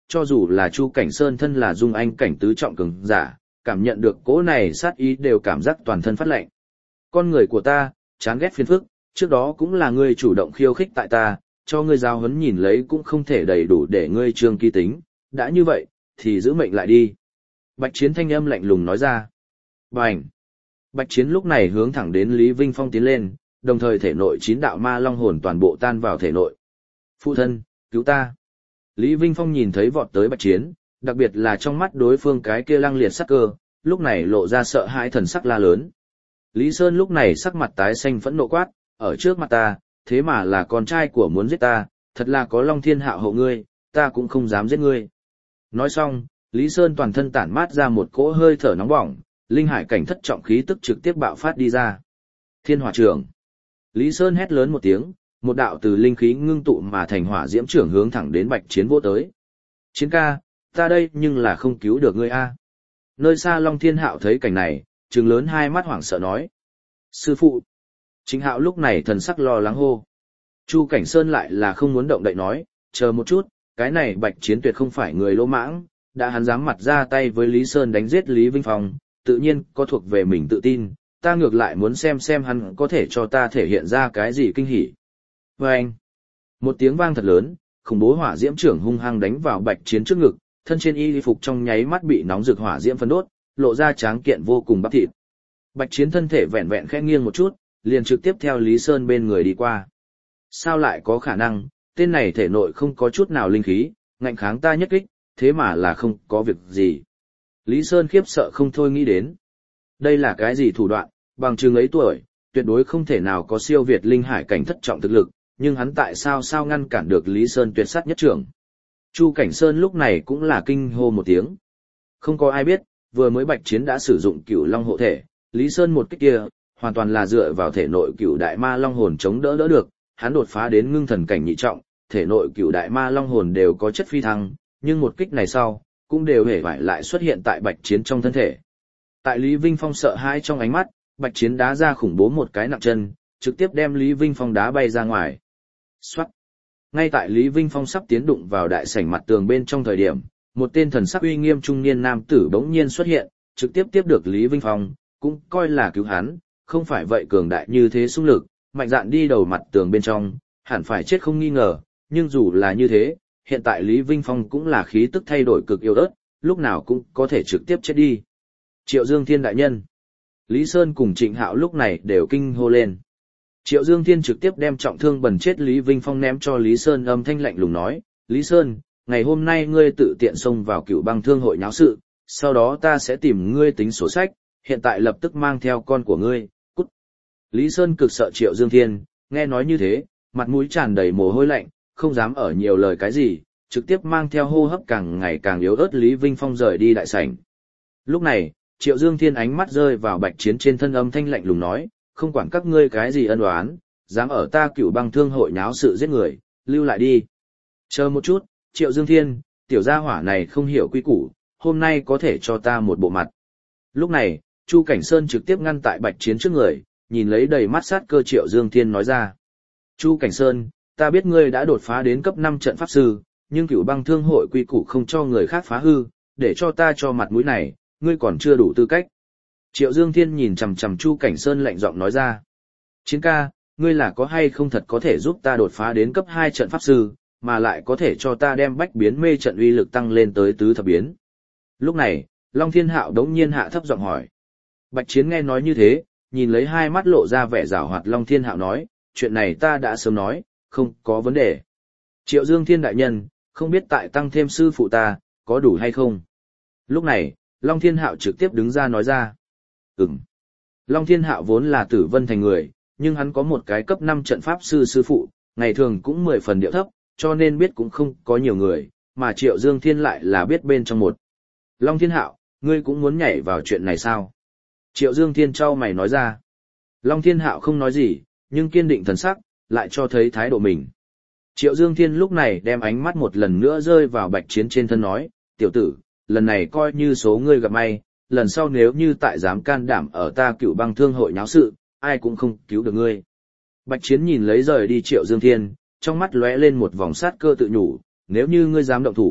cho dù là Chu Cảnh Sơn thân là dung anh cảnh tứ trọng cường giả, cảm nhận được cỗ này sát ý đều cảm giác toàn thân phát lạnh. Con người của ta, chán ghét phiền phức, trước đó cũng là ngươi chủ động khiêu khích tại ta, cho ngươi giáo huấn nhìn lấy cũng không thể đầy đủ để ngươi trương ký tính, đã như vậy, thì giữ mệnh lại đi. Bạch Chiến thanh âm lạnh lùng nói ra. Bành! Bạch Chiến lúc này hướng thẳng đến Lý Vinh Phong tiến lên, đồng thời thể nội 9 đạo ma long hồn toàn bộ tan vào thể nội. Phụ thân, cứu ta! Lý Vinh Phong nhìn thấy vọt tới Bạch Chiến, đặc biệt là trong mắt đối phương cái kia lăng liệt sắc cơ, lúc này lộ ra sợ hãi thần sắc la lớn. Lý Sơn lúc này sắc mặt tái xanh phẫn nộ quát, ở trước mặt ta, thế mà là con trai của muốn giết ta, thật là có Long Thiên Hạo hộ ngươi, ta cũng không dám giết ngươi. Nói xong, Lý Sơn toàn thân tản mát ra một cỗ hơi thở nóng bỏng, linh hải cảnh thất trọng khí tức trực tiếp bạo phát đi ra. Thiên Hỏa Trưởng. Lý Sơn hét lớn một tiếng, một đạo từ linh khí ngưng tụ mà thành hỏa diễm trưởng hướng thẳng đến Bạch Chiến vỗ tới. Chiến ca, ta đây nhưng là không cứu được ngươi a. Nơi xa Long Thiên Hạo thấy cảnh này, trừng lớn hai mắt hoảng sợ nói. Sư phụ. Chính Hạo lúc này thần sắc lo lắng hô. Chu Cảnh Sơn lại là không muốn động đậy nói, chờ một chút, cái này Bạch Chiến tuyệt không phải người lỗ mãng, đã hắn dám mặt ra tay với Lý Sơn đánh giết Lý Vinh Phong, tự nhiên có thuộc về mình tự tin, ta ngược lại muốn xem hắn có thể cho ta thể hiện ra cái gì kinh hỉ. Và anh, một tiếng vang thật lớn, khủng bố hỏa diễm trưởng hung hăng đánh vào Bạch Chiến trước ngực, thân trên y phục trong nháy mắt bị nóng rực hỏa diễm phân đốt, lộ ra tráng kiện vô cùng bắp thịt. Bạch Chiến thân thể vẹn vẹn khẽ nghiêng một chút, liền trực tiếp theo Lý Sơn bên người đi qua. Sao lại có khả năng, tên này thể nội không có chút nào linh khí, ngạnh kháng ta nhất kích, thế mà là không có việc gì. Lý Sơn khiếp sợ không thôi nghĩ đến. Đây là cái gì thủ đoạn, bằng chừng ấy tuổi, tuyệt đối không thể nào có siêu việt linh hải cảnh thất trọng thực lực, nhưng hắn tại sao ngăn cản được Lý Sơn tuyệt sát nhất trưởng. Chu Cảnh Sơn lúc này cũng là kinh hô một tiếng. Không có ai biết, vừa mới Bạch Chiến đã sử dụng Cửu Long hộ thể, Lý Sơn một kích kia, hoàn toàn là dựa vào thể nội Cửu Đại Ma Long hồn chống đỡ được, hắn đột phá đến ngưng thần cảnh nhị trọng, thể nội Cửu Đại Ma Long hồn đều có chất phi thăng, nhưng một kích này sau, cũng đều hề vải lại xuất hiện tại Bạch Chiến trong thân thể. Tại Lý Vinh Phong sợ hãi trong ánh mắt, Bạch Chiến đá ra khủng bố một cái nặng chân, trực tiếp đem Lý Vinh Phong đá bay ra ngoài. Soát. Ngay tại Lý Vinh Phong sắp tiến đụng vào đại sảnh mặt tường bên trong thời điểm, một tên thần sắc uy nghiêm trung niên nam tử bỗng nhiên xuất hiện, trực tiếp tiếp được Lý Vinh Phong, cũng coi là cứu hắn, không phải vậy cường đại như thế xung lực, mạnh dạn đi đầu mặt tường bên trong, hẳn phải chết không nghi ngờ, nhưng dù là như thế, hiện tại Lý Vinh Phong cũng là khí tức thay đổi cực yếu ớt, lúc nào cũng có thể trực tiếp chết đi. Triệu Dương Thiên đại nhân. Lý Sơn cùng Trịnh Hạo lúc này đều kinh hô lên. Triệu Dương Thiên trực tiếp đem trọng thương bần chết Lý Vinh Phong ném cho Lý Sơn, âm thanh lạnh lùng nói, Lý Sơn, ngày hôm nay ngươi tự tiện xông vào Cửu Băng Thương hội nháo sự, sau đó ta sẽ tìm ngươi tính sổ sách, hiện tại lập tức mang theo con của ngươi, cút. Lý Sơn cực sợ Triệu Dương Thiên, nghe nói như thế, mặt mũi tràn đầy mồ hôi lạnh, không dám ở nhiều lời cái gì, trực tiếp mang theo hô hấp càng ngày càng yếu ớt Lý Vinh Phong rời đi đại sảnh. Lúc này, Triệu Dương Thiên ánh mắt rơi vào Bạch Chiến trên thân, âm thanh lạnh lùng nói, không quản các ngươi cái gì ân oán, dám ở ta Cửu Băng Thương hội nháo sự giết người, lưu lại đi. Chờ một chút, Triệu Dương Thiên, tiểu gia hỏa này không hiểu quy củ, hôm nay có thể cho ta một bộ mặt. Lúc này, Chu Cảnh Sơn trực tiếp ngăn tại Bạch Chiến trước người, nhìn lấy đầy mắt sát cơ Triệu Dương Thiên nói ra. Chu Cảnh Sơn, ta biết ngươi đã đột phá đến cấp 5 trận pháp sư, nhưng Cửu Băng Thương hội quy củ không cho người khác phá hư, để cho ta cho mặt mũi này, ngươi còn chưa đủ tư cách. Triệu Dương Thiên nhìn chằm chằm Chu Cảnh Sơn lạnh giọng nói ra. Chiến ca, ngươi là có hay không thật có thể giúp ta đột phá đến cấp 2 trận pháp sư, mà lại có thể cho ta đem bách biến mê trận uy lực tăng lên tới tứ thập biến. Lúc này, Long Thiên Hạo đống nhiên hạ thấp giọng hỏi. Bạch Chiến nghe nói như thế, nhìn lấy hai mắt lộ ra vẻ giảo hoạt, Long Thiên Hạo nói, chuyện này ta đã sớm nói, không có vấn đề. Triệu Dương Thiên đại nhân, không biết tại tăng thêm sư phụ ta, có đủ hay không? Lúc này, Long Thiên Hạo trực tiếp đứng ra nói ra. Long Thiên Hạo vốn là Tử Vân Thành người, nhưng hắn có một cái cấp 5 trận pháp sư sư phụ, ngày thường cũng 10 phần điệu thấp, cho nên biết cũng không có nhiều người, mà Triệu Dương Thiên lại là biết bên trong một. Long Thiên Hạo, ngươi cũng muốn nhảy vào chuyện này sao? Triệu Dương Thiên trao mày nói ra. Long Thiên Hạo không nói gì, nhưng kiên định thần sắc, lại cho thấy thái độ mình. Triệu Dương Thiên lúc này đem ánh mắt một lần nữa rơi vào Bạch Chiến trên thân nói, tiểu tử, lần này coi như số ngươi gặp may, lần sau nếu như tại dám can đảm ở ta Cửu Băng Thương hội nháo sự, ai cũng không cứu được ngươi. Bạch Chiến nhìn lấy rời đi Triệu Dương Thiên, trong mắt lóe lên một vòng sát cơ tự nhủ, nếu như ngươi dám động thủ,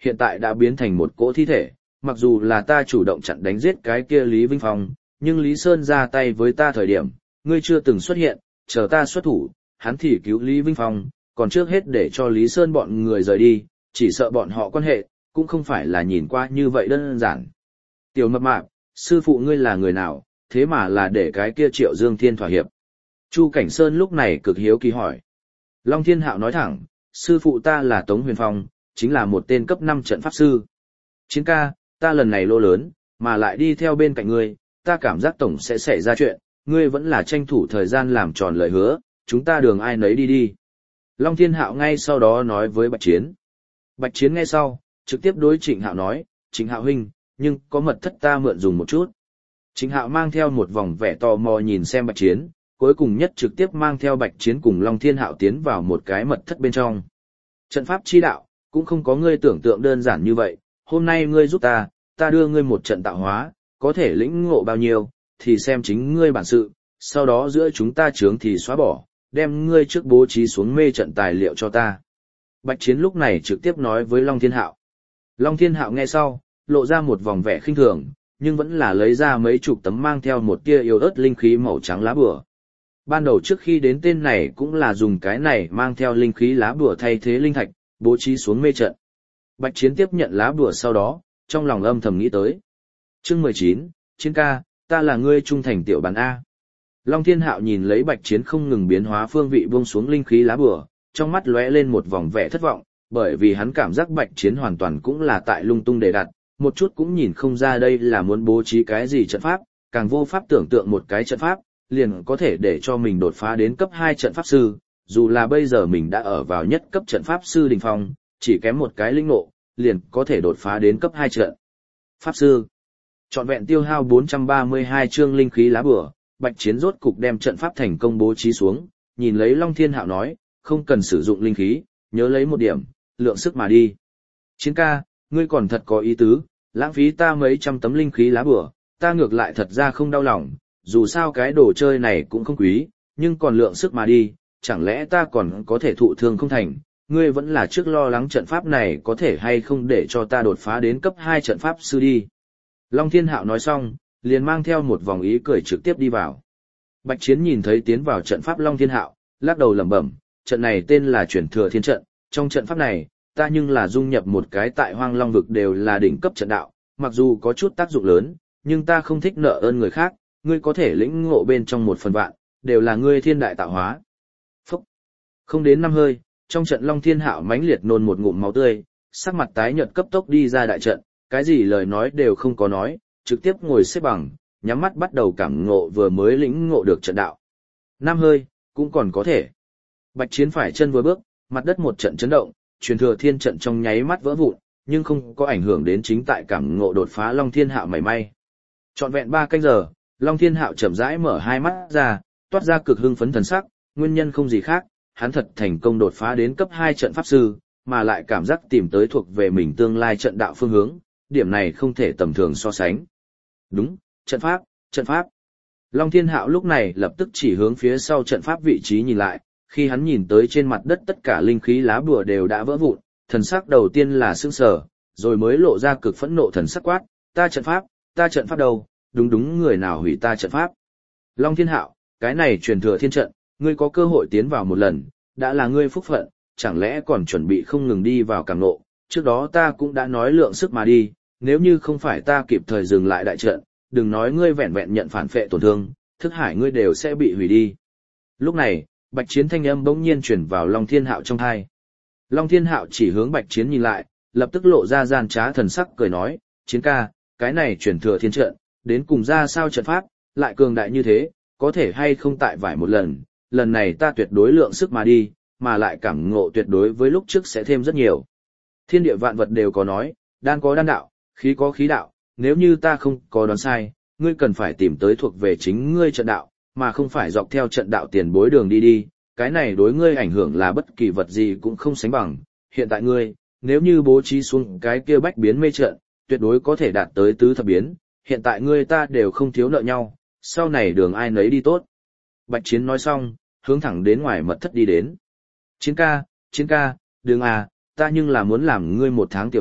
hiện tại đã biến thành một cỗ thi thể, mặc dù là ta chủ động chặn đánh giết cái kia Lý Vinh Phong, nhưng Lý Sơn ra tay với ta thời điểm, ngươi chưa từng xuất hiện, chờ ta xuất thủ, hắn thì cứu Lý Vinh Phong, còn trước hết để cho Lý Sơn bọn người rời đi, chỉ sợ bọn họ quan hệ, cũng không phải là nhìn qua như vậy đơn giản. Tiểu Mập Mạp, sư phụ ngươi là người nào, thế mà là để cái kia Triệu Dương Thiên thỏa hiệp. Chu Cảnh Sơn lúc này cực hiếu kỳ hỏi. Long Thiên Hạo nói thẳng, sư phụ ta là Tống Huyền Phong, chính là một tên cấp 5 trận pháp sư. Chiến ca, ta lần này lô lớn, mà lại đi theo bên cạnh ngươi, ta cảm giác tổng sẽ xảy ra chuyện, ngươi vẫn là tranh thủ thời gian làm tròn lời hứa, chúng ta đường ai nấy đi đi. Long Thiên Hạo ngay sau đó nói với Bạch Chiến. Bạch Chiến nghe sau, trực tiếp đối Trịnh Hạo nói, Trịnh Hạo huynh, nhưng có mật thất ta mượn dùng một chút. Trịnh Hạo mang theo một vòng vẻ tò mò nhìn xem Bạch Chiến, cuối cùng nhất trực tiếp mang theo Bạch Chiến cùng Long Thiên Hạo tiến vào một cái mật thất bên trong. Trận pháp chi đạo, cũng không có ngươi tưởng tượng đơn giản như vậy, hôm nay ngươi giúp ta, ta đưa ngươi một trận tạo hóa, có thể lĩnh ngộ bao nhiêu, thì xem chính ngươi bản sự, sau đó giữa chúng ta chướng thì xóa bỏ, đem ngươi trước bố trí xuống mê trận tài liệu cho ta. Bạch Chiến lúc này trực tiếp nói với Long Thiên Hạo. Long Thiên Hạo nghe sau, lộ ra một vòng vẻ khinh thường, nhưng vẫn là lấy ra mấy chục tấm mang theo một tia yếu ớt linh khí màu trắng lá bùa. Ban đầu trước khi đến tên này cũng là dùng cái này mang theo linh khí lá bùa thay thế linh thạch, bố trí xuống mê trận. Bạch Chiến tiếp nhận lá bùa sau đó, trong lòng âm thầm nghĩ tới. Chương 19, Chiến ca, ta là ngươi trung thành tiểu bán A. Long Thiên Hạo nhìn lấy Bạch Chiến không ngừng biến hóa phương vị buông xuống linh khí lá bùa, trong mắt lóe lên một vòng vẻ thất vọng, bởi vì hắn cảm giác Bạch Chiến hoàn toàn cũng là tại lung tung đề đặt, một chút cũng nhìn không ra đây là muốn bố trí cái gì trận pháp, càng vô pháp tưởng tượng một cái trận pháp, liền có thể để cho mình đột phá đến cấp 2 trận pháp sư, dù là bây giờ mình đã ở vào nhất cấp trận pháp sư đỉnh phong, chỉ kém một cái linh ngộ, liền có thể đột phá đến cấp 2 trận pháp sư. Trọn vẹn tiêu hao 432 chương linh khí lá bùa, Bạch Chiến rốt cục đem trận pháp thành công bố trí xuống, nhìn lấy Long Thiên Hạo nói, không cần sử dụng linh khí, nhớ lấy một điểm, lượng sức mà đi. Chiến ca, ngươi còn thật có ý tứ, lãng phí ta mấy trăm tấm linh khí lá bùa, ta ngược lại thật ra không đau lòng, dù sao cái đồ chơi này cũng không quý, nhưng còn lượng sức mà đi, chẳng lẽ ta còn có thể thụ thương không thành, ngươi vẫn là trước lo lắng trận pháp này có thể hay không để cho ta đột phá đến cấp 2 trận pháp sư đi. Long Thiên Hạo nói xong, liền mang theo một vòng ý cười trực tiếp đi vào. Bạch Chiến nhìn thấy tiến vào trận pháp Long Thiên Hạo, lắc đầu lẩm bẩm, trận này tên là Chuyển Thừa Thiên Trận, trong trận pháp này, ta nhưng là dung nhập một cái tại Hoang Long vực đều là đỉnh cấp trận đạo, mặc dù có chút tác dụng lớn, nhưng ta không thích nợ ơn người khác, ngươi có thể lĩnh ngộ bên trong 1/1000, đều là ngươi thiên đại tạo hóa. Phúc! Không đến 5 hơi, trong trận Long Thiên Hạo mãnh liệt nôn một ngụm máu tươi, sắc mặt tái nhợt cấp tốc đi ra đại trận, cái gì lời nói đều không có nói, trực tiếp ngồi xếp bằng, nhắm mắt bắt đầu cảm ngộ vừa mới lĩnh ngộ được trận đạo. 5 hơi, cũng còn có thể. Bạch Chiến phải chân vừa bước, mặt đất một trận chấn động, Truyền Thừa Thiên Trận trong nháy mắt vỡ vụn, nhưng không có ảnh hưởng đến chính tại cảm ngộ đột phá Long Thiên Hạo mảy may. Trọn vẹn 3 canh giờ, Long Thiên Hạo chậm rãi mở hai mắt ra, toát ra cực hưng phấn thần sắc, nguyên nhân không gì khác, hắn thật thành công đột phá đến cấp 2 trận pháp sư, mà lại cảm giác tìm tới thuộc về mình tương lai trận đạo phương hướng, điểm này không thể tầm thường so sánh. Đúng, trận pháp, trận pháp. Long Thiên Hạo lúc này lập tức chỉ hướng phía sau trận pháp vị trí nhìn lại, khi hắn nhìn tới trên mặt đất tất cả linh khí lá bùa đều đã vỡ vụn, thần sắc đầu tiên là sững sờ, rồi mới lộ ra cực phẫn nộ thần sắc quát, ta trận pháp đâu, đúng người nào hủy ta trận pháp. Long Thiên Hạo, cái này Truyền Thừa Thiên Trận, ngươi có cơ hội tiến vào một lần, đã là ngươi phúc phận, chẳng lẽ còn chuẩn bị không ngừng đi vào cảm ngộ, trước đó ta cũng đã nói lượng sức mà đi, nếu như không phải ta kịp thời dừng lại đại trận, đừng nói ngươi vẹn vẹn nhận phản phệ tổn thương, thức hải ngươi đều sẽ bị hủy đi. Lúc này, Bạch Chiến thanh âm bỗng nhiên truyền vào Long Thiên Hạo trong tai. Long Thiên Hạo chỉ hướng Bạch Chiến nhìn lại, lập tức lộ ra gian trá thần sắc cười nói, Chiến ca, cái này Truyền Thừa Thiên Trận, đến cùng ra sao trận pháp, lại cường đại như thế, có thể hay không tại vải một lần này ta tuyệt đối lượng sức mà đi, mà lại cảm ngộ tuyệt đối với lúc trước sẽ thêm rất nhiều. Thiên địa vạn vật đều có nói, đan có đan đạo, khí có khí đạo, nếu như ta không có đoán sai, ngươi cần phải tìm tới thuộc về chính ngươi trận đạo, mà không phải dọc theo trận đạo tiền bối đường đi, cái này đối ngươi ảnh hưởng là bất kỳ vật gì cũng không sánh bằng. Hiện tại ngươi, nếu như bố trí xuống cái kia bách biến mê trận, tuyệt đối có thể đạt tới tứ thập biến, hiện tại ngươi ta đều không thiếu nợ nhau, sau này đường ai nấy đi tốt. Bạch Chiến nói xong, hướng thẳng đến ngoài mật thất đi đến. Chiến ca, đừng à, ta nhưng là muốn làm ngươi 1 tháng tiểu đệ,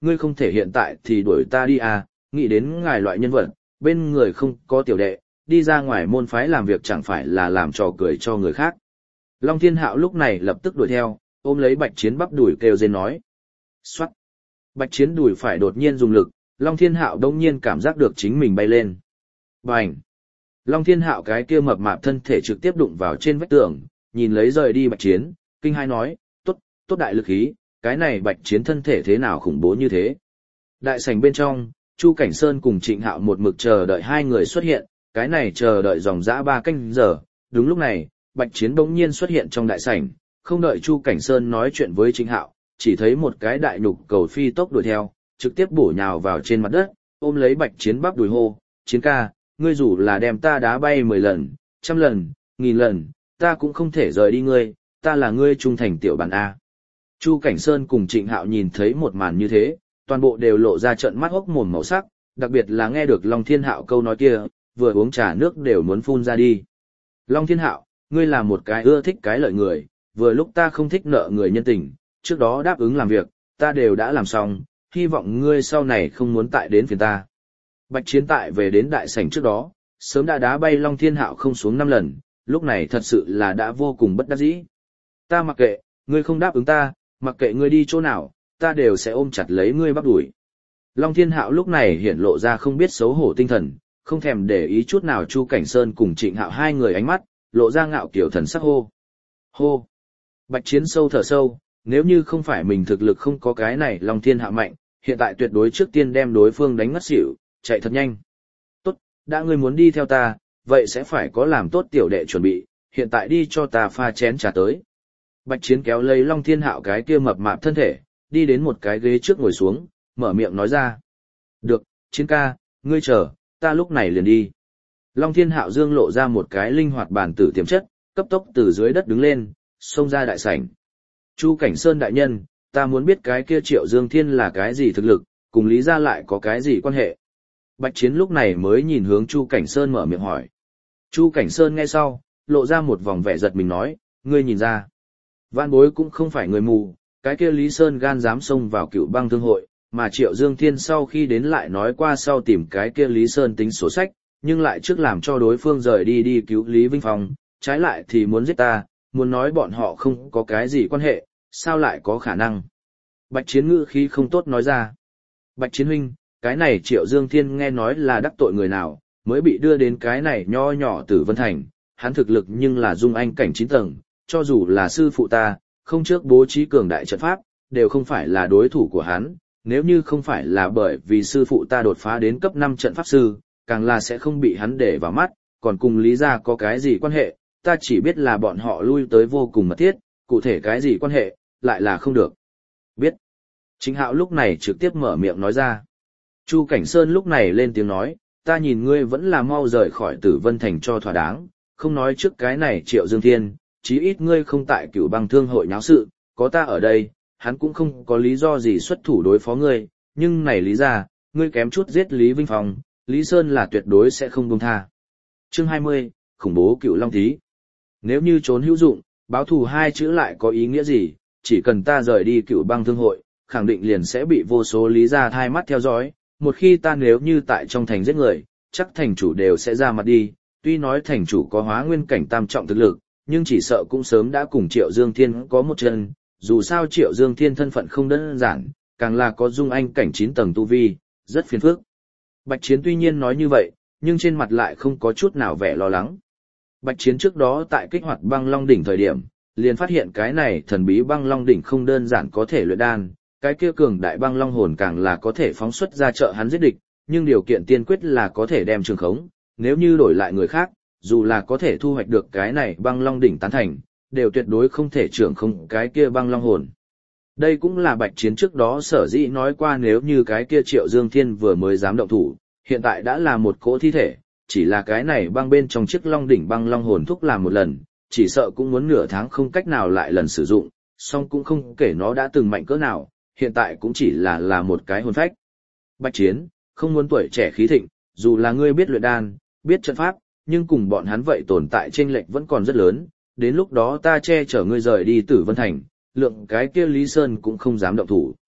ngươi không thể hiện tại thì đuổi ta đi à, nghĩ đến ngài loại nhân vật, bên người không có tiểu đệ, đi ra ngoài môn phái làm việc chẳng phải là làm trò cười cho người khác. Long Thiên Hạo lúc này lập tức đuổi theo, ôm lấy Bạch Chiến bắp đùi kêu rên nói. Xoát! Bạch Chiến đùi phải đột nhiên dùng lực, Long Thiên Hạo đông nhiên cảm giác được chính mình bay lên. Bành! Long Thiên Hạo cái kia mập mạp thân thể trực tiếp đụng vào trên vách tường, nhìn lấy rời đi Bạch Chiến, kinh hai nói, tốt đại lực khí, cái này Bạch Chiến thân thể thế nào khủng bố như thế. Đại sảnh bên trong, Chu Cảnh Sơn cùng Trịnh Hạo một mực chờ đợi hai người xuất hiện, cái này chờ đợi dòng dã 3 canh giờ, đúng lúc này, Bạch Chiến bỗng nhiên xuất hiện trong đại sảnh, không đợi Chu Cảnh Sơn nói chuyện với Trịnh Hạo, chỉ thấy một cái đại nhục cầu phi tốc đuổi theo, trực tiếp bổ nhào vào trên mặt đất, ôm lấy Bạch Chiến bắp đùi hô, Chiến ca, ngươi dù là đem ta đá bay 10 lần, 100 lần, 1000 lần, ta cũng không thể rời đi ngươi, ta là ngươi trung thành tiểu bản A. Chu Cảnh Sơn cùng Trịnh Hạo nhìn thấy một màn như thế, toàn bộ đều lộ ra trận mắt hốc mồm màu sắc, đặc biệt là nghe được Long Thiên Hạo câu nói kia, vừa uống trà nước đều muốn phun ra đi. Long Thiên Hạo, ngươi là một cái ưa thích cái lợi người, vừa lúc ta không thích nợ người nhân tình, trước đó đáp ứng làm việc, ta đều đã làm xong, hy vọng ngươi sau này không muốn tại đến phiền ta. Bạch Chiến tại về đến đại sảnh trước đó, sớm đã đá bay Long Thiên Hạo không xuống 5 lần, lúc này thật sự là đã vô cùng bất đắc dĩ. Ta mặc kệ, ngươi không đáp ứng ta, mặc kệ ngươi đi chỗ nào, ta đều sẽ ôm chặt lấy ngươi bắp đuổi. Long Thiên Hạo lúc này hiện lộ ra không biết xấu hổ tinh thần, không thèm để ý chút nào Chu Cảnh Sơn cùng Trịnh Hạo hai người ánh mắt, lộ ra ngạo kiểu thần sắc hô. Hô! Bạch Chiến sâu thở sâu, nếu như không phải mình thực lực không có cái này Long Thiên Hạo mạnh, hiện tại tuyệt đối trước tiên đem đối phương đánh ngất xỉu, chạy thật nhanh. Tốt, đã ngươi muốn đi theo ta, vậy sẽ phải có làm tốt tiểu đệ chuẩn bị, hiện tại đi cho ta pha chén trà tới. Bạch Chiến kéo lấy Long Thiên Hạo cái kia mập mạp thân thể, đi đến một cái ghế trước ngồi xuống, mở miệng nói ra. Được, Chiến ca, ngươi chờ, ta lúc này liền đi. Long Thiên Hạo dương lộ ra một cái linh hoạt bản tử tiềm chất, cấp tốc từ dưới đất đứng lên, xông ra đại sảnh. Chu Cảnh Sơn đại nhân, ta muốn biết cái kia Triệu Dương Thiên là cái gì thực lực, cùng Lý gia lại có cái gì quan hệ. Bạch Chiến lúc này mới nhìn hướng Chu Cảnh Sơn mở miệng hỏi. Chu Cảnh Sơn nghe sau, lộ ra một vòng vẻ giật mình nói, ngươi nhìn ra. Vạn bối cũng không phải người mù, cái kia Lý Sơn gan dám xông vào Cựu Băng Thương hội, mà Triệu Dương Thiên sau khi đến lại nói qua sau tìm cái kia Lý Sơn tính sổ sách, nhưng lại trước làm cho đối phương rời đi đi cứu Lý Vinh Phong, trái lại thì muốn giết ta, muốn nói bọn họ không có cái gì quan hệ, sao lại có khả năng. Bạch Chiến ngữ khí không tốt nói ra. Bạch Chiến huynh, cái này Triệu Dương Thiên nghe nói là đắc tội người nào, mới bị đưa đến cái này nho nhỏ Tử Vân Thành, hắn thực lực nhưng là dung anh cảnh 9 tầng, cho dù là sư phụ ta, không trước bố trí cường đại trận pháp, đều không phải là đối thủ của hắn, nếu như không phải là bởi vì sư phụ ta đột phá đến cấp 5 trận pháp sư, càng là sẽ không bị hắn để vào mắt, còn cùng Lý gia có cái gì quan hệ, ta chỉ biết là bọn họ lui tới vô cùng mật thiết, cụ thể cái gì quan hệ, lại là không được. Biết. Chính Hạo lúc này trực tiếp mở miệng nói ra. Chu Cảnh Sơn lúc này lên tiếng nói, ta nhìn ngươi vẫn là mau rời khỏi Tử Vân Thành cho thỏa đáng, không nói trước cái này Triệu Dương Thiên, chí ít ngươi không tại Cửu Băng Thương hội nháo sự, có ta ở đây, hắn cũng không có lý do gì xuất thủ đối phó ngươi, nhưng này Lý gia, ngươi kém chút giết Lý Vinh Phong, Lý Sơn là tuyệt đối sẽ không buông tha. Chương 20, khủng bố Cựu Long Thí. Nếu như trốn hữu dụng, báo thù hai chữ lại có ý nghĩa gì, chỉ cần ta rời đi Cựu Băng Thương hội, khẳng định liền sẽ bị vô số Lý gia thai mắt theo dõi, một khi ta nếu như tại trong thành giết người, chắc thành chủ đều sẽ ra mặt đi, tuy nói thành chủ có hóa nguyên cảnh tam trọng thực lực, nhưng chỉ sợ cũng sớm đã cùng Triệu Dương Thiên có một chân, dù sao Triệu Dương Thiên thân phận không đơn giản, càng là có dung anh cảnh 9 tầng tu vi, rất phiền phức. Bạch Chiến tuy nhiên nói như vậy, nhưng trên mặt lại không có chút nào vẻ lo lắng. Bạch Chiến trước đó tại kích hoạt băng long đỉnh thời điểm, liền phát hiện cái này thần bí băng long đỉnh không đơn giản có thể luyện đan, cái kia cường đại băng long hồn càng là có thể phóng xuất ra trợ hắn giết địch, nhưng điều kiện tiên quyết là có thể đem trường khống, nếu như đổi lại người khác, dù là có thể thu hoạch được cái này băng long đỉnh tán thành, đều tuyệt đối không thể trưởng không cái kia băng long hồn. Đây cũng là Bạch Chiến trước đó sở dĩ nói qua nếu như cái kia Triệu Dương Thiên vừa mới dám động thủ, hiện tại đã là một cỗ thi thể, chỉ là cái này băng bên trong chiếc long đỉnh băng long hồn thúc làm một lần, chỉ sợ cũng muốn nửa tháng không cách nào lại lần sử dụng, song cũng không kể nó đã từng mạnh cỡ nào, hiện tại cũng chỉ là một cái hồn phách. Bạch Chiến, không muốn tuổi trẻ khí thịnh, dù là ngươi biết luyện đan, biết trận pháp, nhưng cùng bọn hắn vậy tồn tại chênh lệch vẫn còn rất lớn, đến lúc đó ta che chở ngươi rời đi Tử Vân Thành, lượng cái kia Lý Sơn cũng không dám động thủ.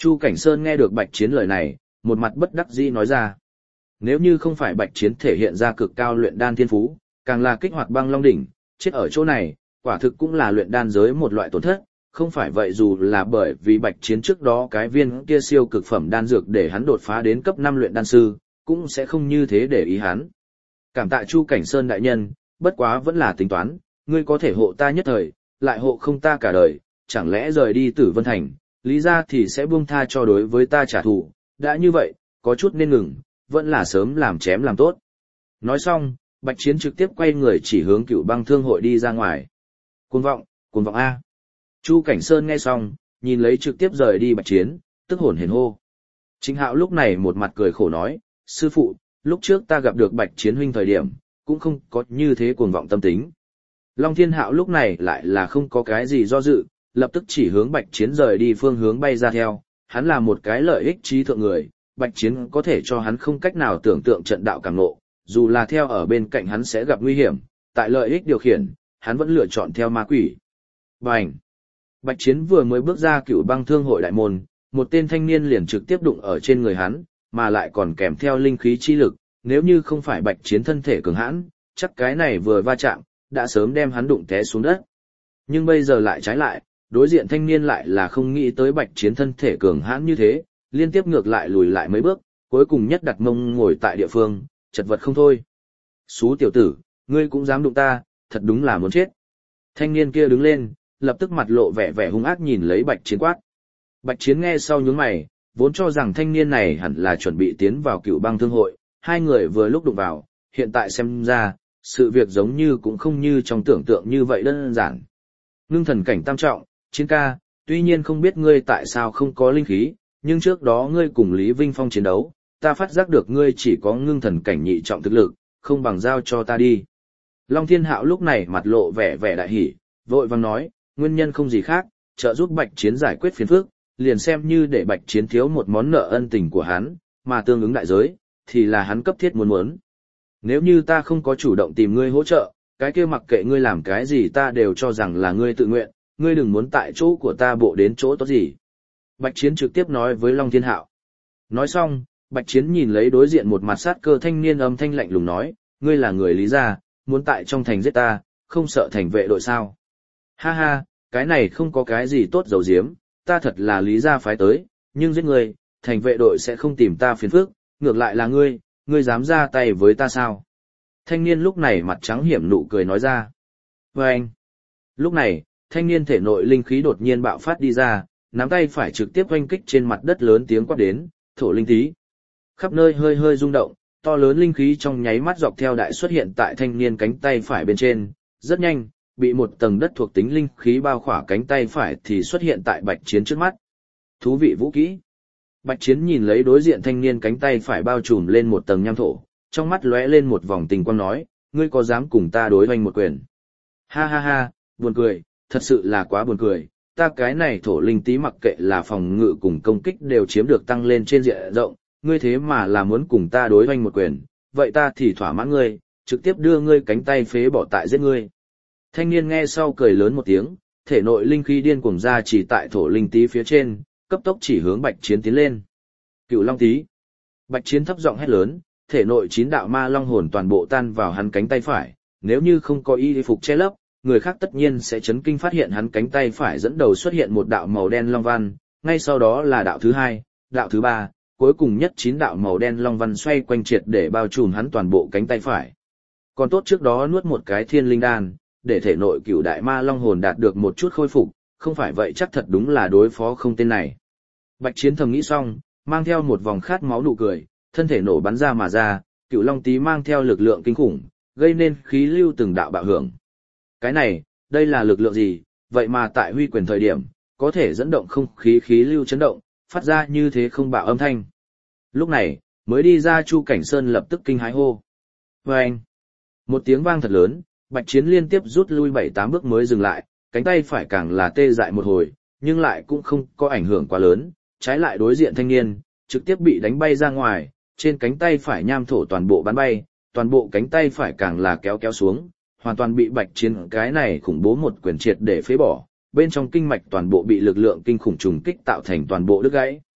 Chu Cảnh Sơn nghe được Bạch Chiến lời này, một mặt bất đắc dĩ nói ra. Nếu như không phải Bạch Chiến thể hiện ra cực cao luyện đan thiên phú, càng là kích hoạt băng long đỉnh, chết ở chỗ này, quả thực cũng là luyện đan giới một loại tổn thất, không phải vậy dù là bởi vì Bạch Chiến trước đó cái viên kia siêu cực phẩm đan dược để hắn đột phá đến cấp 5 luyện đan sư, cũng sẽ không như thế để ý hắn. Cảm tạ Chu Cảnh Sơn đại nhân, bất quá vẫn là tính toán, ngươi có thể hộ ta nhất thời, lại hộ không ta cả đời, chẳng lẽ rời đi Tử Vân Thành, lý ra thì sẽ buông tha cho đối với ta trả thù, đã như vậy, có chút nên ngừng, vẫn là sớm làm chém làm tốt. Nói xong, Bạch Chiến trực tiếp quay người chỉ hướng Cựu Băng Thương hội đi ra ngoài. Cuồng vọng A. Chu Cảnh Sơn nghe xong, nhìn lấy trực tiếp rời đi Bạch Chiến, tức hồn hển hô. Chính Hạo lúc này một mặt cười khổ nói, sư phụ, lúc trước ta gặp được Bạch Chiến huynh thời điểm, cũng không có như thế cuồng vọng tâm tính. Long Thiên Hạo lúc này lại là không có cái gì do dự, lập tức chỉ hướng Bạch Chiến rời đi phương hướng bay ra theo, hắn là một cái lợi ích trí thượng người, Bạch Chiến có thể cho hắn không cách nào tưởng tượng trận đạo cảm ngộ, dù là theo ở bên cạnh hắn sẽ gặp nguy hiểm, tại lợi ích điều khiển, hắn vẫn lựa chọn theo ma quỷ. Bành! Bạch Chiến vừa mới bước ra Cựu Băng Thương hội đại môn, một tên thanh niên liền trực tiếp đụng ở trên người hắn, mà lại còn kèm theo linh khí chi lực, nếu như không phải Bạch Chiến thân thể cường hãn, chắc cái này vừa va chạm, đã sớm đem hắn đụng té xuống đất. Nhưng bây giờ lại trái lại, đối diện thanh niên lại là không nghĩ tới Bạch Chiến thân thể cường hãn như thế, liên tiếp ngược lại lùi lại mấy bước, cuối cùng nhất đặt mông ngồi tại địa phương, chật vật không thôi. Xú tiểu tử, ngươi cũng dám đụng ta, thật đúng là muốn chết. Thanh niên kia đứng lên, lập tức mặt lộ vẻ vẻ hung ác nhìn lấy Bạch Chiến quát. Bạch Chiến nghe sau nhướng mày, vốn cho rằng thanh niên này hẳn là chuẩn bị tiến vào Cựu Băng Thương hội, hai người vừa lúc đụng vào, hiện tại xem ra, sự việc giống như cũng không như trong tưởng tượng như vậy đơn giản. Ngưng thần cảnh tam trọng, Chiến ca, tuy nhiên không biết ngươi tại sao không có linh khí, nhưng trước đó ngươi cùng Lý Vinh Phong chiến đấu, ta phát giác được ngươi chỉ có ngưng thần cảnh nhị trọng thực lực, không bằng giao cho ta đi. Long Thiên Hạo lúc này mặt lộ vẻ vẻ đại hỉ, vội vàng nói, nguyên nhân không gì khác, trợ giúp Bạch Chiến giải quyết phiền phức, liền xem như để Bạch Chiến thiếu một món nợ ân tình của hắn, mà tương ứng đại giới, thì là hắn cấp thiết muốn. Nếu như ta không có chủ động tìm ngươi hỗ trợ, cái kia mặc kệ ngươi làm cái gì ta đều cho rằng là ngươi tự nguyện, ngươi đừng muốn tại chỗ của ta bộ đến chỗ tốt gì. Bạch Chiến trực tiếp nói với Long Thiên Hạo. Nói xong, Bạch Chiến nhìn lấy đối diện một mặt sát cơ thanh niên âm thanh lạnh lùng nói, ngươi là người Lý gia, muốn tại trong thành giết ta, không sợ thành vệ đội sao. Ha ha, cái này không có cái gì tốt dầu diếm, ta thật là Lý gia phái tới, nhưng giết ngươi, thành vệ đội sẽ không tìm ta phiền phức, ngược lại là ngươi dám ra tay với ta sao? Thanh niên lúc này mặt trắng hiểm nụ cười nói ra. Và anh, lúc này, thanh niên thể nội linh khí đột nhiên bạo phát đi ra, nắm tay phải trực tiếp oanh kích trên mặt đất lớn tiếng quát đến, thổ linh tí. Khắp nơi hơi hơi rung động, to lớn linh khí trong nháy mắt dọc theo đại xuất hiện tại thanh niên cánh tay phải bên trên, rất nhanh, bị một tầng đất thuộc tính linh khí bao khỏa cánh tay phải thì xuất hiện tại Bạch Chiến trước mắt. Thú vị vũ kỹ. Bạch Chiến nhìn lấy đối diện thanh niên cánh tay phải bao trùm lên một tầng nham thổ, trong mắt lóe lên một vòng tình quang nói, ngươi có dám cùng ta đối hoành một quyền? Ha ha ha, buồn cười, thật sự là quá buồn cười, ta cái này thổ linh tí mặc kệ là phòng ngự cùng công kích đều chiếm được tăng lên trên diện rộng, ngươi thế mà là muốn cùng ta đối hoành một quyền, vậy ta thì thỏa mãn ngươi, trực tiếp đưa ngươi cánh tay phế bỏ tại giết ngươi. Thanh niên nghe sau cười lớn một tiếng, thể nội linh khí điên cuồng ra chỉ tại thổ linh tí phía trên, cấp tốc chỉ hướng Bạch Chiến tiến lên. Cựu Long Tí. Bạch Chiến thấp giọng hét lớn, thể nội 9 đạo ma long hồn toàn bộ tan vào hắn cánh tay phải, nếu như không có y phục che lấp, người khác tất nhiên sẽ chấn kinh phát hiện hắn cánh tay phải dẫn đầu xuất hiện một đạo màu đen long văn, ngay sau đó là đạo thứ 2, đạo thứ 3, cuối cùng nhất 9 đạo màu đen long văn xoay quanh triệt để bao trùm hắn toàn bộ cánh tay phải. Còn tốt trước đó nuốt một cái thiên linh đan, để thể nội cựu đại ma long hồn đạt được một chút khôi phục, không phải vậy chắc thật đúng là đối phó không tên này. Bạch Chiến thầm nghĩ xong, mang theo một vòng khát máu nụ cười, thân thể nổ bắn ra mà ra, cựu long tí mang theo lực lượng kinh khủng, gây nên khí lưu từng đạo bạo hưởng. Cái này, đây là lực lượng gì, vậy mà tại huy quyền thời điểm, có thể dẫn động không khí khí lưu chấn động, phát ra như thế không bạo âm thanh. Lúc này, mới đi ra Chu Cảnh Sơn lập tức kinh hãi hô. Và anh, một tiếng vang thật lớn, Bạch Chiến liên tiếp rút lui 7-8 bước mới dừng lại, cánh tay phải càng là tê dại một hồi, nhưng lại cũng không có ảnh hưởng quá lớn, trái lại đối diện thanh niên, trực tiếp bị đánh bay ra ngoài, trên cánh tay phải nham thổ toàn bộ bắn bay, toàn bộ cánh tay phải càng là kéo xuống, hoàn toàn bị Bạch Chiến cái này khủng bố một quyền triệt để phế bỏ, bên trong kinh mạch toàn bộ bị lực lượng kinh khủng trùng kích tạo thành toàn bộ đứt gãy.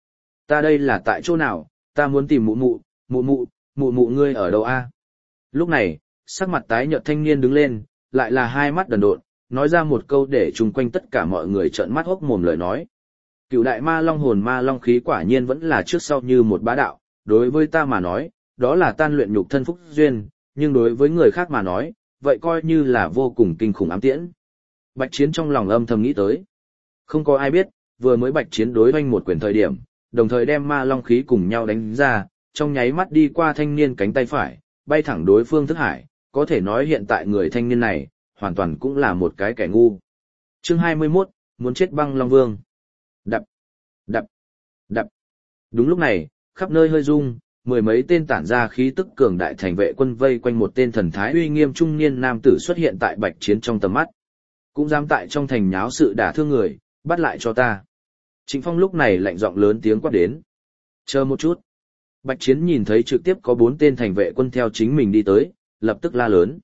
Ta đây là tại chỗ nào, ta muốn tìm mụ mụ ngươi ở đâu a? Lúc này, sắc mặt tái nhợt thanh niên đứng lên, lại là hai mắt đần độn, nói ra một câu để chung quanh tất cả mọi người trợn mắt hốc mồm lời nói. Cựu đại ma long hồn ma long khí quả nhiên vẫn là trước sau như một bá đạo, đối với ta mà nói, đó là tan luyện nhục thân phúc duyên, nhưng đối với người khác mà nói, vậy coi như là vô cùng kinh khủng ám tiễn. Bạch Chiến trong lòng âm thầm nghĩ tới. Không có ai biết, vừa mới Bạch Chiến đối hoanh một quyền thời điểm, đồng thời đem ma long khí cùng nhau đánh ra, trong nháy mắt đi qua thanh niên cánh tay phải, bay thẳng đối phương thức hải, có thể nói hiện tại người thanh niên này, hoàn toàn cũng là một cái kẻ ngu. Chương 21, muốn chết băng long vương. Đập, đập, đập. Đúng lúc này, khắp nơi hơi rung, mười mấy tên tản ra khí tức cường đại thành vệ quân vây quanh một tên thần thái uy nghiêm trung niên nam tử xuất hiện tại Bạch Chiến trong tầm mắt. Cũng dám tại trong thành nháo sự đả thương người, bắt lại cho ta. Trịnh Phong lúc này lạnh giọng lớn tiếng quát đến. Chờ một chút. Bạch Chiến nhìn thấy trực tiếp có 4 tên thành vệ quân theo chính mình đi tới, lập tức la lớn.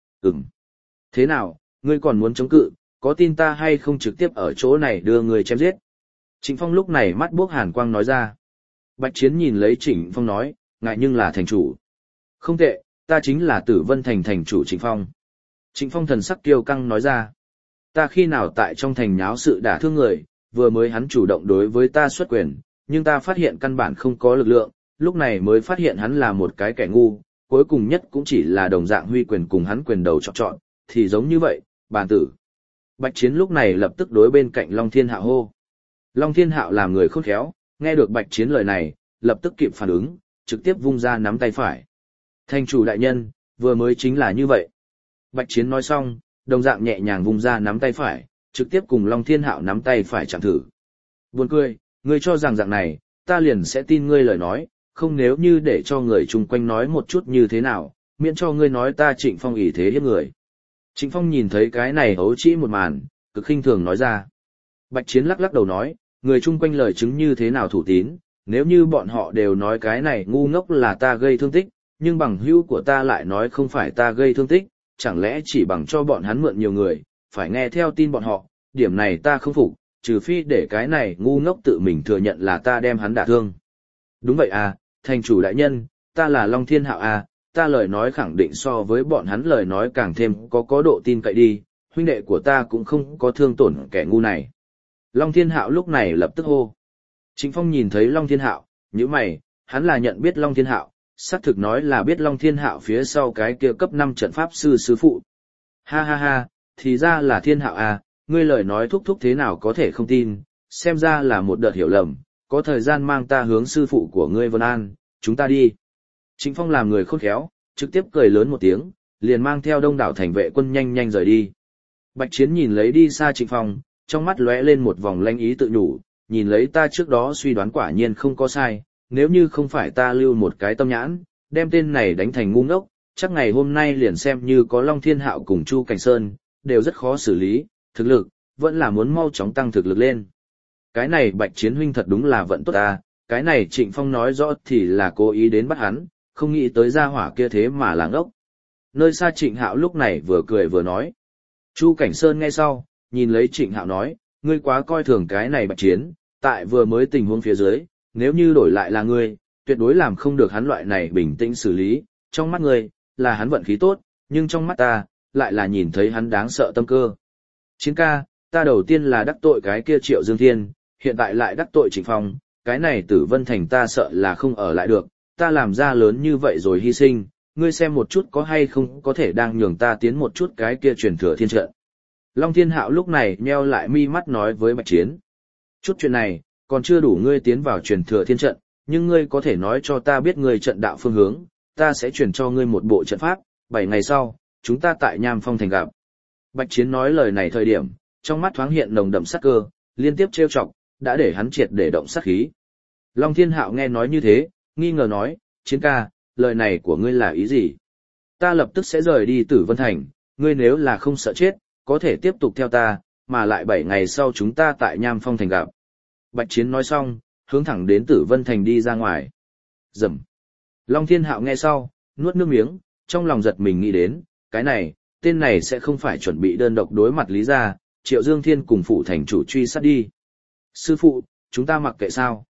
Thế nào, ngươi còn muốn chống cự, có tin ta hay không trực tiếp ở chỗ này đưa người chém giết? Trịnh Phong lúc này mắt buốc hàn quang nói ra. Bạch Chiến nhìn lấy Trịnh Phong nói, ngại nhưng là thành chủ. Không tệ, ta chính là Tử Vân Thành thành chủ Trịnh Phong. Trịnh Phong thần sắc kiêu căng nói ra. Ta khi nào tại trong thành nháo sự đả thương người, vừa mới hắn chủ động đối với ta xuất quyền, nhưng ta phát hiện căn bản không có lực lượng, lúc này mới phát hiện hắn là một cái kẻ ngu, cuối cùng nhất cũng chỉ là đồng dạng huy quyền cùng hắn quyền đầu chọn, thì giống như vậy, bàn tử. Bạch Chiến lúc này lập tức đối bên cạnh Long Thiên Hạo hô. Long Thiên Hạo làm người khôn khéo, nghe được Bạch Chiến lời này, lập tức kịp phản ứng, trực tiếp vung ra nắm tay phải. Thành chủ đại nhân, vừa mới chính là như vậy. Bạch Chiến nói xong, đồng dạng nhẹ nhàng vung ra nắm tay phải, trực tiếp cùng Long Thiên Hạo nắm tay phải chạm thử. Buồn cười, ngươi cho rằng dạng này, ta liền sẽ tin ngươi lời nói, không nếu như để cho người chung quanh nói một chút như thế nào, miễn cho ngươi nói ta Trịnh Phong ỷ thế hiếp người. Trịnh Phong nhìn thấy cái này hấu trĩ một màn, cực khinh thường nói ra. Bạch Chiến lắc lắc đầu nói, người chung quanh lời chứng như thế nào thủ tín, nếu như bọn họ đều nói cái này ngu ngốc là ta gây thương tích, nhưng bằng hữu của ta lại nói không phải ta gây thương tích, chẳng lẽ chỉ bằng cho bọn hắn mượn nhiều người, phải nghe theo tin bọn họ, điểm này ta không phục, trừ phi để cái này ngu ngốc tự mình thừa nhận là ta đem hắn đả thương. Đúng vậy à, thành chủ đại nhân, ta là Long Thiên Hạo à, ta lời nói khẳng định so với bọn hắn lời nói càng thêm có độ tin cậy đi, huynh đệ của ta cũng không có thương tổn kẻ ngu này. Long Thiên Hạo lúc này lập tức hô. Trịnh Phong nhìn thấy Long Thiên Hạo, nhíu mày, hắn là nhận biết Long Thiên Hạo, xác thực nói là biết Long Thiên Hạo phía sau cái kia cấp 5 trận pháp sư sư phụ. Ha ha ha, thì ra là Thiên Hạo à, ngươi lời nói thúc thúc thế nào có thể không tin, xem ra là một đợt hiểu lầm, có thời gian mang ta hướng sư phụ của ngươi Vân An, chúng ta đi. Trịnh Phong làm người khôn khéo, trực tiếp cười lớn một tiếng, liền mang theo đông đảo thành vệ quân nhanh nhanh rời đi. Bạch Chiến nhìn lấy đi xa Trịnh Phong, trong mắt lóe lên một vòng lanh ý tự nhủ, nhìn lấy ta trước đó suy đoán quả nhiên không có sai, nếu như không phải ta lưu một cái tâm nhãn, đem tên này đánh thành ngu ngốc, chắc ngày hôm nay liền xem như có Long Thiên Hạo cùng Chu Cảnh Sơn, đều rất khó xử lý, thực lực, vẫn là muốn mau chóng tăng thực lực lên. Cái này Bạch Chiến huynh thật đúng là vận tốt ta, cái này Trịnh Phong nói rõ thì là cố ý đến bắt hắn, không nghĩ tới gia hỏa kia thế mà làng ốc. Nơi xa Trịnh Hạo lúc này vừa cười vừa nói. Chu Cảnh Sơn nghe sau, nhìn lấy Trịnh Hạo nói, ngươi quá coi thường cái này Bạch Chiến, tại vừa mới tình huống phía dưới, nếu như đổi lại là ngươi, tuyệt đối làm không được hắn loại này bình tĩnh xử lý, trong mắt ngươi, là hắn vận khí tốt, nhưng trong mắt ta, lại là nhìn thấy hắn đáng sợ tâm cơ. Chiến ca, ta đầu tiên là đắc tội cái kia Triệu Dương Thiên, hiện tại lại đắc tội Trịnh Phong, cái này Tử Vân Thành ta sợ là không ở lại được, ta làm ra lớn như vậy rồi hy sinh, ngươi xem một chút có hay không có thể đang nhường ta tiến một chút cái kia truyền thừa thiên trận. Long Thiên Hạo lúc này nheo lại mi mắt nói với Bạch Chiến. Chút chuyện này, còn chưa đủ ngươi tiến vào truyền thừa thiên trận, nhưng ngươi có thể nói cho ta biết ngươi trận đạo phương hướng, ta sẽ truyền cho ngươi một bộ trận pháp, 7 ngày sau, chúng ta tại Nham Phong Thành gặp. Bạch Chiến nói lời này thời điểm, trong mắt thoáng hiện nồng đậm sát cơ, liên tiếp trêu chọc, đã để hắn triệt để động sát khí. Long Thiên Hạo nghe nói như thế, nghi ngờ nói, Chiến ca, lời này của ngươi là ý gì? Ta lập tức sẽ rời đi Tử Vân Thành, ngươi nếu là không sợ chết, có thể tiếp tục theo ta, mà lại 7 ngày sau chúng ta tại Nham Phong Thành gặp. Bạch Chiến nói xong, hướng thẳng đến Tử Vân Thành đi ra ngoài. Rầm. Long Thiên Hạo nghe sau, nuốt nước miếng, trong lòng giật mình nghĩ đến, cái này, tên này sẽ không phải chuẩn bị đơn độc đối mặt Lý gia, Triệu Dương Thiên cùng phụ thành chủ truy sát đi. Sư phụ, chúng ta mặc kệ sao?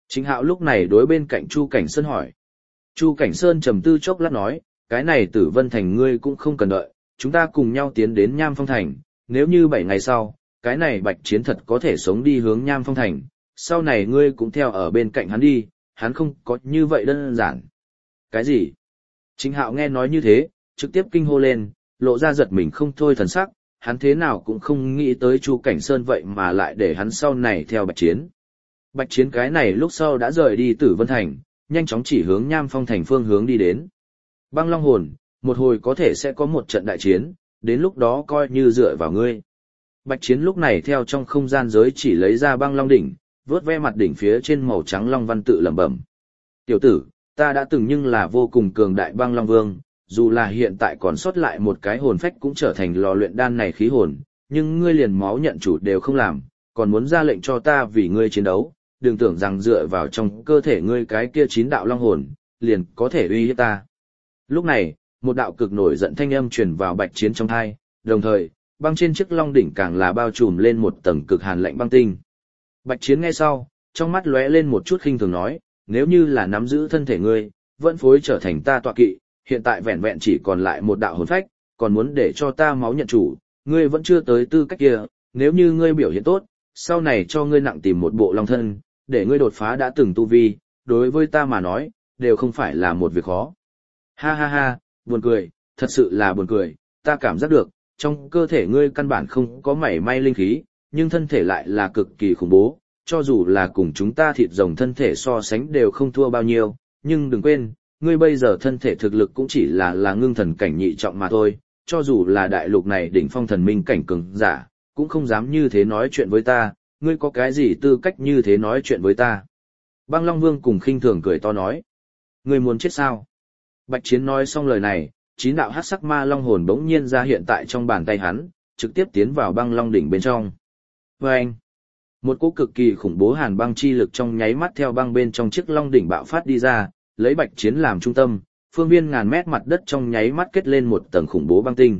Trịnh Hạo lúc này đối bên cạnh Chu Cảnh Sơn hỏi. Chu Cảnh Sơn trầm tư chốc lát nói, cái này Tử Vân Thành ngươi cũng không cần đợi, chúng ta cùng nhau tiến đến Nham Phong Thành, nếu như 7 ngày sau, cái này Bạch Chiến thật có thể sống đi hướng Nham Phong Thành, sau này ngươi cũng theo ở bên cạnh hắn đi, hắn không có như vậy đơn giản. Cái gì? Trịnh Hạo nghe nói như thế, trực tiếp kinh hô lên, lộ ra giật mình không thôi thần sắc, hắn thế nào cũng không nghĩ tới Chu Cảnh Sơn vậy mà lại để hắn sau này theo Bạch Chiến. Bạch Chiến cái này lúc sau đã rời đi Tử Vân Thành, nhanh chóng chỉ hướng Nham Phong Thành phương hướng đi đến. Băng Long Hồn, một hồi có thể sẽ có một trận đại chiến, đến lúc đó coi như dựa vào ngươi. Bạch Chiến lúc này theo trong không gian giới chỉ lấy ra băng long đỉnh, vớt ve mặt đỉnh phía trên màu trắng long văn tự lẩm bẩm. Tiểu tử, ta đã từng nhưng là vô cùng cường đại băng long vương, dù là hiện tại còn sót lại một cái hồn phách cũng trở thành lò luyện đan này khí hồn, nhưng ngươi liền máu nhận chủ đều không làm, còn muốn ra lệnh cho ta vì ngươi chiến đấu, đừng tưởng rằng dựa vào trong cơ thể ngươi cái kia 9 đạo long hồn, liền có thể uy hiếp ta. Lúc này, một đạo cực nổi giận thanh âm truyền vào Bạch Chiến trong tai, đồng thời, băng trên chiếc long đỉnh càng là bao trùm lên một tầng cực hàn lạnh băng tinh. Bạch Chiến nghe sau, trong mắt lóe lên một chút khinh thường nói, nếu như là nắm giữ thân thể ngươi, vẫn phối trở thành ta tọa kỵ, hiện tại vẹn vẹn chỉ còn lại một đạo hồn phách, còn muốn để cho ta máu nhận chủ, ngươi vẫn chưa tới tư cách kia, nếu như ngươi biểu hiện tốt, sau này cho ngươi nặng tìm một bộ long thân, để ngươi đột phá đã từng tu vi, đối với ta mà nói, đều không phải là một việc khó. Ha ha ha, buồn cười, thật sự là buồn cười, ta cảm giác được, trong cơ thể ngươi căn bản không có mảy may linh khí, nhưng thân thể lại là cực kỳ khủng bố, cho dù là cùng chúng ta thịt rồng thân thể so sánh đều không thua bao nhiêu, nhưng đừng quên, ngươi bây giờ thân thể thực lực cũng chỉ là ngưng thần cảnh nhị trọng mà thôi, cho dù là đại lục này đỉnh phong thần minh cảnh cường giả, cũng không dám như thế nói chuyện với ta, ngươi có cái gì tư cách như thế nói chuyện với ta. Băng Long Vương cùng khinh thường cười to nói, ngươi muốn chết sao? Bạch Chiến nói xong lời này, 9 đạo hắc sắc ma long hồn bỗng nhiên ra hiện tại trong bàn tay hắn, trực tiếp tiến vào băng long đỉnh bên trong. Và anh, một cỗ cực kỳ khủng bố hàn băng chi lực trong nháy mắt theo băng bên trong chiếc long đỉnh bạo phát đi ra, lấy Bạch Chiến làm trung tâm, phương viên ngàn mét mặt đất trong nháy mắt kết lên một tầng khủng bố băng tinh.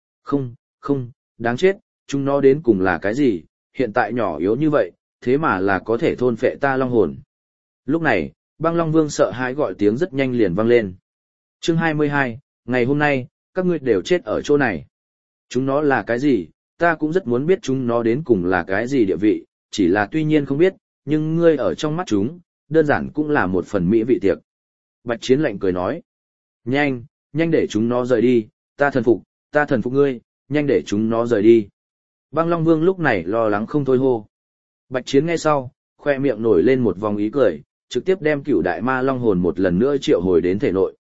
Không, đáng chết, chúng nó đến cùng là cái gì, hiện tại nhỏ yếu như vậy, thế mà là có thể thôn phệ ta long hồn. Lúc này, băng long vương sợ hãi gọi tiếng rất nhanh liền vang lên. Chương 22, ngày hôm nay, các ngươi đều chết ở chỗ này. Chúng nó là cái gì, ta cũng rất muốn biết chúng nó đến cùng là cái gì địa vị, chỉ là tuy nhiên không biết, nhưng ngươi ở trong mắt chúng, đơn giản cũng là một phần mỹ vị tiệc. Bạch Chiến lạnh cười nói, nhanh để chúng nó rời đi, ta thần phục ngươi, nhanh để chúng nó rời đi. Băng Long Vương lúc này lo lắng không thôi hô. Bạch Chiến nghe sau, khoe miệng nổi lên một vòng ý cười, trực tiếp đem Cửu Đại Ma Long hồn một lần nữa triệu hồi đến thể nội.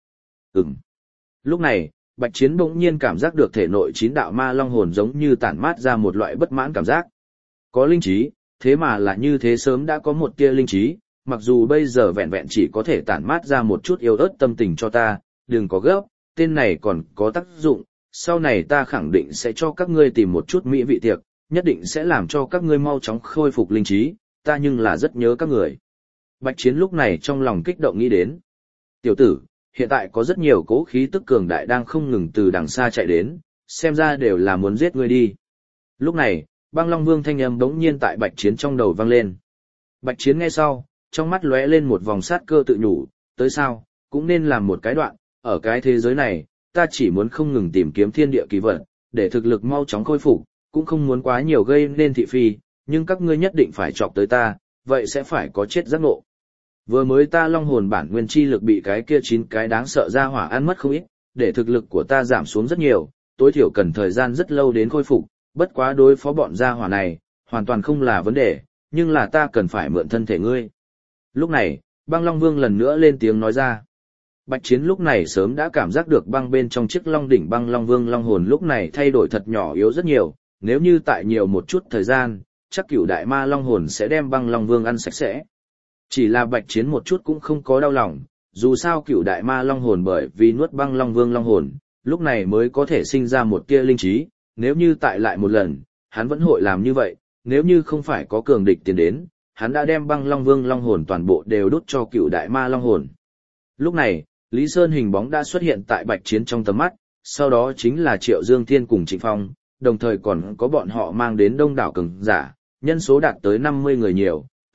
Lúc này, Bạch Chiến bỗng nhiên cảm giác được thể nội 9 đạo ma long hồn giống như tản mát ra một loại bất mãn cảm giác. Có linh trí, thế mà là như thế sớm đã có một tia linh trí, mặc dù bây giờ vẹn vẹn chỉ có thể tản mát ra một chút yếu ớt tâm tình cho ta, đừng có gấp, tên này còn có tác dụng, sau này ta khẳng định sẽ cho các ngươi tìm một chút mỹ vị tiệc, nhất định sẽ làm cho các ngươi mau chóng khôi phục linh trí, ta nhưng là rất nhớ các người. Bạch Chiến lúc này trong lòng kích động nghĩ đến. Tiểu tử, hiện tại có rất nhiều cố khí tức cường đại đang không ngừng từ đằng xa chạy đến, xem ra đều là muốn giết ngươi đi. Lúc này, Băng Long Vương thanh âm bỗng nhiên tại Bạch Chiến trong đầu vang lên. Bạch Chiến nghe sau, trong mắt lóe lên một vòng sát cơ tự nhủ, tới sao, cũng nên làm một cái đoạn, ở cái thế giới này, ta chỉ muốn không ngừng tìm kiếm thiên địa kỳ vật, để thực lực mau chóng khôi phục, cũng không muốn quá nhiều gây nên thị phi, nhưng các ngươi nhất định phải chọc tới ta, vậy sẽ phải có chết giác ngộ. Vừa mới ta long hồn bản nguyên chi lực bị cái kia 9 cái đáng sợ ra hỏa ăn mất không ít, để thực lực của ta giảm xuống rất nhiều, tối thiểu cần thời gian rất lâu đến khôi phục, bất quá đối phó bọn gia hỏa này, hoàn toàn không là vấn đề, nhưng là ta cần phải mượn thân thể ngươi. Lúc này, Băng Long Vương lần nữa lên tiếng nói ra. Bạch Chiến lúc này sớm đã cảm giác được băng bên trong chiếc long đỉnh Băng Long Vương long hồn lúc này thay đổi thật nhỏ yếu rất nhiều, nếu như tại nhiều một chút thời gian, chắc Cửu Đại Ma Long hồn sẽ đem Băng Long Vương ăn sạch sẽ. Chỉ là Bạch Chiến một chút cũng không có đau lòng, dù sao Cửu Đại Ma Long hồn bởi vì nuốt Băng Long Vương long hồn, lúc này mới có thể sinh ra một tia linh trí, nếu như tại lại một lần, hắn vẫn hội làm như vậy, nếu như không phải có cường địch tiến đến, hắn đã đem Băng Long Vương long hồn toàn bộ đều đút cho Cửu Đại Ma Long hồn. Lúc này, Lý Sơn hình bóng đã xuất hiện tại Bạch Chiến trong tầm mắt, sau đó chính là Triệu Dương Thiên cùng Trịnh Phong, đồng thời còn có bọn họ mang đến đông đảo cường giả, nhân số đạt tới 50 người nhiều,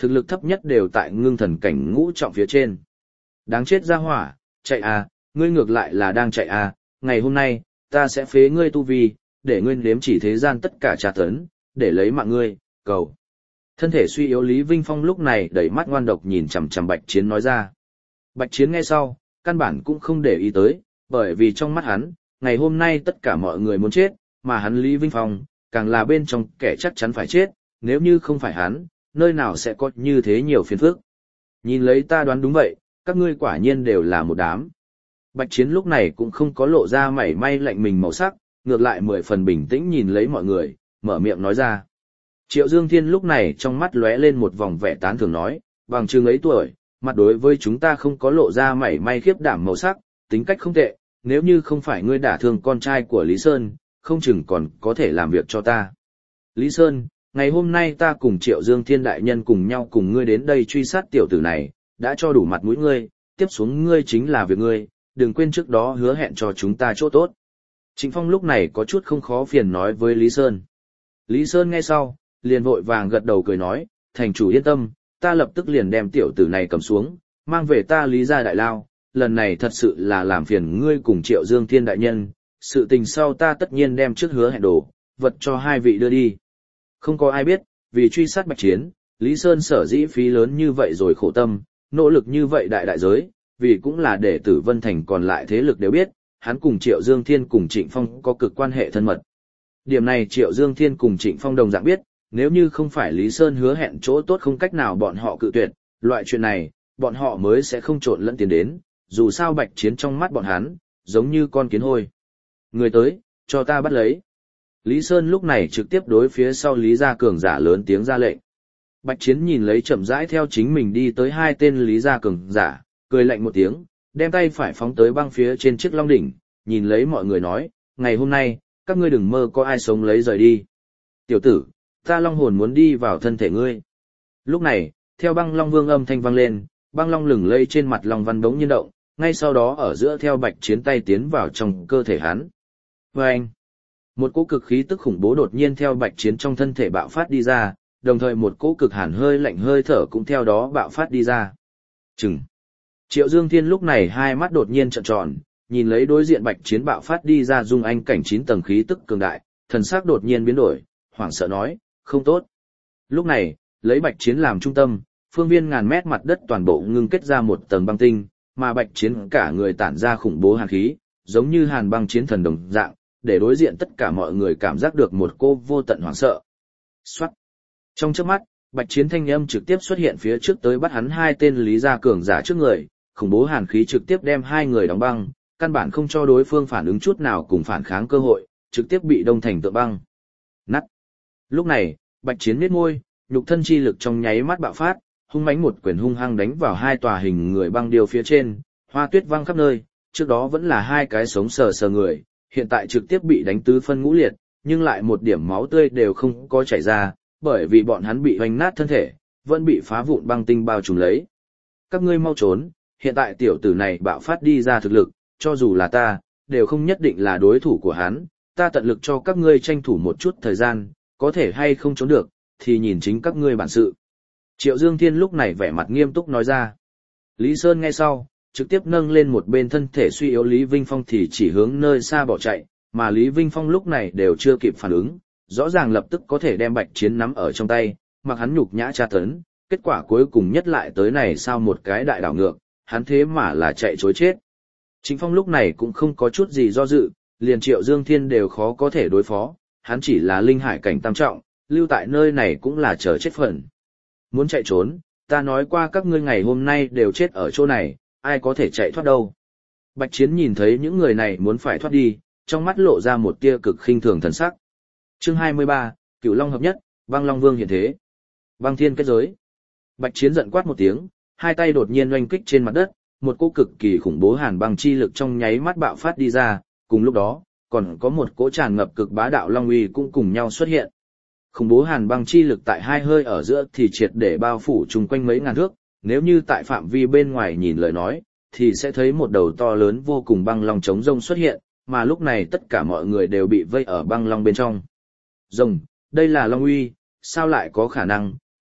thực lực thấp nhất đều tại ngưng thần cảnh ngũ trọng phía trên. Đáng chết ra hỏa, chạy à, ngươi ngược lại là đang chạy à, ngày hôm nay, ta sẽ phế ngươi tu vi, để ngươi nếm chỉ thế gian tất cả tra tấn, để lấy mạng ngươi, cầu. Thân thể suy yếu Lý Vinh Phong lúc này đẩy mắt ngoan độc nhìn chằm chằm Bạch Chiến nói ra. Bạch Chiến nghe sau, căn bản cũng không để ý tới, bởi vì trong mắt hắn, ngày hôm nay tất cả mọi người muốn chết, mà hắn Lý Vinh Phong, càng là bên trong kẻ chắc chắn phải chết, nếu như không phải hắn, nơi nào sẽ có như thế nhiều phiền phức. Nhìn lấy ta đoán đúng vậy, các ngươi quả nhiên đều là một đám. Bạch Chiến lúc này cũng không có lộ ra mảy may lạnh mình màu sắc, ngược lại 10 phần bình tĩnh nhìn lấy mọi người, mở miệng nói ra. Triệu Dương Thiên lúc này trong mắt lóe lên một vòng vẻ tán thưởng nói, bằng chừng ấy tuổi, mặt đối với chúng ta không có lộ ra mảy may khiếp đảm màu sắc, tính cách không tệ, nếu như không phải ngươi đả thương con trai của Lý Sơn, không chừng còn có thể làm việc cho ta. Lý Sơn, ngày hôm nay ta cùng Triệu Dương Thiên đại nhân cùng nhau cùng ngươi đến đây truy sát tiểu tử này, đã cho đủ mặt mũi ngươi, tiếp xuống ngươi chính là việc ngươi, đừng quên trước đó hứa hẹn cho chúng ta chỗ tốt. Trịnh Phong lúc này có chút không khó phiền nói với Lý Sơn. Lý Sơn nghe sau, liền vội vàng gật đầu cười nói, thành chủ yên tâm, ta lập tức liền đem tiểu tử này cầm xuống, mang về ta Lý gia đại lao, lần này thật sự là làm phiền ngươi cùng Triệu Dương Thiên đại nhân, sự tình sau ta tất nhiên đem trước hứa hẹn đồ, vật cho hai vị đưa đi. Không có ai biết, vì truy sát Bạch Chiến, Lý Sơn sở dĩ phí lớn như vậy rồi khổ tâm, nỗ lực như vậy đại giới, vì cũng là để Tử Vân Thành còn lại thế lực đều biết, hắn cùng Triệu Dương Thiên cùng Trịnh Phong có cực quan hệ thân mật. Điểm này Triệu Dương Thiên cùng Trịnh Phong đồng dạng biết, nếu như không phải Lý Sơn hứa hẹn chỗ tốt không cách nào bọn họ cự tuyệt, loại chuyện này, bọn họ mới sẽ không trộn lẫn tiền đến, dù sao Bạch Chiến trong mắt bọn hắn, giống như con kiến hôi. Người tới, cho ta bắt lấy. Lý Sơn lúc này trực tiếp đối phía sau Lý Gia cường giả lớn tiếng ra lệnh. Bạch Chiến nhìn lấy chậm rãi theo chính mình đi tới hai tên Lý Gia cường giả, cười lạnh một tiếng, đem tay phải phóng tới băng phía trên chiếc long đỉnh, nhìn lấy mọi người nói, ngày hôm nay, các ngươi đừng mơ có ai sống lấy rời đi. Tiểu tử, ta long hồn muốn đi vào thân thể ngươi. Lúc này, theo băng long vương âm thanh vang lên, băng long lửng lây trên mặt long văn bỗng nhiên động, ngay sau đó ở giữa theo Bạch Chiến tay tiến vào trong cơ thể hắn. Vâng! Một cỗ cực khí tức khủng bố đột nhiên theo Bạch Chiến trong thân thể bạo phát đi ra, đồng thời một cỗ cực hàn hơi lạnh hơi thở cũng theo đó bạo phát đi ra. Chừng! Triệu Dương Thiên lúc này hai mắt đột nhiên trợn tròn, nhìn lấy đối diện Bạch Chiến bạo phát đi ra dung anh cảnh 9 tầng khí tức cường đại, thần sắc đột nhiên biến đổi, hoảng sợ nói, không tốt. Lúc này, lấy Bạch Chiến làm trung tâm, phương viên ngàn mét mặt đất toàn bộ ngưng kết ra một tầng băng tinh, mà Bạch Chiến cả người tản ra khủng bố hàn khí, giống như hàn băng chiến thần đồng dạng, để đối diện tất cả mọi người cảm giác được một cô vô tận hoảng sợ. Soát. Trong chớp mắt, Bạch Chiến thanh âm trực tiếp xuất hiện phía trước tới bắt hắn hai tên Lý Gia cường giả trước người, khủng bố hàn khí trực tiếp đem hai người đóng băng, căn bản không cho đối phương phản ứng chút nào cùng phản kháng cơ hội, trực tiếp bị đông thành tượng băng. Nắt. Lúc này, Bạch Chiến nhếch môi, nhục thân chi lực trong nháy mắt bạo phát, hung mãnh một quyền hung hăng đánh vào hai tòa hình người băng điêu phía trên, hoa tuyết văng khắp nơi, trước đó vẫn là hai cái sống sờ sờ người, hiện tại trực tiếp bị đánh tứ phân ngũ liệt, nhưng lại một điểm máu tươi đều không có chảy ra, bởi vì bọn hắn bị hoành nát thân thể, vẫn bị phá vụn băng tinh bao trùm lấy. Các ngươi mau trốn, hiện tại tiểu tử này bạo phát đi ra thực lực, cho dù là ta, đều không nhất định là đối thủ của hắn, ta tận lực cho các ngươi tranh thủ một chút thời gian, có thể hay không trốn được, thì nhìn chính các ngươi bản sự. Triệu Dương Thiên lúc này vẻ mặt nghiêm túc nói ra. Lý Sơn nghe sau, trực tiếp nâng lên một bên thân thể suy yếu Lý Vinh Phong thì chỉ hướng nơi xa bỏ chạy, mà Lý Vinh Phong lúc này đều chưa kịp phản ứng, rõ ràng lập tức có thể đem Bạch Chiến nắm ở trong tay, mặc hắn nhục nhã tra tấn, kết quả cuối cùng nhất lại tới này sao một cái đại đảo ngược, hắn thế mà là chạy trối chết. Trịnh Phong lúc này cũng không có chút gì do dự, liền Triệu Dương Thiên đều khó có thể đối phó, hắn chỉ là linh hải cảnh tam trọng, lưu tại nơi này cũng là chờ chết phần. Muốn chạy trốn, ta nói qua các ngươi ngày hôm nay đều chết ở chỗ này, ai có thể chạy thoát đâu. Bạch Chiến nhìn thấy những người này muốn phải thoát đi, trong mắt lộ ra một tia cực khinh thường thần sắc. Chương 23, Cửu Long hợp nhất, Băng Long Vương hiện thế. Băng Thiên kết giới. Bạch Chiến giận quát một tiếng, hai tay đột nhiên oanh kích trên mặt đất, một cỗ cực kỳ khủng bố hàn băng chi lực trong nháy mắt bạo phát đi ra, cùng lúc đó, còn có một cỗ tràn ngập cực bá đạo long uy cũng cùng nhau xuất hiện. Khủng bố hàn băng chi lực tại hai hơi ở giữa thì triệt để bao phủ chung quanh mấy ngàn thước, nếu như tại phạm vi bên ngoài nhìn lời nói, thì sẽ thấy một đầu to lớn vô cùng băng long chống rông xuất hiện, mà lúc này tất cả mọi người đều bị vây ở băng long bên trong. Rồng, đây là long uy, sao lại có khả năng,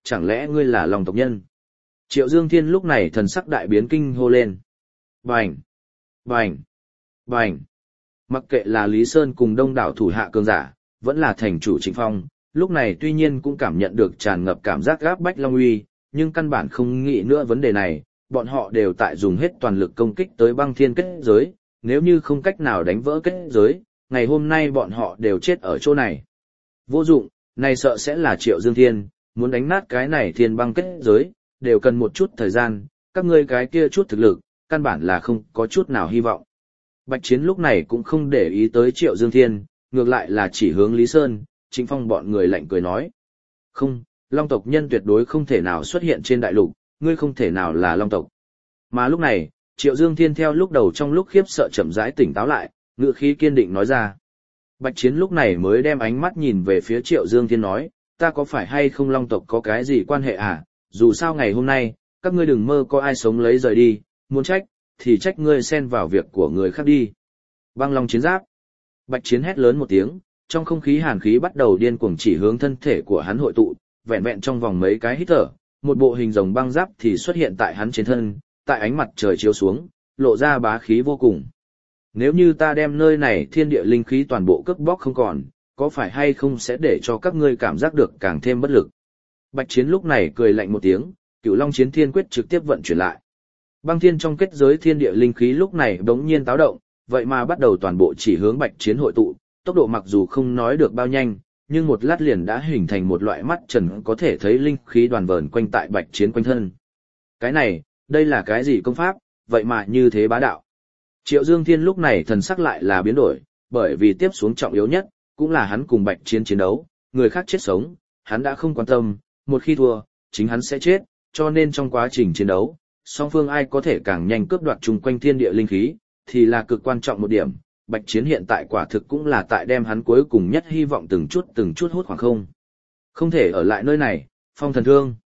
chẳng lẽ ngươi là Long tộc nhân? Triệu Dương Thiên lúc này thần sắc đại biến kinh hô lên. Bành! Bành! Bành! Mặc kệ là Lý Sơn cùng đông đảo thủ hạ cường giả, vẫn là thành chủ Trịnh Phong, lúc này tuy nhiên cũng cảm nhận được tràn ngập cảm giác gáp bách long uy, nhưng căn bản không nghĩ nữa vấn đề này, bọn họ đều tại dùng hết toàn lực công kích tới băng thiên kết giới, nếu như không cách nào đánh vỡ kết giới, ngày hôm nay bọn họ đều chết ở chỗ này. Vô dụng, này sợ sẽ là Triệu Dương Thiên, muốn đánh nát cái này thiên băng kết giới, đều cần một chút thời gian, các ngươi cái kia chút thực lực, căn bản là không có chút nào hy vọng. Bạch Chiến lúc này cũng không để ý tới Triệu Dương Thiên, ngược lại là chỉ hướng Lý Sơn, Trịnh Phong bọn người lạnh cười nói. Không, Long tộc nhân tuyệt đối không thể nào xuất hiện trên đại lục, ngươi không thể nào là Long tộc. Mà lúc này, Triệu Dương Thiên theo lúc đầu trong lúc khiếp sợ chậm rãi tỉnh táo lại, ngữ khí kiên định nói ra. Bạch Chiến lúc này mới đem ánh mắt nhìn về phía Triệu Dương Thiên nói, ta có phải hay không Long tộc có cái gì quan hệ à, dù sao ngày hôm nay, các ngươi đừng mơ có ai sống lấy rời đi, muốn trách, thì trách ngươi xen vào việc của người khác đi. Băng Long chiến giáp. Bạch Chiến hét lớn một tiếng, trong không khí hàn khí bắt đầu điên cuồng chỉ hướng thân thể của hắn hội tụ, vẹn vẹn trong vòng mấy cái hít thở, một bộ hình rồng băng giáp thì xuất hiện tại hắn trên thân, tại ánh mặt trời chiếu xuống, lộ ra bá khí vô cùng. Nếu như ta đem nơi này thiên địa linh khí toàn bộ cướp bóc không còn, có phải hay không sẽ để cho các ngươi cảm giác được càng thêm bất lực. Bạch Chiến lúc này cười lạnh một tiếng, Cửu Long Chiến Thiên Quyết trực tiếp vận chuyển lại. Băng thiên trong kết giới thiên địa linh khí lúc này bỗng nhiên táo động, vậy mà bắt đầu toàn bộ chỉ hướng Bạch Chiến hội tụ, tốc độ mặc dù không nói được bao nhanh, nhưng một lát liền đã hình thành một loại mắt trần có thể thấy linh khí đoàn vờn quanh tại Bạch Chiến quanh thân. Cái này, đây là cái gì công pháp, vậy mà như thế bá đạo. Triệu Dương Thiên lúc này thần sắc lại là biến đổi, bởi vì tiếp xuống trọng yếu nhất, cũng là hắn cùng Bạch Chiến chiến đấu, người khác chết sống, hắn đã không quan tâm, một khi thua, chính hắn sẽ chết, cho nên trong quá trình chiến đấu, song phương ai có thể càng nhanh cướp đoạt chung quanh thiên địa linh khí, thì là cực quan trọng một điểm. Bạch Chiến hiện tại quả thực cũng là tại đem hắn cuối cùng nhất hy vọng từng chút hút khoảng không. Không thể ở lại nơi này, Phong Thần Thương.